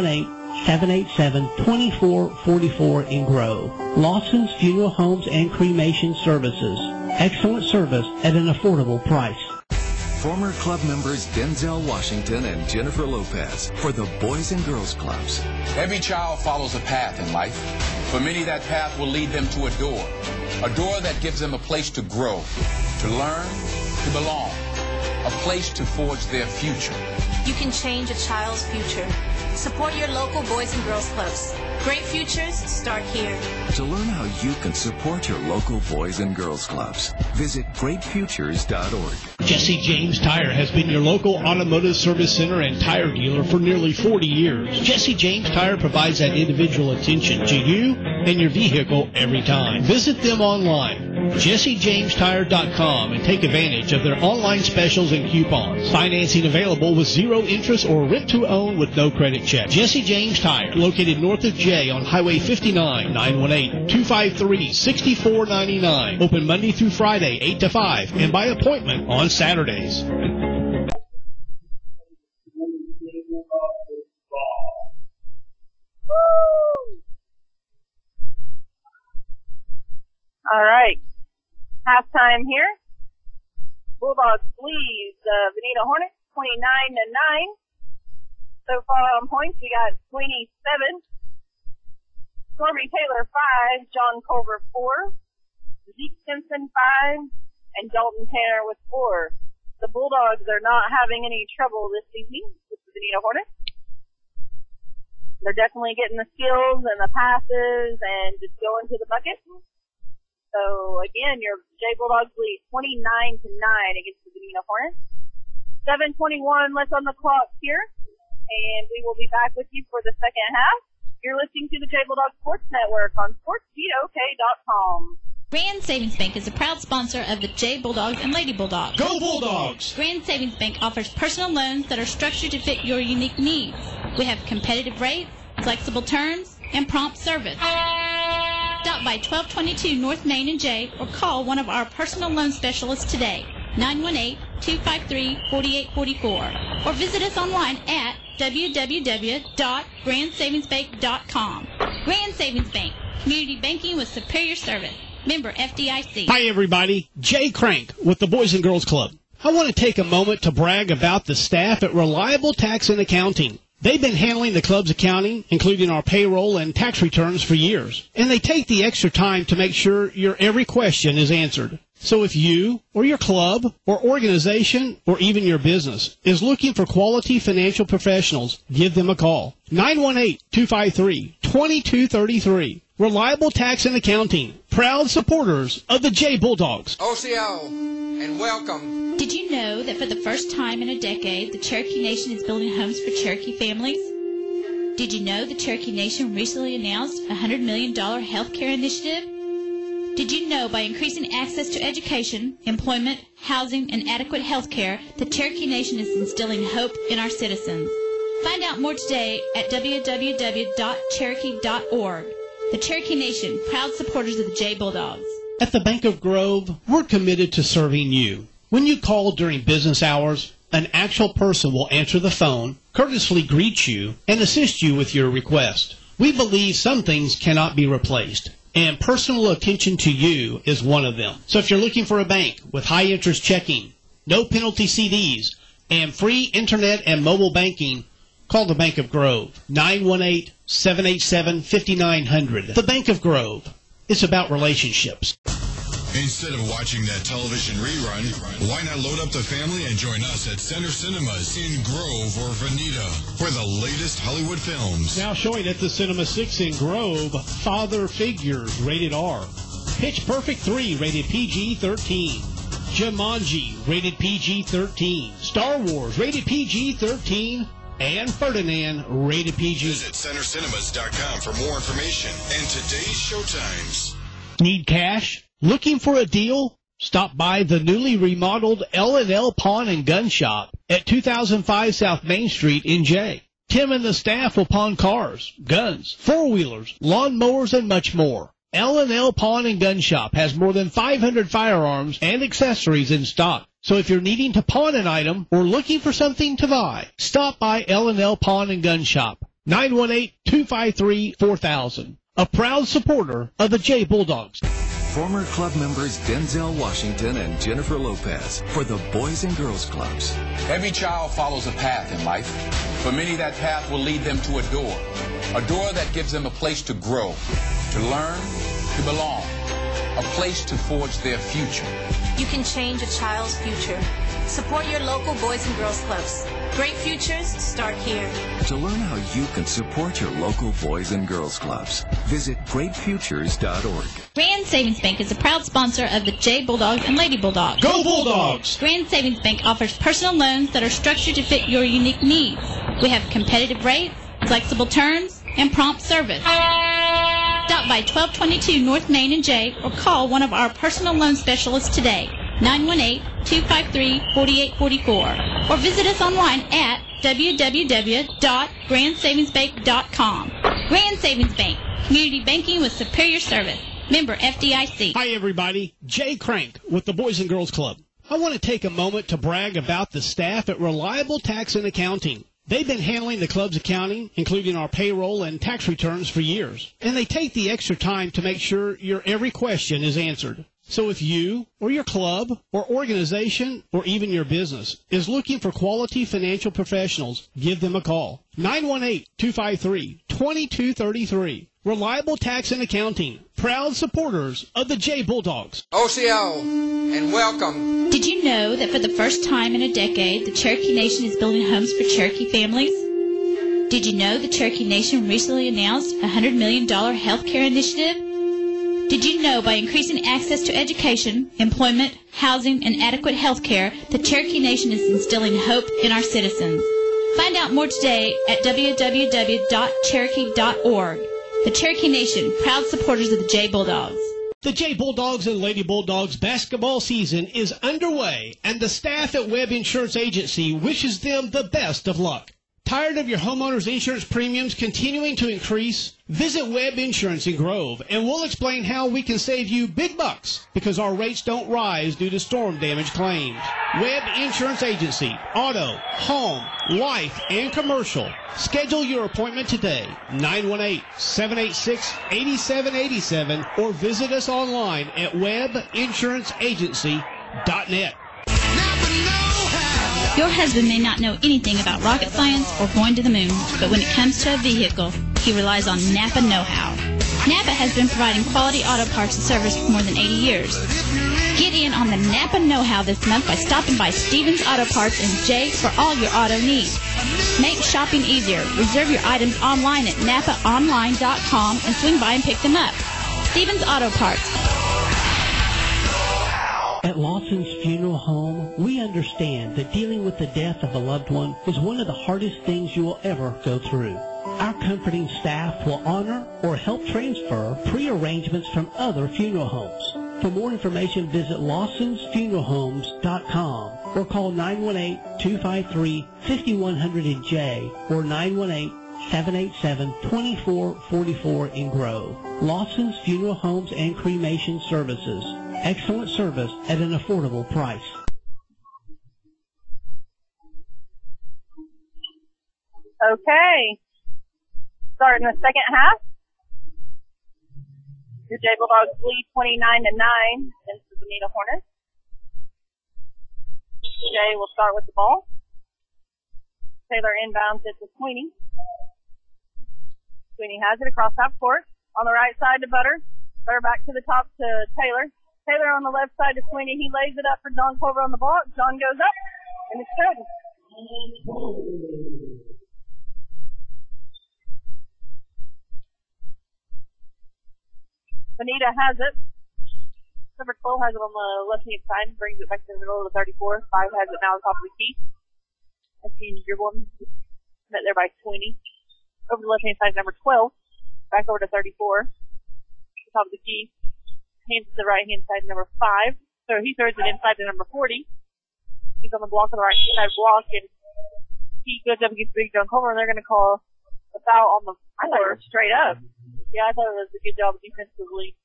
918-787-2444 in Grove. Lawson's Funeral Homes and Cremation Services. Excellent service at an affordable price. Former club members Denzel Washington and Jennifer Lopez for the Boys and Girls Clubs. Every child follows a path in life. For many, that path will lead them to a door that gives them a place to grow, to learn, to belong, a place to forge their future. You can change a child's future. Support your local Boys and Girls Clubs. Great futures start here. To learn how you can support your local Boys and Girls Clubs, visit greatfutures.org. Jesse James Tire has been your local automotive service center and tire dealer for nearly 40 years. Jesse James Tire provides that individual attention to you and your vehicle every time. Visit them online, JesseJamesTire.com, and take advantage of their online specials and coupons. Financing available with zero interest or rent to own with no credit check. Jesse James Tire, located north of J on Highway 59, 918-253-6499. Open Monday through Friday, 8 to 5, and by appointment on Saturdays. All right. Halftime here. Bulldogs lead the Bonita Hornets 29-9. So far on points, we got Sweeney 7, Stormy Taylor 5, John Culver 4, Zeke Simpson 5, and Dalton Tanner with 4. The Bulldogs are not having any trouble this evening with the Bonita Hornets. They're definitely getting the skills and the passes and just going to the bucket. So again, your J Bulldogs lead 29-9 against the Bonita Hornets. 7:21 left on the clock here, and we will be back with you for the second half. You're listening to the J Bulldog Sports Network on SportsBeatOK.com. Grand Savings Bank is a proud sponsor of the J Bulldogs and Lady Bulldogs. Go Bulldogs! Grand Savings Bank offers personal loans that are structured to fit your unique needs. We have competitive rates, flexible terms, and prompt service. Stop by 1222 North Main and J or call one of our personal loan specialists today, 918-253-4844, or visit us online at www.grandsavingsbank.com. Grand Savings Bank, community banking with superior service. Member FDIC. Hi, everybody. Jay Crank with the Boys and Girls Club. I want to take a moment to brag about the staff at Reliable Tax and Accounting. They've been handling the club's accounting, including our payroll and tax returns, for years. And they take the extra time to make sure your every question is answered. So if you or your club or organization or even your business is looking for quality financial professionals, give them a call. 918-253-2233. Reliable Tax and Accounting. Proud supporters of the J Bulldogs. OCO, and welcome. Did you know that for the first time in a decade, the Cherokee Nation is building homes for Cherokee families? Did you know the Cherokee Nation recently announced a $100 million health care initiative? Did you know by increasing access to education, employment, housing, and adequate health care, the Cherokee Nation is instilling hope in our citizens? Find out more today at www.cherokee.org. The Cherokee Nation, proud supporters of the J Bulldogs. At the Bank of Grove, we're committed to serving you. When you call during business hours, an actual person will answer the phone, courteously greet you, and assist you with your request. We believe some things cannot be replaced, and personal attention to you is one of them. So if you're looking for a bank with high interest checking, no penalty CDs, and free internet and mobile banking, call the Bank of Grove, 918-787-5900. The Bank of Grove. It's about relationships. Instead of watching that television rerun, why not load up the family and join us at Center Cinemas in Grove or Veneta for the latest Hollywood films. Now showing at the Cinema 6 in Grove, Father Figures, rated R. Pitch Perfect 3, rated PG-13. Jumanji, rated PG-13. Star Wars, rated PG-13. And Ferdinand, rated PG. Visit centercinemas.com for more information and today's showtimes. Need cash? Looking for a deal? Stop by the newly remodeled L&L Pawn and Gun Shop at 2005 South Main Street in Jay. Tim and the staff will pawn cars, guns, four-wheelers, lawn mowers, and much more. L&L Pawn and Gun Shop has more than 500 firearms and accessories in stock. So if you're needing to pawn an item or looking for something to buy, stop by L&L Pawn and Gun Shop, 918-253-4000. A proud supporter of the Jay Bulldogs. Former club members Denzel Washington and Jennifer Lopez for the Boys and Girls Clubs. Every child follows a path in life. For many, that path will lead them to a door that gives them a place to grow, to learn, to belong, a place to forge their future. You can change a child's future. Support your local Boys and Girls Clubs. Great futures start here. To learn how you can support your local Boys and Girls Clubs, visit greatfutures.org. Grand Savings Bank is a proud sponsor of the Jay Bulldogs and Lady Bulldogs. Go Bulldogs! Grand Savings Bank offers personal loans that are structured to fit your unique needs. We have competitive rates, flexible terms, and prompt service. Stop by 1222 North Main in Jay or call one of our personal loan specialists today, 918-253-4844, or visit us online at www.grandsavingsbank.com. Grand Savings Bank, community banking with superior service. Member FDIC. Hi, everybody. Jay Crank with the Boys and Girls Club. I want to take a moment to brag about the staff at Reliable Tax and Accounting. They've been handling the club's accounting, including our payroll and tax returns, for years. And they take the extra time to make sure your every question is answered. So if you or your club or organization or even your business is looking for quality financial professionals, give them a call. 918-253-2233. Reliable Tax and Accounting. Proud supporters of the Jay Bulldogs. OCO, and welcome. Did you know that for the first time in a decade, the Cherokee Nation is building homes for Cherokee families? Did you know the Cherokee Nation recently announced a $100 million health care initiative? Did you know by increasing access to education, employment, housing, and adequate health care, the Cherokee Nation is instilling hope in our citizens? Find out more today at www.cherokee.org. The Cherokee Nation, proud supporters of the Jay Bulldogs. The Jay Bulldogs and Lady Bulldogs basketball season is underway, and the staff at Webb Insurance Agency wishes them the best of luck. Tired of your homeowner's insurance premiums continuing to increase? Visit Webb Insurance in Grove, and we'll explain how we can save you big bucks because our rates don't rise due to storm damage claims. Webb Insurance Agency, auto, home, life, and commercial. Schedule your appointment today, 918-786-8787, or visit us online at webbinsuranceagency.net. Your husband may not know anything about rocket science or going to the moon, but when it comes to a vehicle, he relies on Napa Know-How. Napa has been providing quality auto parts and service for more than 80 years. Get in on the Napa Know-How this month by stopping by Stevens Auto Parts in Jay for all your auto needs. Make shopping easier. Reserve your items online at NapaOnline.com and swing by and pick them up. Stevens Auto Parts. At Lawson's Funeral Home, we understand that dealing with the death of a loved one is one of the hardest things you will ever go through. Our comforting staff will honor or help transfer pre-arrangements from other funeral homes. For more information, visit Lawson'sFuneralHomes.com or call 918-253-5100 in Jay or 918-787-2444 in Grove. Lawson's Funeral Homes and Cremation Services. Excellent service at an affordable price. Okay. start in the second half. Your Jay Bulldogs lead 29-9 against the Bonita Hornets. Jay will start with the ball. Taylor inbounds it to Sweeney. Sweeney has it across half court. On the right side to Butter. Butter back to the top to Taylor. Taylor on the left side to Sweeney. He lays it up for John Culver on the block. John goes up, and it's good. Bonita has it. Number 12 has it on the left-hand side, brings it back to the middle of the 34. 5 has it now on top of the key. That's Team's dribbling. Met there by Sweeney. Over the left-hand side, number 12. Back over to 34. Top of the key. Hands to the right-hand side, number 5. So he throws it inside to number 40. He's on the block on the right side block, and he goes up against Big John Culver, and they're going to call a foul on the floor. I thought it was straight up. Yeah, I thought it was a good job defensively.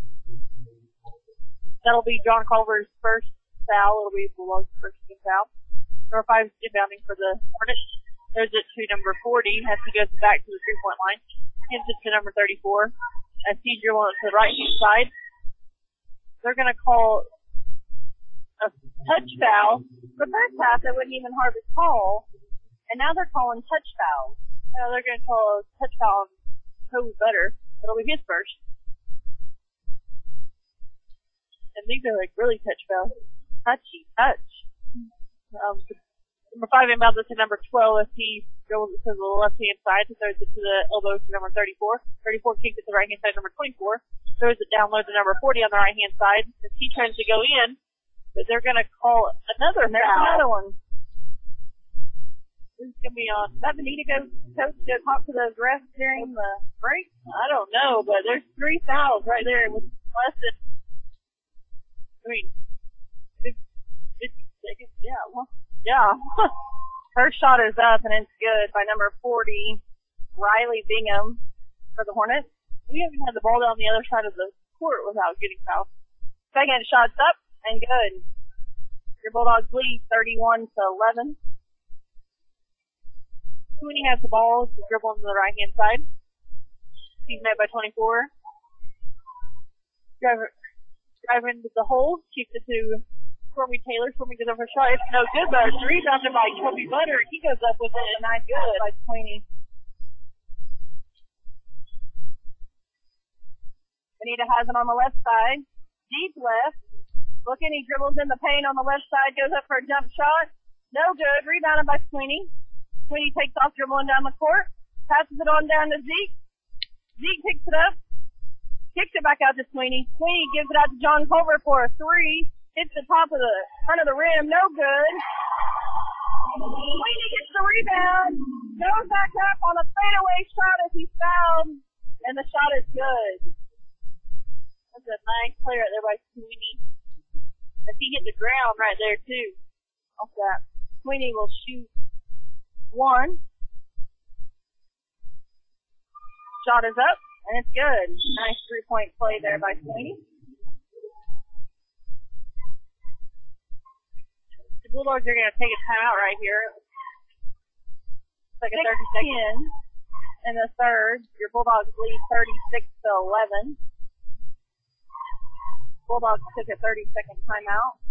That'll be John Culver's first foul. It'll be Bulldogs' first team foul. Number 5 is inbounding for the Hornets. There's it to number 40 as he goes back to the three-point line. Hands it to number 34. As he dribbles to the right-hand side. They're going to call a touch foul. The first half, they wouldn't even hardly call. And now they're calling touch fouls. Now they're going to call a touch foul on Toby Butter. It'll be his first. And these are like really touch fouls. Touchy touch. Number 5 inbounds it to number 12 as he goes to the left-hand side. He throws it to the elbow to number 34. 34 kicks it to the right-hand side, number 24. Throws it down low to number 40 on the right-hand side as he tries to go in. But they're going to call another foul. There's another one. This is going to be on. Is that Bonita coach go talk to the refs during the break? I don't know, but there's 3 fouls right there with less than, 50 seconds. Yeah, well, yeah. Her shot is up, and it's good by number 40, Riley Bingham for the Hornets. We haven't had the ball down the other side of the court without getting fouled. Second shot's up, and good. Your Bulldogs lead 31-11. Sweeney has the ball. He's dribbling to the right-hand side. He's met by 24. Driving to the hole. Keeps it to Stormy Taylor. Stormy goes over a shot. It's no good, but it's rebounded by Toby Butter. He goes up with it, and nice good by Sweeney. Bonita has it on the left side. Deep left. Looking, he dribbles in the paint on the left side. Goes up for a jump shot. No good. Rebounded by Sweeney. Sweeney takes off dribbling down the court. Passes it on down to Zeke. Zeke picks it up. Kicks it back out to Sweeney. Sweeney gives it out to John Culver for a 3. Hits the top of the front of the rim. No good. Sweeney gets the rebound. Goes back up on a fadeaway shot as he's fouled. And the shot is good. That's a nice play right there by Sweeney. As he hit the ground right there too. Off that. Sweeney will shoot 1. Shot is up, and it's good. Nice 3-point play there by Sweeney. The Bulldogs are going to take a timeout right here. It's like a 30 seconds. In the third, your Bulldogs lead 36-11. Bulldogs took a 30-second timeout.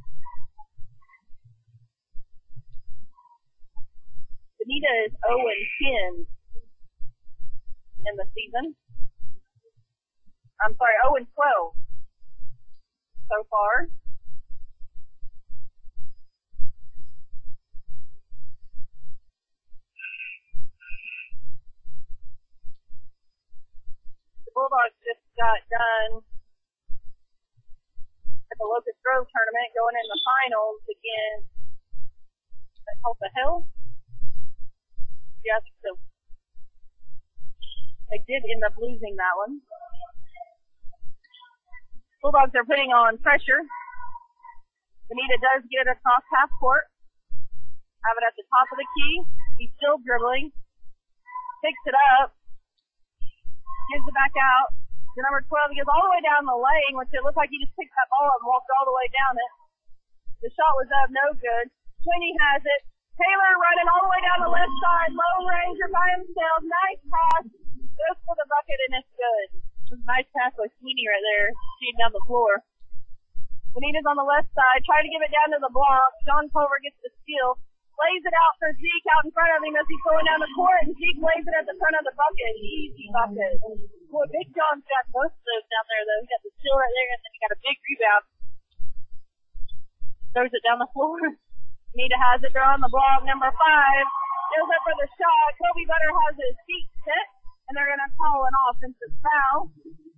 Bonita is 0-10 in the season. I'm sorry, 0-12 so far. The Bulldogs just got done at the Locust Grove tournament, going in the finals against Tulsa Hill. Yeah, I think so. They did end up losing that one. Bulldogs are putting on pressure. Bonita does get it across half court. Have it at the top of the key. He's still dribbling. Picks it up. Gives it back out. To number 12, he goes all the way down the lane, which it looked like he just picked that ball up and walked all the way down it. The shot was up, no good. Sweeney has it. Taylor running all the way down the left side. Lone Ranger by himself. Nice pass. Goes for the bucket, and it's good. It was a nice pass by Sweeney right there, shooting down the floor. Bonita's on the left side. Trying to give it down to the block. John Culver gets the steal. Lays it out for Zeke out in front of him as he's going down the court, and Zeke lays it at the front of the bucket. Easy bucket. Boy, Big John's got both of those down there, though. He got the steal right there, and then he got a big rebound. Throws it down the floor. Bonita has it. They're on the block. Number 5 goes up for the shot. Kobe Butter has his feet set, and they're going to call an offensive foul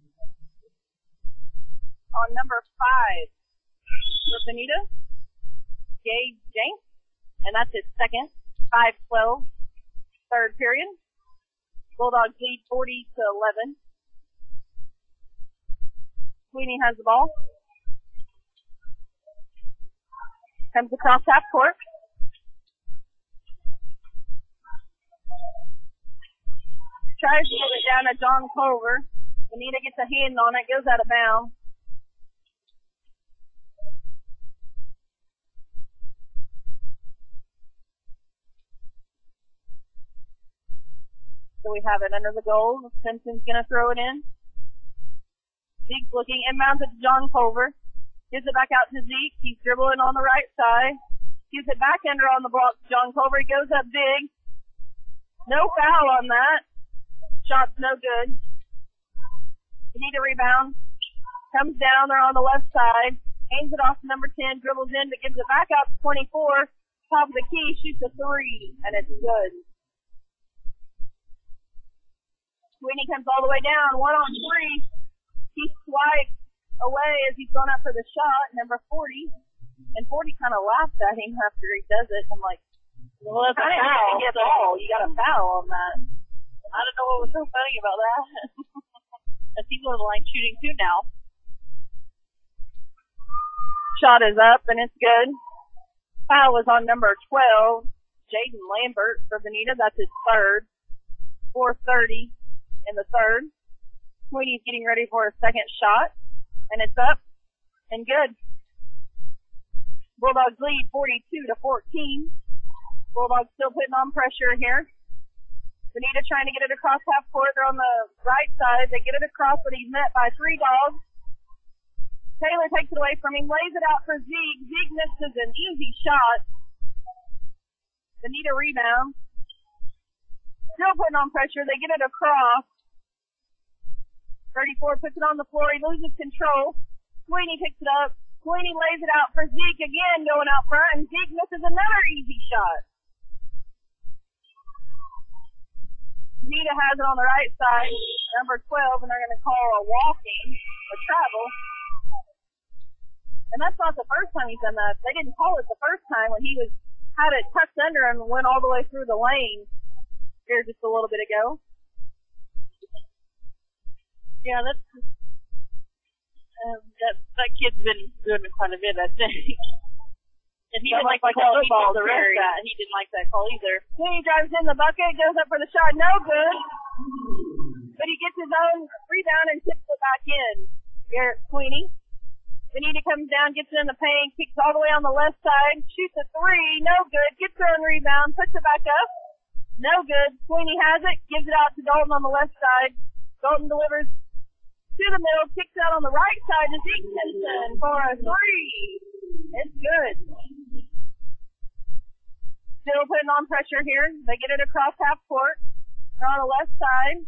on number 5 for Bonita. Gabe Jenks. And that's his second. 5-12, third period. Bulldogs lead 40-11. Sweeney has the ball. Comes across half court. Tries to get it down to John Culver. Bonita gets a hand on it, goes out of bounds. So we have it under the goal. Simpson's going to throw it in. Zeke's looking. Inbounds it to John Culver. Gives it back out to Zeke. He's dribbling on the right side. Gives it back under on the block to John Culver. He goes up big. No foul on that. Shot's no good. We need a rebound. Comes down. They're on the left side. Hands it off to number 10. Dribbles in, but gives it back out to 24. Top of the key. Shoots a 3. And it's good. Sweeney comes all the way down, 1-on-3. He swipes away as he's going up for the shot, number 40. And 40 kind of laughs at him after he does it. I'm like, well, that's a foul. You got a foul on that. I don't know what was so funny about that. As he's on the line shooting too now. Shot is up, and it's good. Foul was on number 12, Jaden Lambert for Bonita. That's his third. 4:30. In the third. Sweeney's getting ready for a second shot, and it's up and good. Bulldogs lead 42-14. Bulldogs still putting on pressure here. Bonita trying to get it across half court. They're on the right side. They get it across, but he's met by 3 dogs. Taylor takes it away from him, lays it out for Zeke. Zeke misses an easy shot. Bonita rebounds. Still putting on pressure. They get it across. 34 puts it on the floor. He loses control. Sweeney picks it up. Sweeney lays it out for Zeke again, going out front, and Zeke misses another easy shot. Bonita has it on the right side, number 12, and they're going to call a walking, a travel. And that's not the first time he's done that. They didn't call it the first time when he had it tucked under and went all the way through the lane here just a little bit ago. Yeah, that kid's been doing it quite a bit, I think. And he didn't like the call. He didn't like that call either. Sweeney drives in the bucket, goes up for the shot, no good. But he gets his own rebound and tips it back in. Garrett Sweeney. Bonita comes down, gets it in the paint, kicks all the way on the left side, shoots a 3, no good. Gets her own rebound, puts it back up, no good. Sweeney has it, gives it out to Dalton on the left side. Dalton delivers to the middle, kicks out on the right side to Zeke Simpson for a 3. It's good. Still putting on pressure here. They get it across half court. They're on the left side.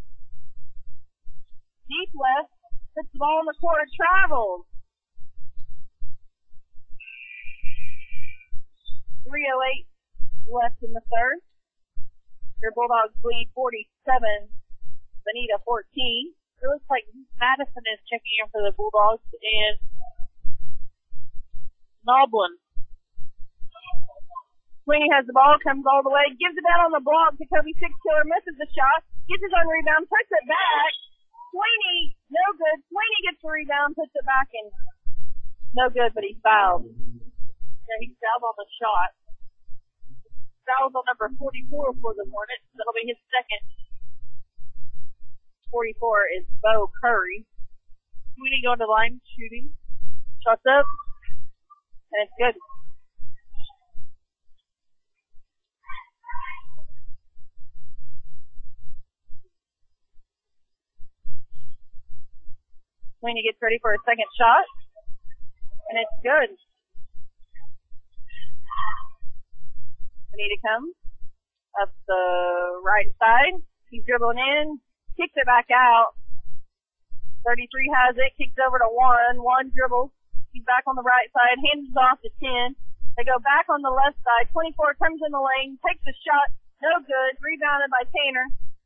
Deep left. Puts the ball in the court. Travels. 3:08 left in the third. Your Bulldogs lead 47. Bonita 14. It looks like Madison is checking in for the Bulldogs and Noblin. Sweeney has the ball, comes all the way, gives it out on the block to Kobe Sixkiller, misses the shot, gets his own rebound, puts it back. Sweeney, no good. Sweeney gets the rebound, puts it back, and no good, but he fouled. Yeah, he fouled on the shot. Fouled on number 44 for the Hornets. That'll be his second. 44 is Bo Curry. Sweeney going to the line, shooting. Shots up. And it's good. Sweeney gets ready for a second shot, and it's good. Bonita comes up the right side. He's dribbling in, kicks it back out. 33 has it, kicks over to 1. 1 dribbles. He's back on the right side, hands it off to 10. They go back on the left side. 24 comes in the lane, takes a shot, no good. Rebounded by Tanner.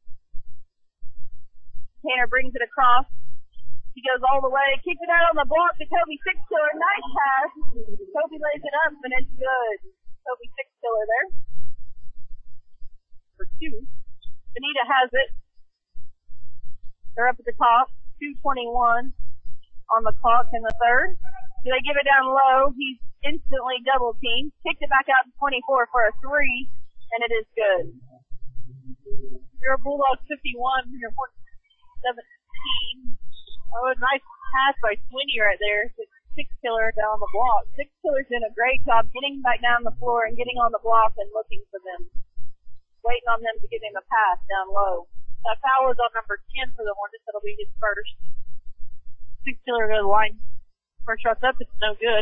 Tanner brings it across. He goes all the way, kicks it out on the block to Kobe Sixkiller. Nice pass. Kobe lays it up, and it's good. Kobe Sixkiller there for 2. Bonita has it. They're up at the top. 2:21 on the clock in the third. So they give it down low. He's instantly double teamed. Kicked it back out to 24 for a 3, and it is good. You're a Bulldogs 51. You're 17. Oh, a nice pass by Sweeney right there. Sixkiller down the block. Sixkiller's doing a great job getting back down the floor and getting on the block and looking for them. Waiting on them to give him a pass down low. That foul is on number 10 for the Hornets. That'll be his first. Sixkiller goes to the line. First shot's up. It's no good.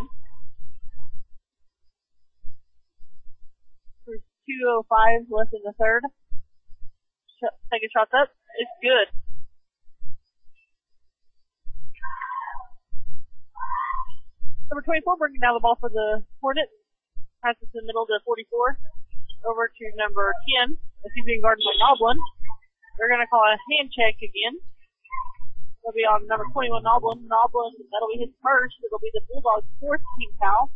There's 2:05 left in the third. Second shot's up. It's good. Number 24 bringing down the ball for the Hornets. Passes in the middle to 44. Over to number 10. As he's being guarded by Noblin. They're going to call a hand check again. It'll be on number 21, Noblin. Noblin, that'll be his first. It'll be the Bulldogs' 4th team foul.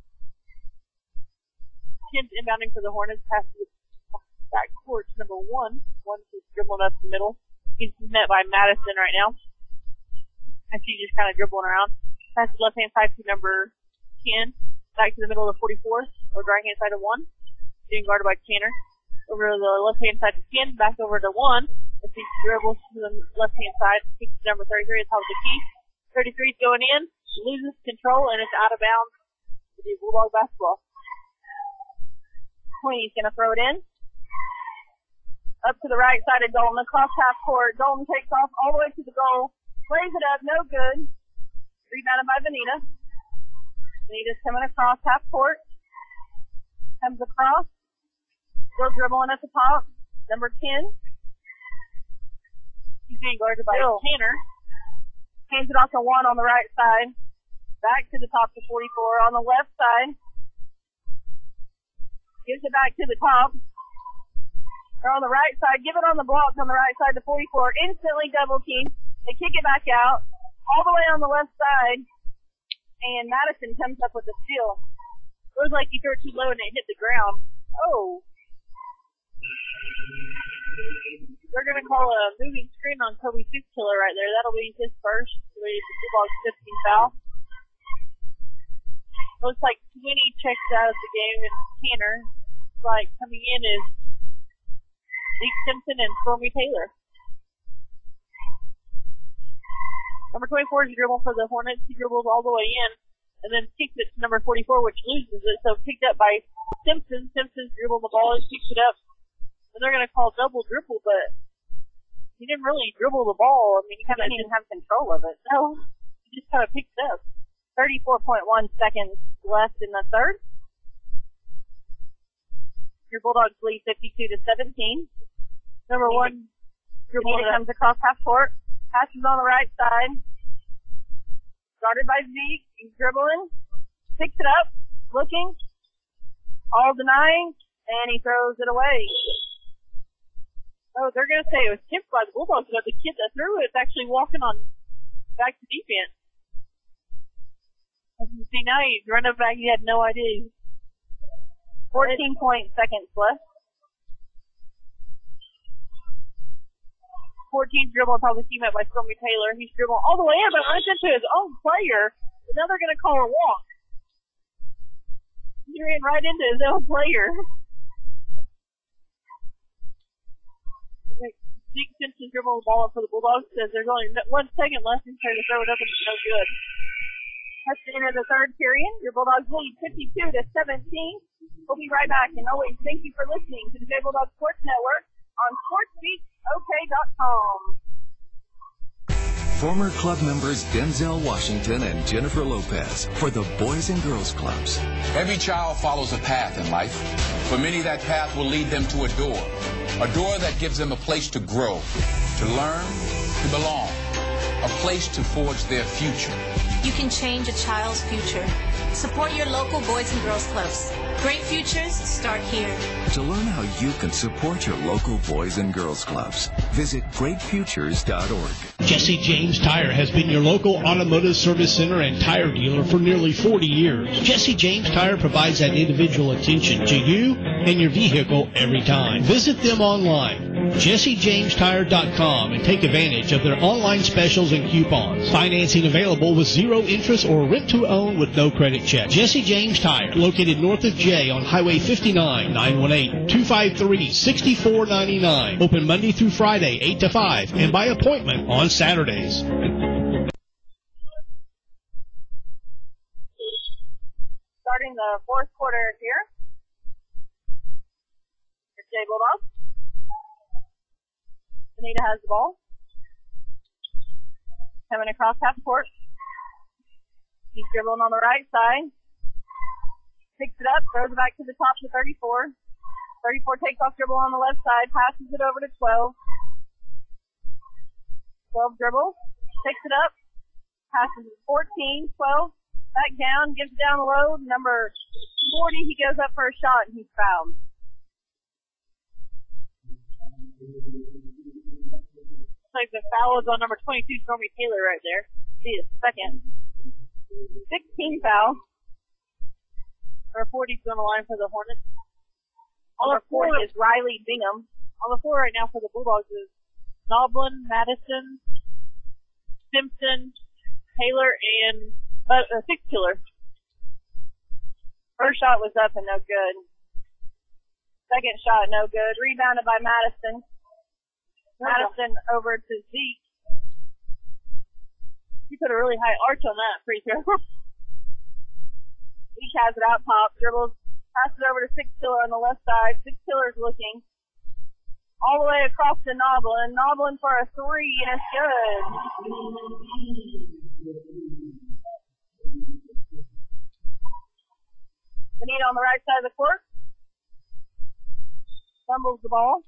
10's inbounding for the Hornets. Passes back court to number 1. 1's just dribbling up the middle. He's met by Madison right now. And she's just kind of dribbling around. Passes left-hand side to number 10. Back to the middle of 44. Or right-hand side of 1. Being guarded by Tanner. Over to the left-hand side to 10. Back over to 1. As he dribbles to the left-hand side, kicks to number 33 at top of the key. 33's going in, loses control, and it's out of bounds to the Bulldog basketball. Queenie's going to throw it in. Up to the right side of Dalton, across half court. Dalton takes off all the way to the goal. Plays it up, no good. Rebounded by Bonita. Bonita's coming across half court. Comes across. Still dribbling at the top. Number 10. He's being guarded by Tanner. Hands it off to 1 on the right side. Back to the top to 44 on the left side. Gives it back to the top. Or on the right side. Give it on the block on the right side to 44. Instantly double team. They kick it back out. All the way on the left side. And Madison comes up with a steal. It was like he threw it too low and it hit the ground. Oh. They're going to call a moving screen on Kobe Sixkiller right there. That'll be his first. So it's the Bulldogs' 15th foul. Looks like Sweeney checks out of the game, and Tanner, like, coming in is Zeke Simpson and Stormy Taylor. Number 24 is dribble for the Hornets. He dribbles all the way in, and then kicks it to number 44, which loses it. So picked up by Simpson. Simpson's dribbled the ball and picks it up. And they're going to call double dribble, but he didn't really dribble the ball. I mean, he kind of didn't even have control of it. No, he just kind of picked it up. 34.1 seconds left in the third. Your Bulldogs lead 52-17. Number 1 dribble comes across half court. Passes on the right side. Guarded by Zeke. He's dribbling. Picks it up. Looking. All denying. And he throws it away. Oh, they're going to say it was tipped by the Bulldogs, but the kid that threw it's actually walking on back to defense. As you see now, he's running back. He had no idea. 14 seconds left. 14 dribble on top of the team by Stormy Taylor. He's dribbling all the way in, but runs into his own player. And now they're going to call a walk. He ran right into his own player. Zeke Simpson dribbled the ball up for the Bulldogs. Says there's only 1 second left and trying to throw it up and it's no good. That's the end of the third period. Your Bulldogs lead 52-17. We'll be right back. And always thank you for listening to the J Bulldog Sports Network on SportsBeatOK.com. former club members Denzel Washington and Jennifer Lopez for the Boys and Girls Clubs. Every child follows a path in life. For many, that path will lead them to a door that gives them a place to grow, to learn, to belong, a place to forge their future. You can change a child's future. Support your local Boys and Girls Clubs. Great futures start here. To learn how you can support your local Boys and Girls Clubs, visit greatfutures.org. Jesse James Tire has been your local automotive service center and tire dealer for nearly 40 years. Jesse James Tire provides that individual attention to you and your vehicle every time. Visit them online, JesseJamesTire.com, and take advantage of their online specials and coupons. Financing available with zero interest or rent to own with no credit check. Jesse James Tire, located north of J on Highway 59, 918-253-6499. Open Monday through Friday, 8 to 5, and by appointment on Saturdays. Starting the fourth quarter here. Here's Jay Bulldogs. Bonita has the ball. Coming across half court. He's dribbling on the right side. Picks it up, throws it back to the top to 34. 34 takes off dribble on the left side, passes it over to 12. 12 dribbles, picks it up, passes it 14, 12, back down, gives it down low. Number 40, he goes up for a shot and he's fouled. Looks like the foul is on number 22, Stormy Taylor right there. See his second. 16 foul. Number 40's on the line for the Hornets. Number 40 is Riley Bingham. On the floor right now for the Bulldogs is Noblin, Madison, Simpson, Taylor, and Six Killer. First shot was up and no good. Second shot, no good. Rebounded by Madison. Madison over to Zeke. He put a really high arch on that free throw. Zeke has it out top, dribbles, passes over to Six Killer on the left side. Six Killer's looking all the way across to Noblin. Noblin for a three, and it's good. Bonita on the right side of the court. Fumbles the ball.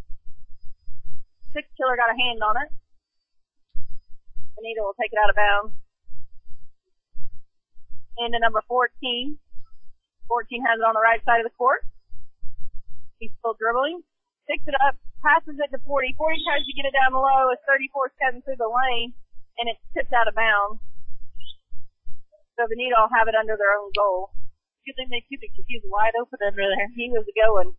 Six Killer got a hand on it. Bonita will take it out of bounds. Into number 14. 14 has it on the right side of the court. He's still dribbling. Picks it up, passes it to 40. 40 tries to get it down low as 34's cutting through the lane, and it's tipped out of bounds. So Bonita will have it under their own goal. Good thing they keep it because he's wide open under there. He was going.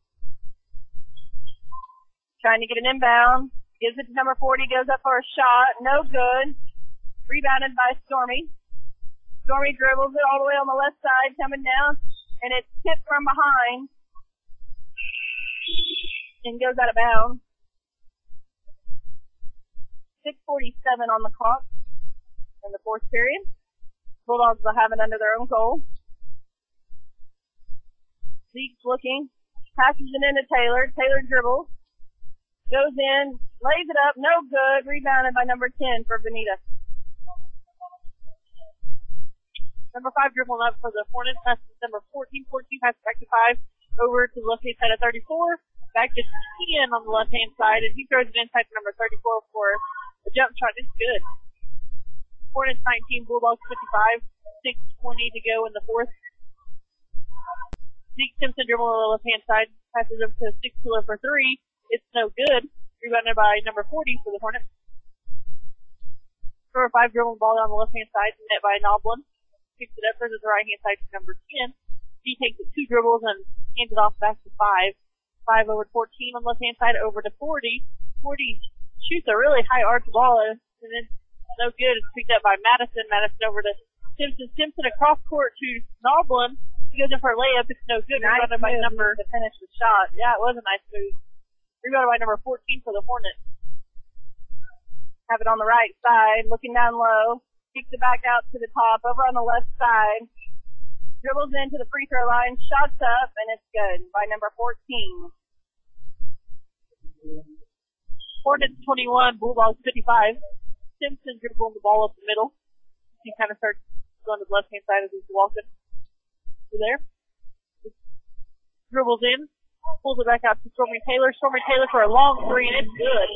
Trying to get an inbound. Gives it to number 40, goes up for a shot. No good. Rebounded by Stormy. Stormy dribbles it all the way on the left side, coming down, and it's tipped from behind and goes out of bounds. 6:47 on the clock in the fourth period. Bulldogs will have it under their own goal. Zeke's looking, passes it into Taylor. Taylor dribbles, goes in, lays it up, no good. Rebounded by number 10 for Bonita. Number 5 dribbling up for the Hornets. Passes number 14. 14 passes back to 5. Over to the left-hand side of 34. Back to 10 on the left-hand side. And he throws it inside to number 34 for a jump shot. It's good. Hornets 19, Bulldogs 55. 6:20 to go in the fourth. Zeke Simpson dribbling on the left-hand side. Passes over to 6 Killer for 3. It's no good. Rebounded by number 40 for the Hornets. Number 5 dribbling the ball down the left-hand side. Net by Noblin. Picks it up, throws it to the right-hand side to number 10. He takes it 2 dribbles and hands it off back to 5. 5 over to 14 on the left-hand side, over to 40. 40 shoots a really high arch ball, and it's no good. It's picked up by Madison. Madison over to Simpson. Simpson across court to Noblin. He goes in for a layup. It's no good. Nice Rebounded by number to finish the shot. Yeah, it was a nice move. Rebounded by number 14 for the Hornets. Have it on the right side, looking down low. Kicks it back out to the top, over on the left side. Dribbles into the free throw line, shots up, and it's good by number 14. Hornets 21, Bulldogs 55. Simpson dribbling the ball up the middle. He kind of starts going to the left-hand side as he's walking through there. Dribbles in, pulls it back out to Stormy Taylor. Stormy Taylor for a long three, and it's good.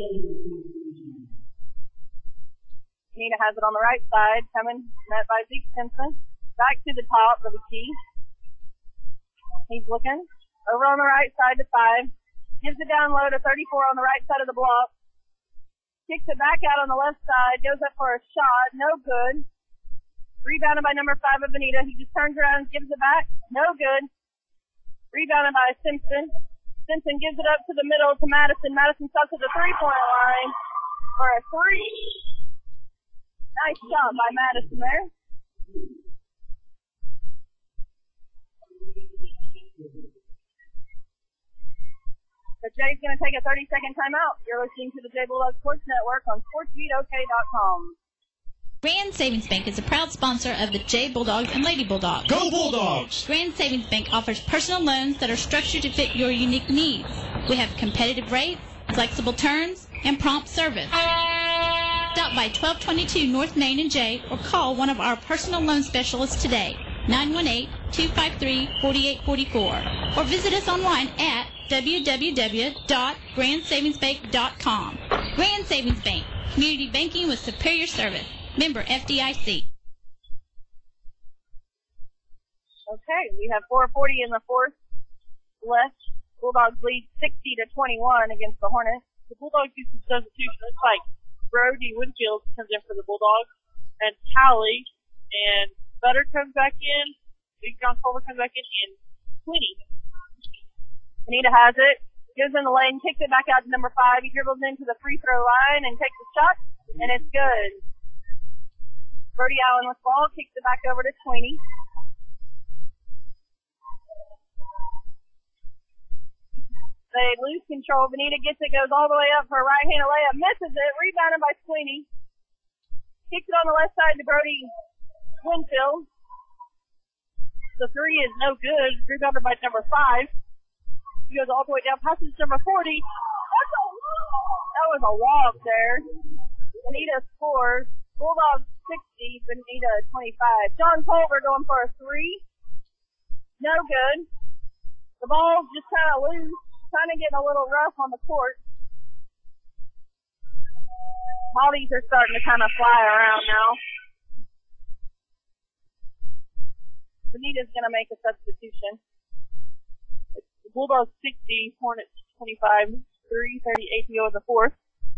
Anita has it on the right side, coming, met by Zeke Simpson. Back to the top of the key. He's looking. Over on the right side to 5. Gives it down low to 34 on the right side of the block. Kicks it back out on the left side. Goes up for a shot. No good. Rebounded by number 5 of Anita. He just turns around and gives it back. No good. Rebounded by Simpson. Simpson gives it up to the middle to Madison. Madison stops at the 3-point line for a 3. Nice shot by Madison there. The Jay's going to take a 30-second timeout. You're listening to the Jay Bulldog Sports Network on SportsBeatOK.com. Grand Savings Bank is a proud sponsor of the Jay Bulldogs and Lady Bulldogs. Go Bulldogs! Grand Savings Bank offers personal loans that are structured to fit your unique needs. We have competitive rates, flexible terms, and prompt service. Stop by 1222 North Main and Jay or call one of our personal loan specialists today, 918-253-4844, or visit us online at www.grandsavingsbank.com. Grand Savings Bank, community banking with superior service. Member FDIC. Okay, we have 4:40 in the fourth left. Bulldogs lead 60-21 against the Hornets. The Bulldogs use some substitution. Looks like Brody Winfield comes in for the Bulldogs, and Tally and Butter comes back in. Big John Culver comes back in, and Queenie. Anita has it, goes in the lane, kicks it back out to number 5. He dribbles into the free throw line and takes a shot, and it's good. Brody Allen with the ball, kicks it back over to Queenie. They lose control. Benita gets it, goes all the way up for a right-handed layup, misses it, rebounded by Sweeney. Kicks it on the left side to Brody Winfield. The 3 is no good, rebounded by number 5. He goes all the way down, passes to number 40. That was a walk there. Benita scores. Bulldogs 60, Benita 25. John Culver going for a 3. No good. The ball's just kind of loose. Kind of getting a little rough on the court. Mollies are starting to kind of fly around now. Benita's going to make a substitution. The Bulldogs 60, Hornets 25, 3:38 to go in the fourth.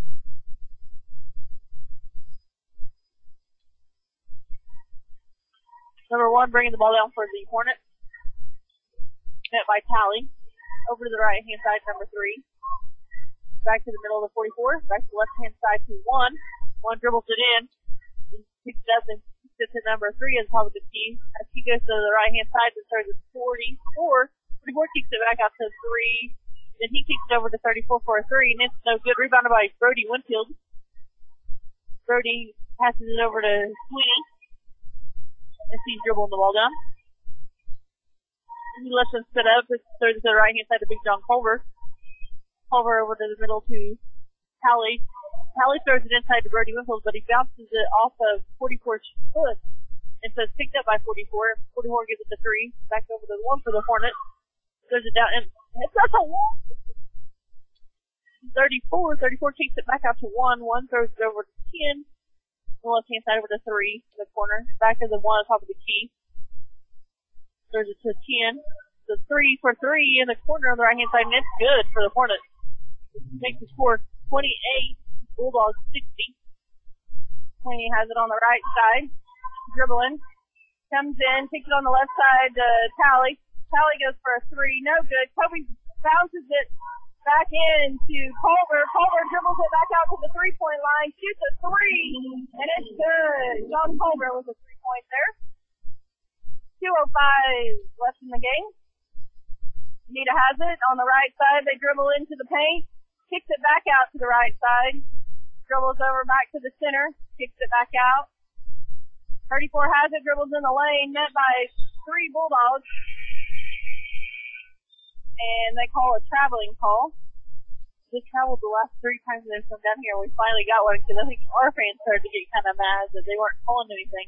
Number 1 bringing the ball down for the Hornets. Met by Tally. Over to the right-hand side, number 3. Back to the middle of the 44. Back to the left-hand side to 1. 1 dribbles it in. Picks it up and kicks it to number 3 on top of the key. As he goes to the right-hand side and starts at 44. 44 kicks it back out to 3. Then he kicks it over to 34 for a 3. And it's no good. Rebounded by Brody Winfield. Brody passes it over to Sweeney. As he's dribbling the ball down. He lets him sit up. It's throws to the right-hand side to Big John Culver. Culver over to the middle to Tally. Tally throws it inside to Brody Winfield, but he bounces it off of 44's foot. And so it's picked up by 44. 44 gives it to 3. Back over to the 1 for the Hornets. Throws it down, and it's not a wall. 34 kicks it back out to 1. 1 throws it over to 10. The left-hand side over to 3 in the corner. Back to the 1 on top of the key. Throws it to 10. The 3 for 3 in the corner on the right-hand side, and it's good for the Hornets. Makes the score 28, Bulldogs 60. Queenie has it on the right side. Dribbling. Comes in, kicks it on the left side to Tally. Tally goes for a 3. No good. Kobe bounces it back in to Culver. Culver dribbles it back out to the 3-point line. Shoots a 3. And it's good. John Culver with a 3-point there. 2:05 left in the game. Anita has it on the right side. They dribble into the paint. Kicks it back out to the right side. Dribbles over back to the center. Kicks it back out. 34 has it. Dribbles in the lane. Met by 3 Bulldogs. And they call a traveling call. just traveled the last 3 times they've come down here. We finally got one because I think our fans started to get kind of mad that they weren't calling anything.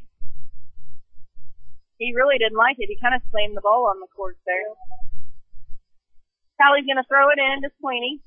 He really didn't like it. He kind of slammed the ball on the court there. Callie's going to throw it in to Sweeney.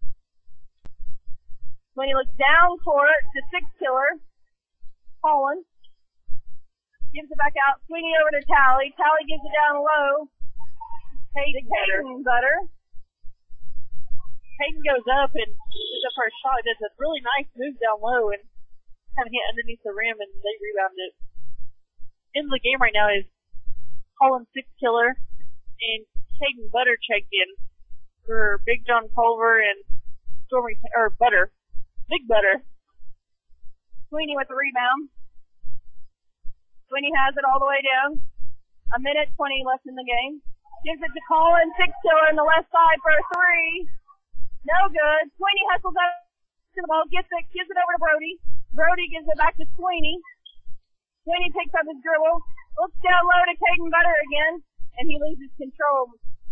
Sweeney looks down court to Six Killer. Collins gives it back out. Sweeney over to Tally. Tally gives it down low. Peyton Butter. Peyton goes up and gives up her shot. Does a really nice move down low and kind of hit underneath the rim, and they rebounded it. In the game right now is Collins Six Killer and Peyton Butter checked in for Big John Culver and Stormy Butter. Big Butter. Sweeney with the rebound. Sweeney has it all the way down. 1:20 left in the game. Gives it to Collins, Six Killer on the left side for a 3. No good. Sweeney hustles up to the ball, gives it over to Brody. Brody gives it back to Sweeney. Sweeney picks up his dribble, looks down low to Peyton Butter again, and he loses control.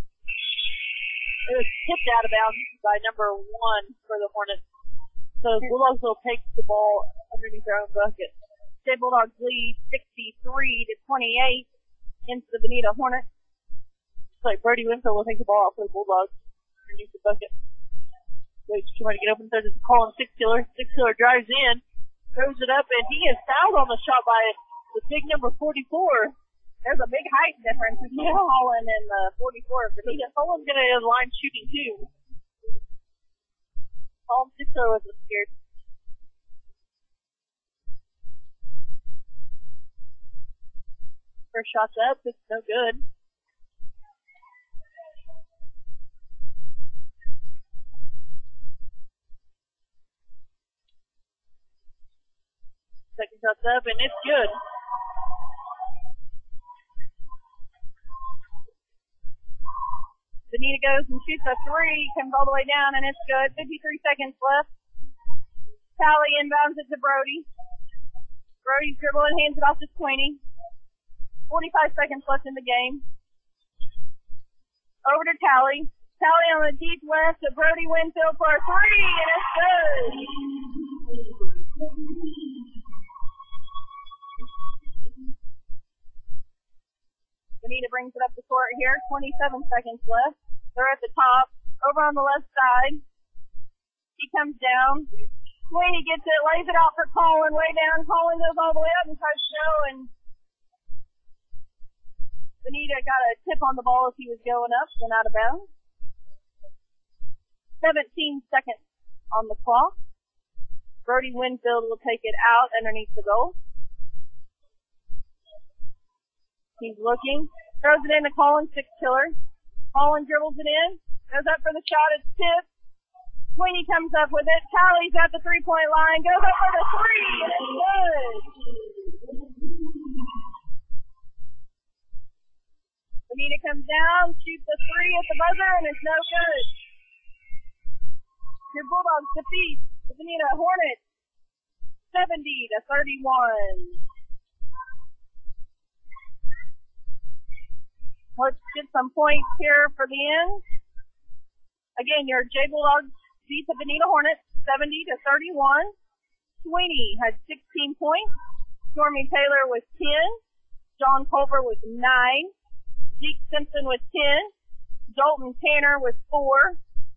It was tipped out of bounds by number 1 for the Hornets. So Bulldogs will take the ball underneath their own bucket. State Bulldogs lead 63-28 into the Bonita Hornets. Like Brody Winfield will take the ball out for the Bulldogs underneath the bucket. Wait, trying to get open third. There's a call on Six Killer. Six Killer drives in, throws it up, and he is fouled on the shot by the big number 44. There's a big height difference between Holland and 44. But Holland's going to line shooting too. Holland Six Killer wasn't scared. First shot's up. It's no good. Second shot's up, and it's good. Bonita goes and shoots a 3, comes all the way down, and it's good. 53 seconds left. Tally inbounds it to Brody. Brody's dribbling, hands it off to Sweeney. 45 seconds left in the game. Over to Tally. Tally on the deep left to Brody Winfield for a 3, and it's good. Bonita brings it up the court here. 27 seconds left. They're at the top. Over on the left side. He comes down. Sweeney gets it, lays it out for Colin, way down. Colin goes all the way up and tries to go, and Bonita got a tip on the ball as he was going up, went out of bounds. 17 seconds on the clock. Brody Winfield will take it out underneath the goal. He's looking, throws it in to Colin Six Killer. Colin dribbles it in, goes up for the shot, it's tipped. Sweeney comes up with it, Tally's at the 3-point line, goes up for the 3, and it's good. Bonita comes down, shoots a 3 at the buzzer, and it's no good. Your Bulldogs defeat the Bonita Hornets 70-31. Let's get some points here for the end. Again, your J Bulldogs beat the Bonita Hornets 70-31. Sweeney had 16 points. Stormy Taylor with 10. John Culver with 9. Zeke Simpson with 10. Dalton Tanner with 4.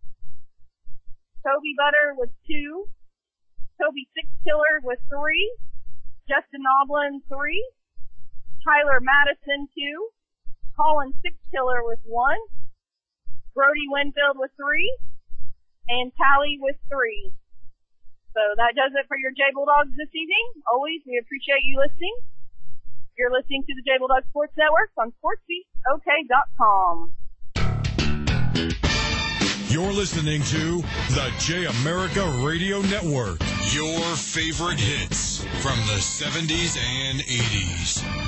Toby Butter with 2. Toby Six Killer with 3. Justin Noblin 3. Tyler Madison 2. Colin Six Killer with 1, Brody Winfield with 3, and Tally with 3. So that does it for your J Bulldogs this evening. Always, we appreciate you listening. You're listening to the J Bulldogs Sports Network on SportsBeatOK.com. You're listening to the J America Radio Network. Your favorite hits from the 70s and 80s.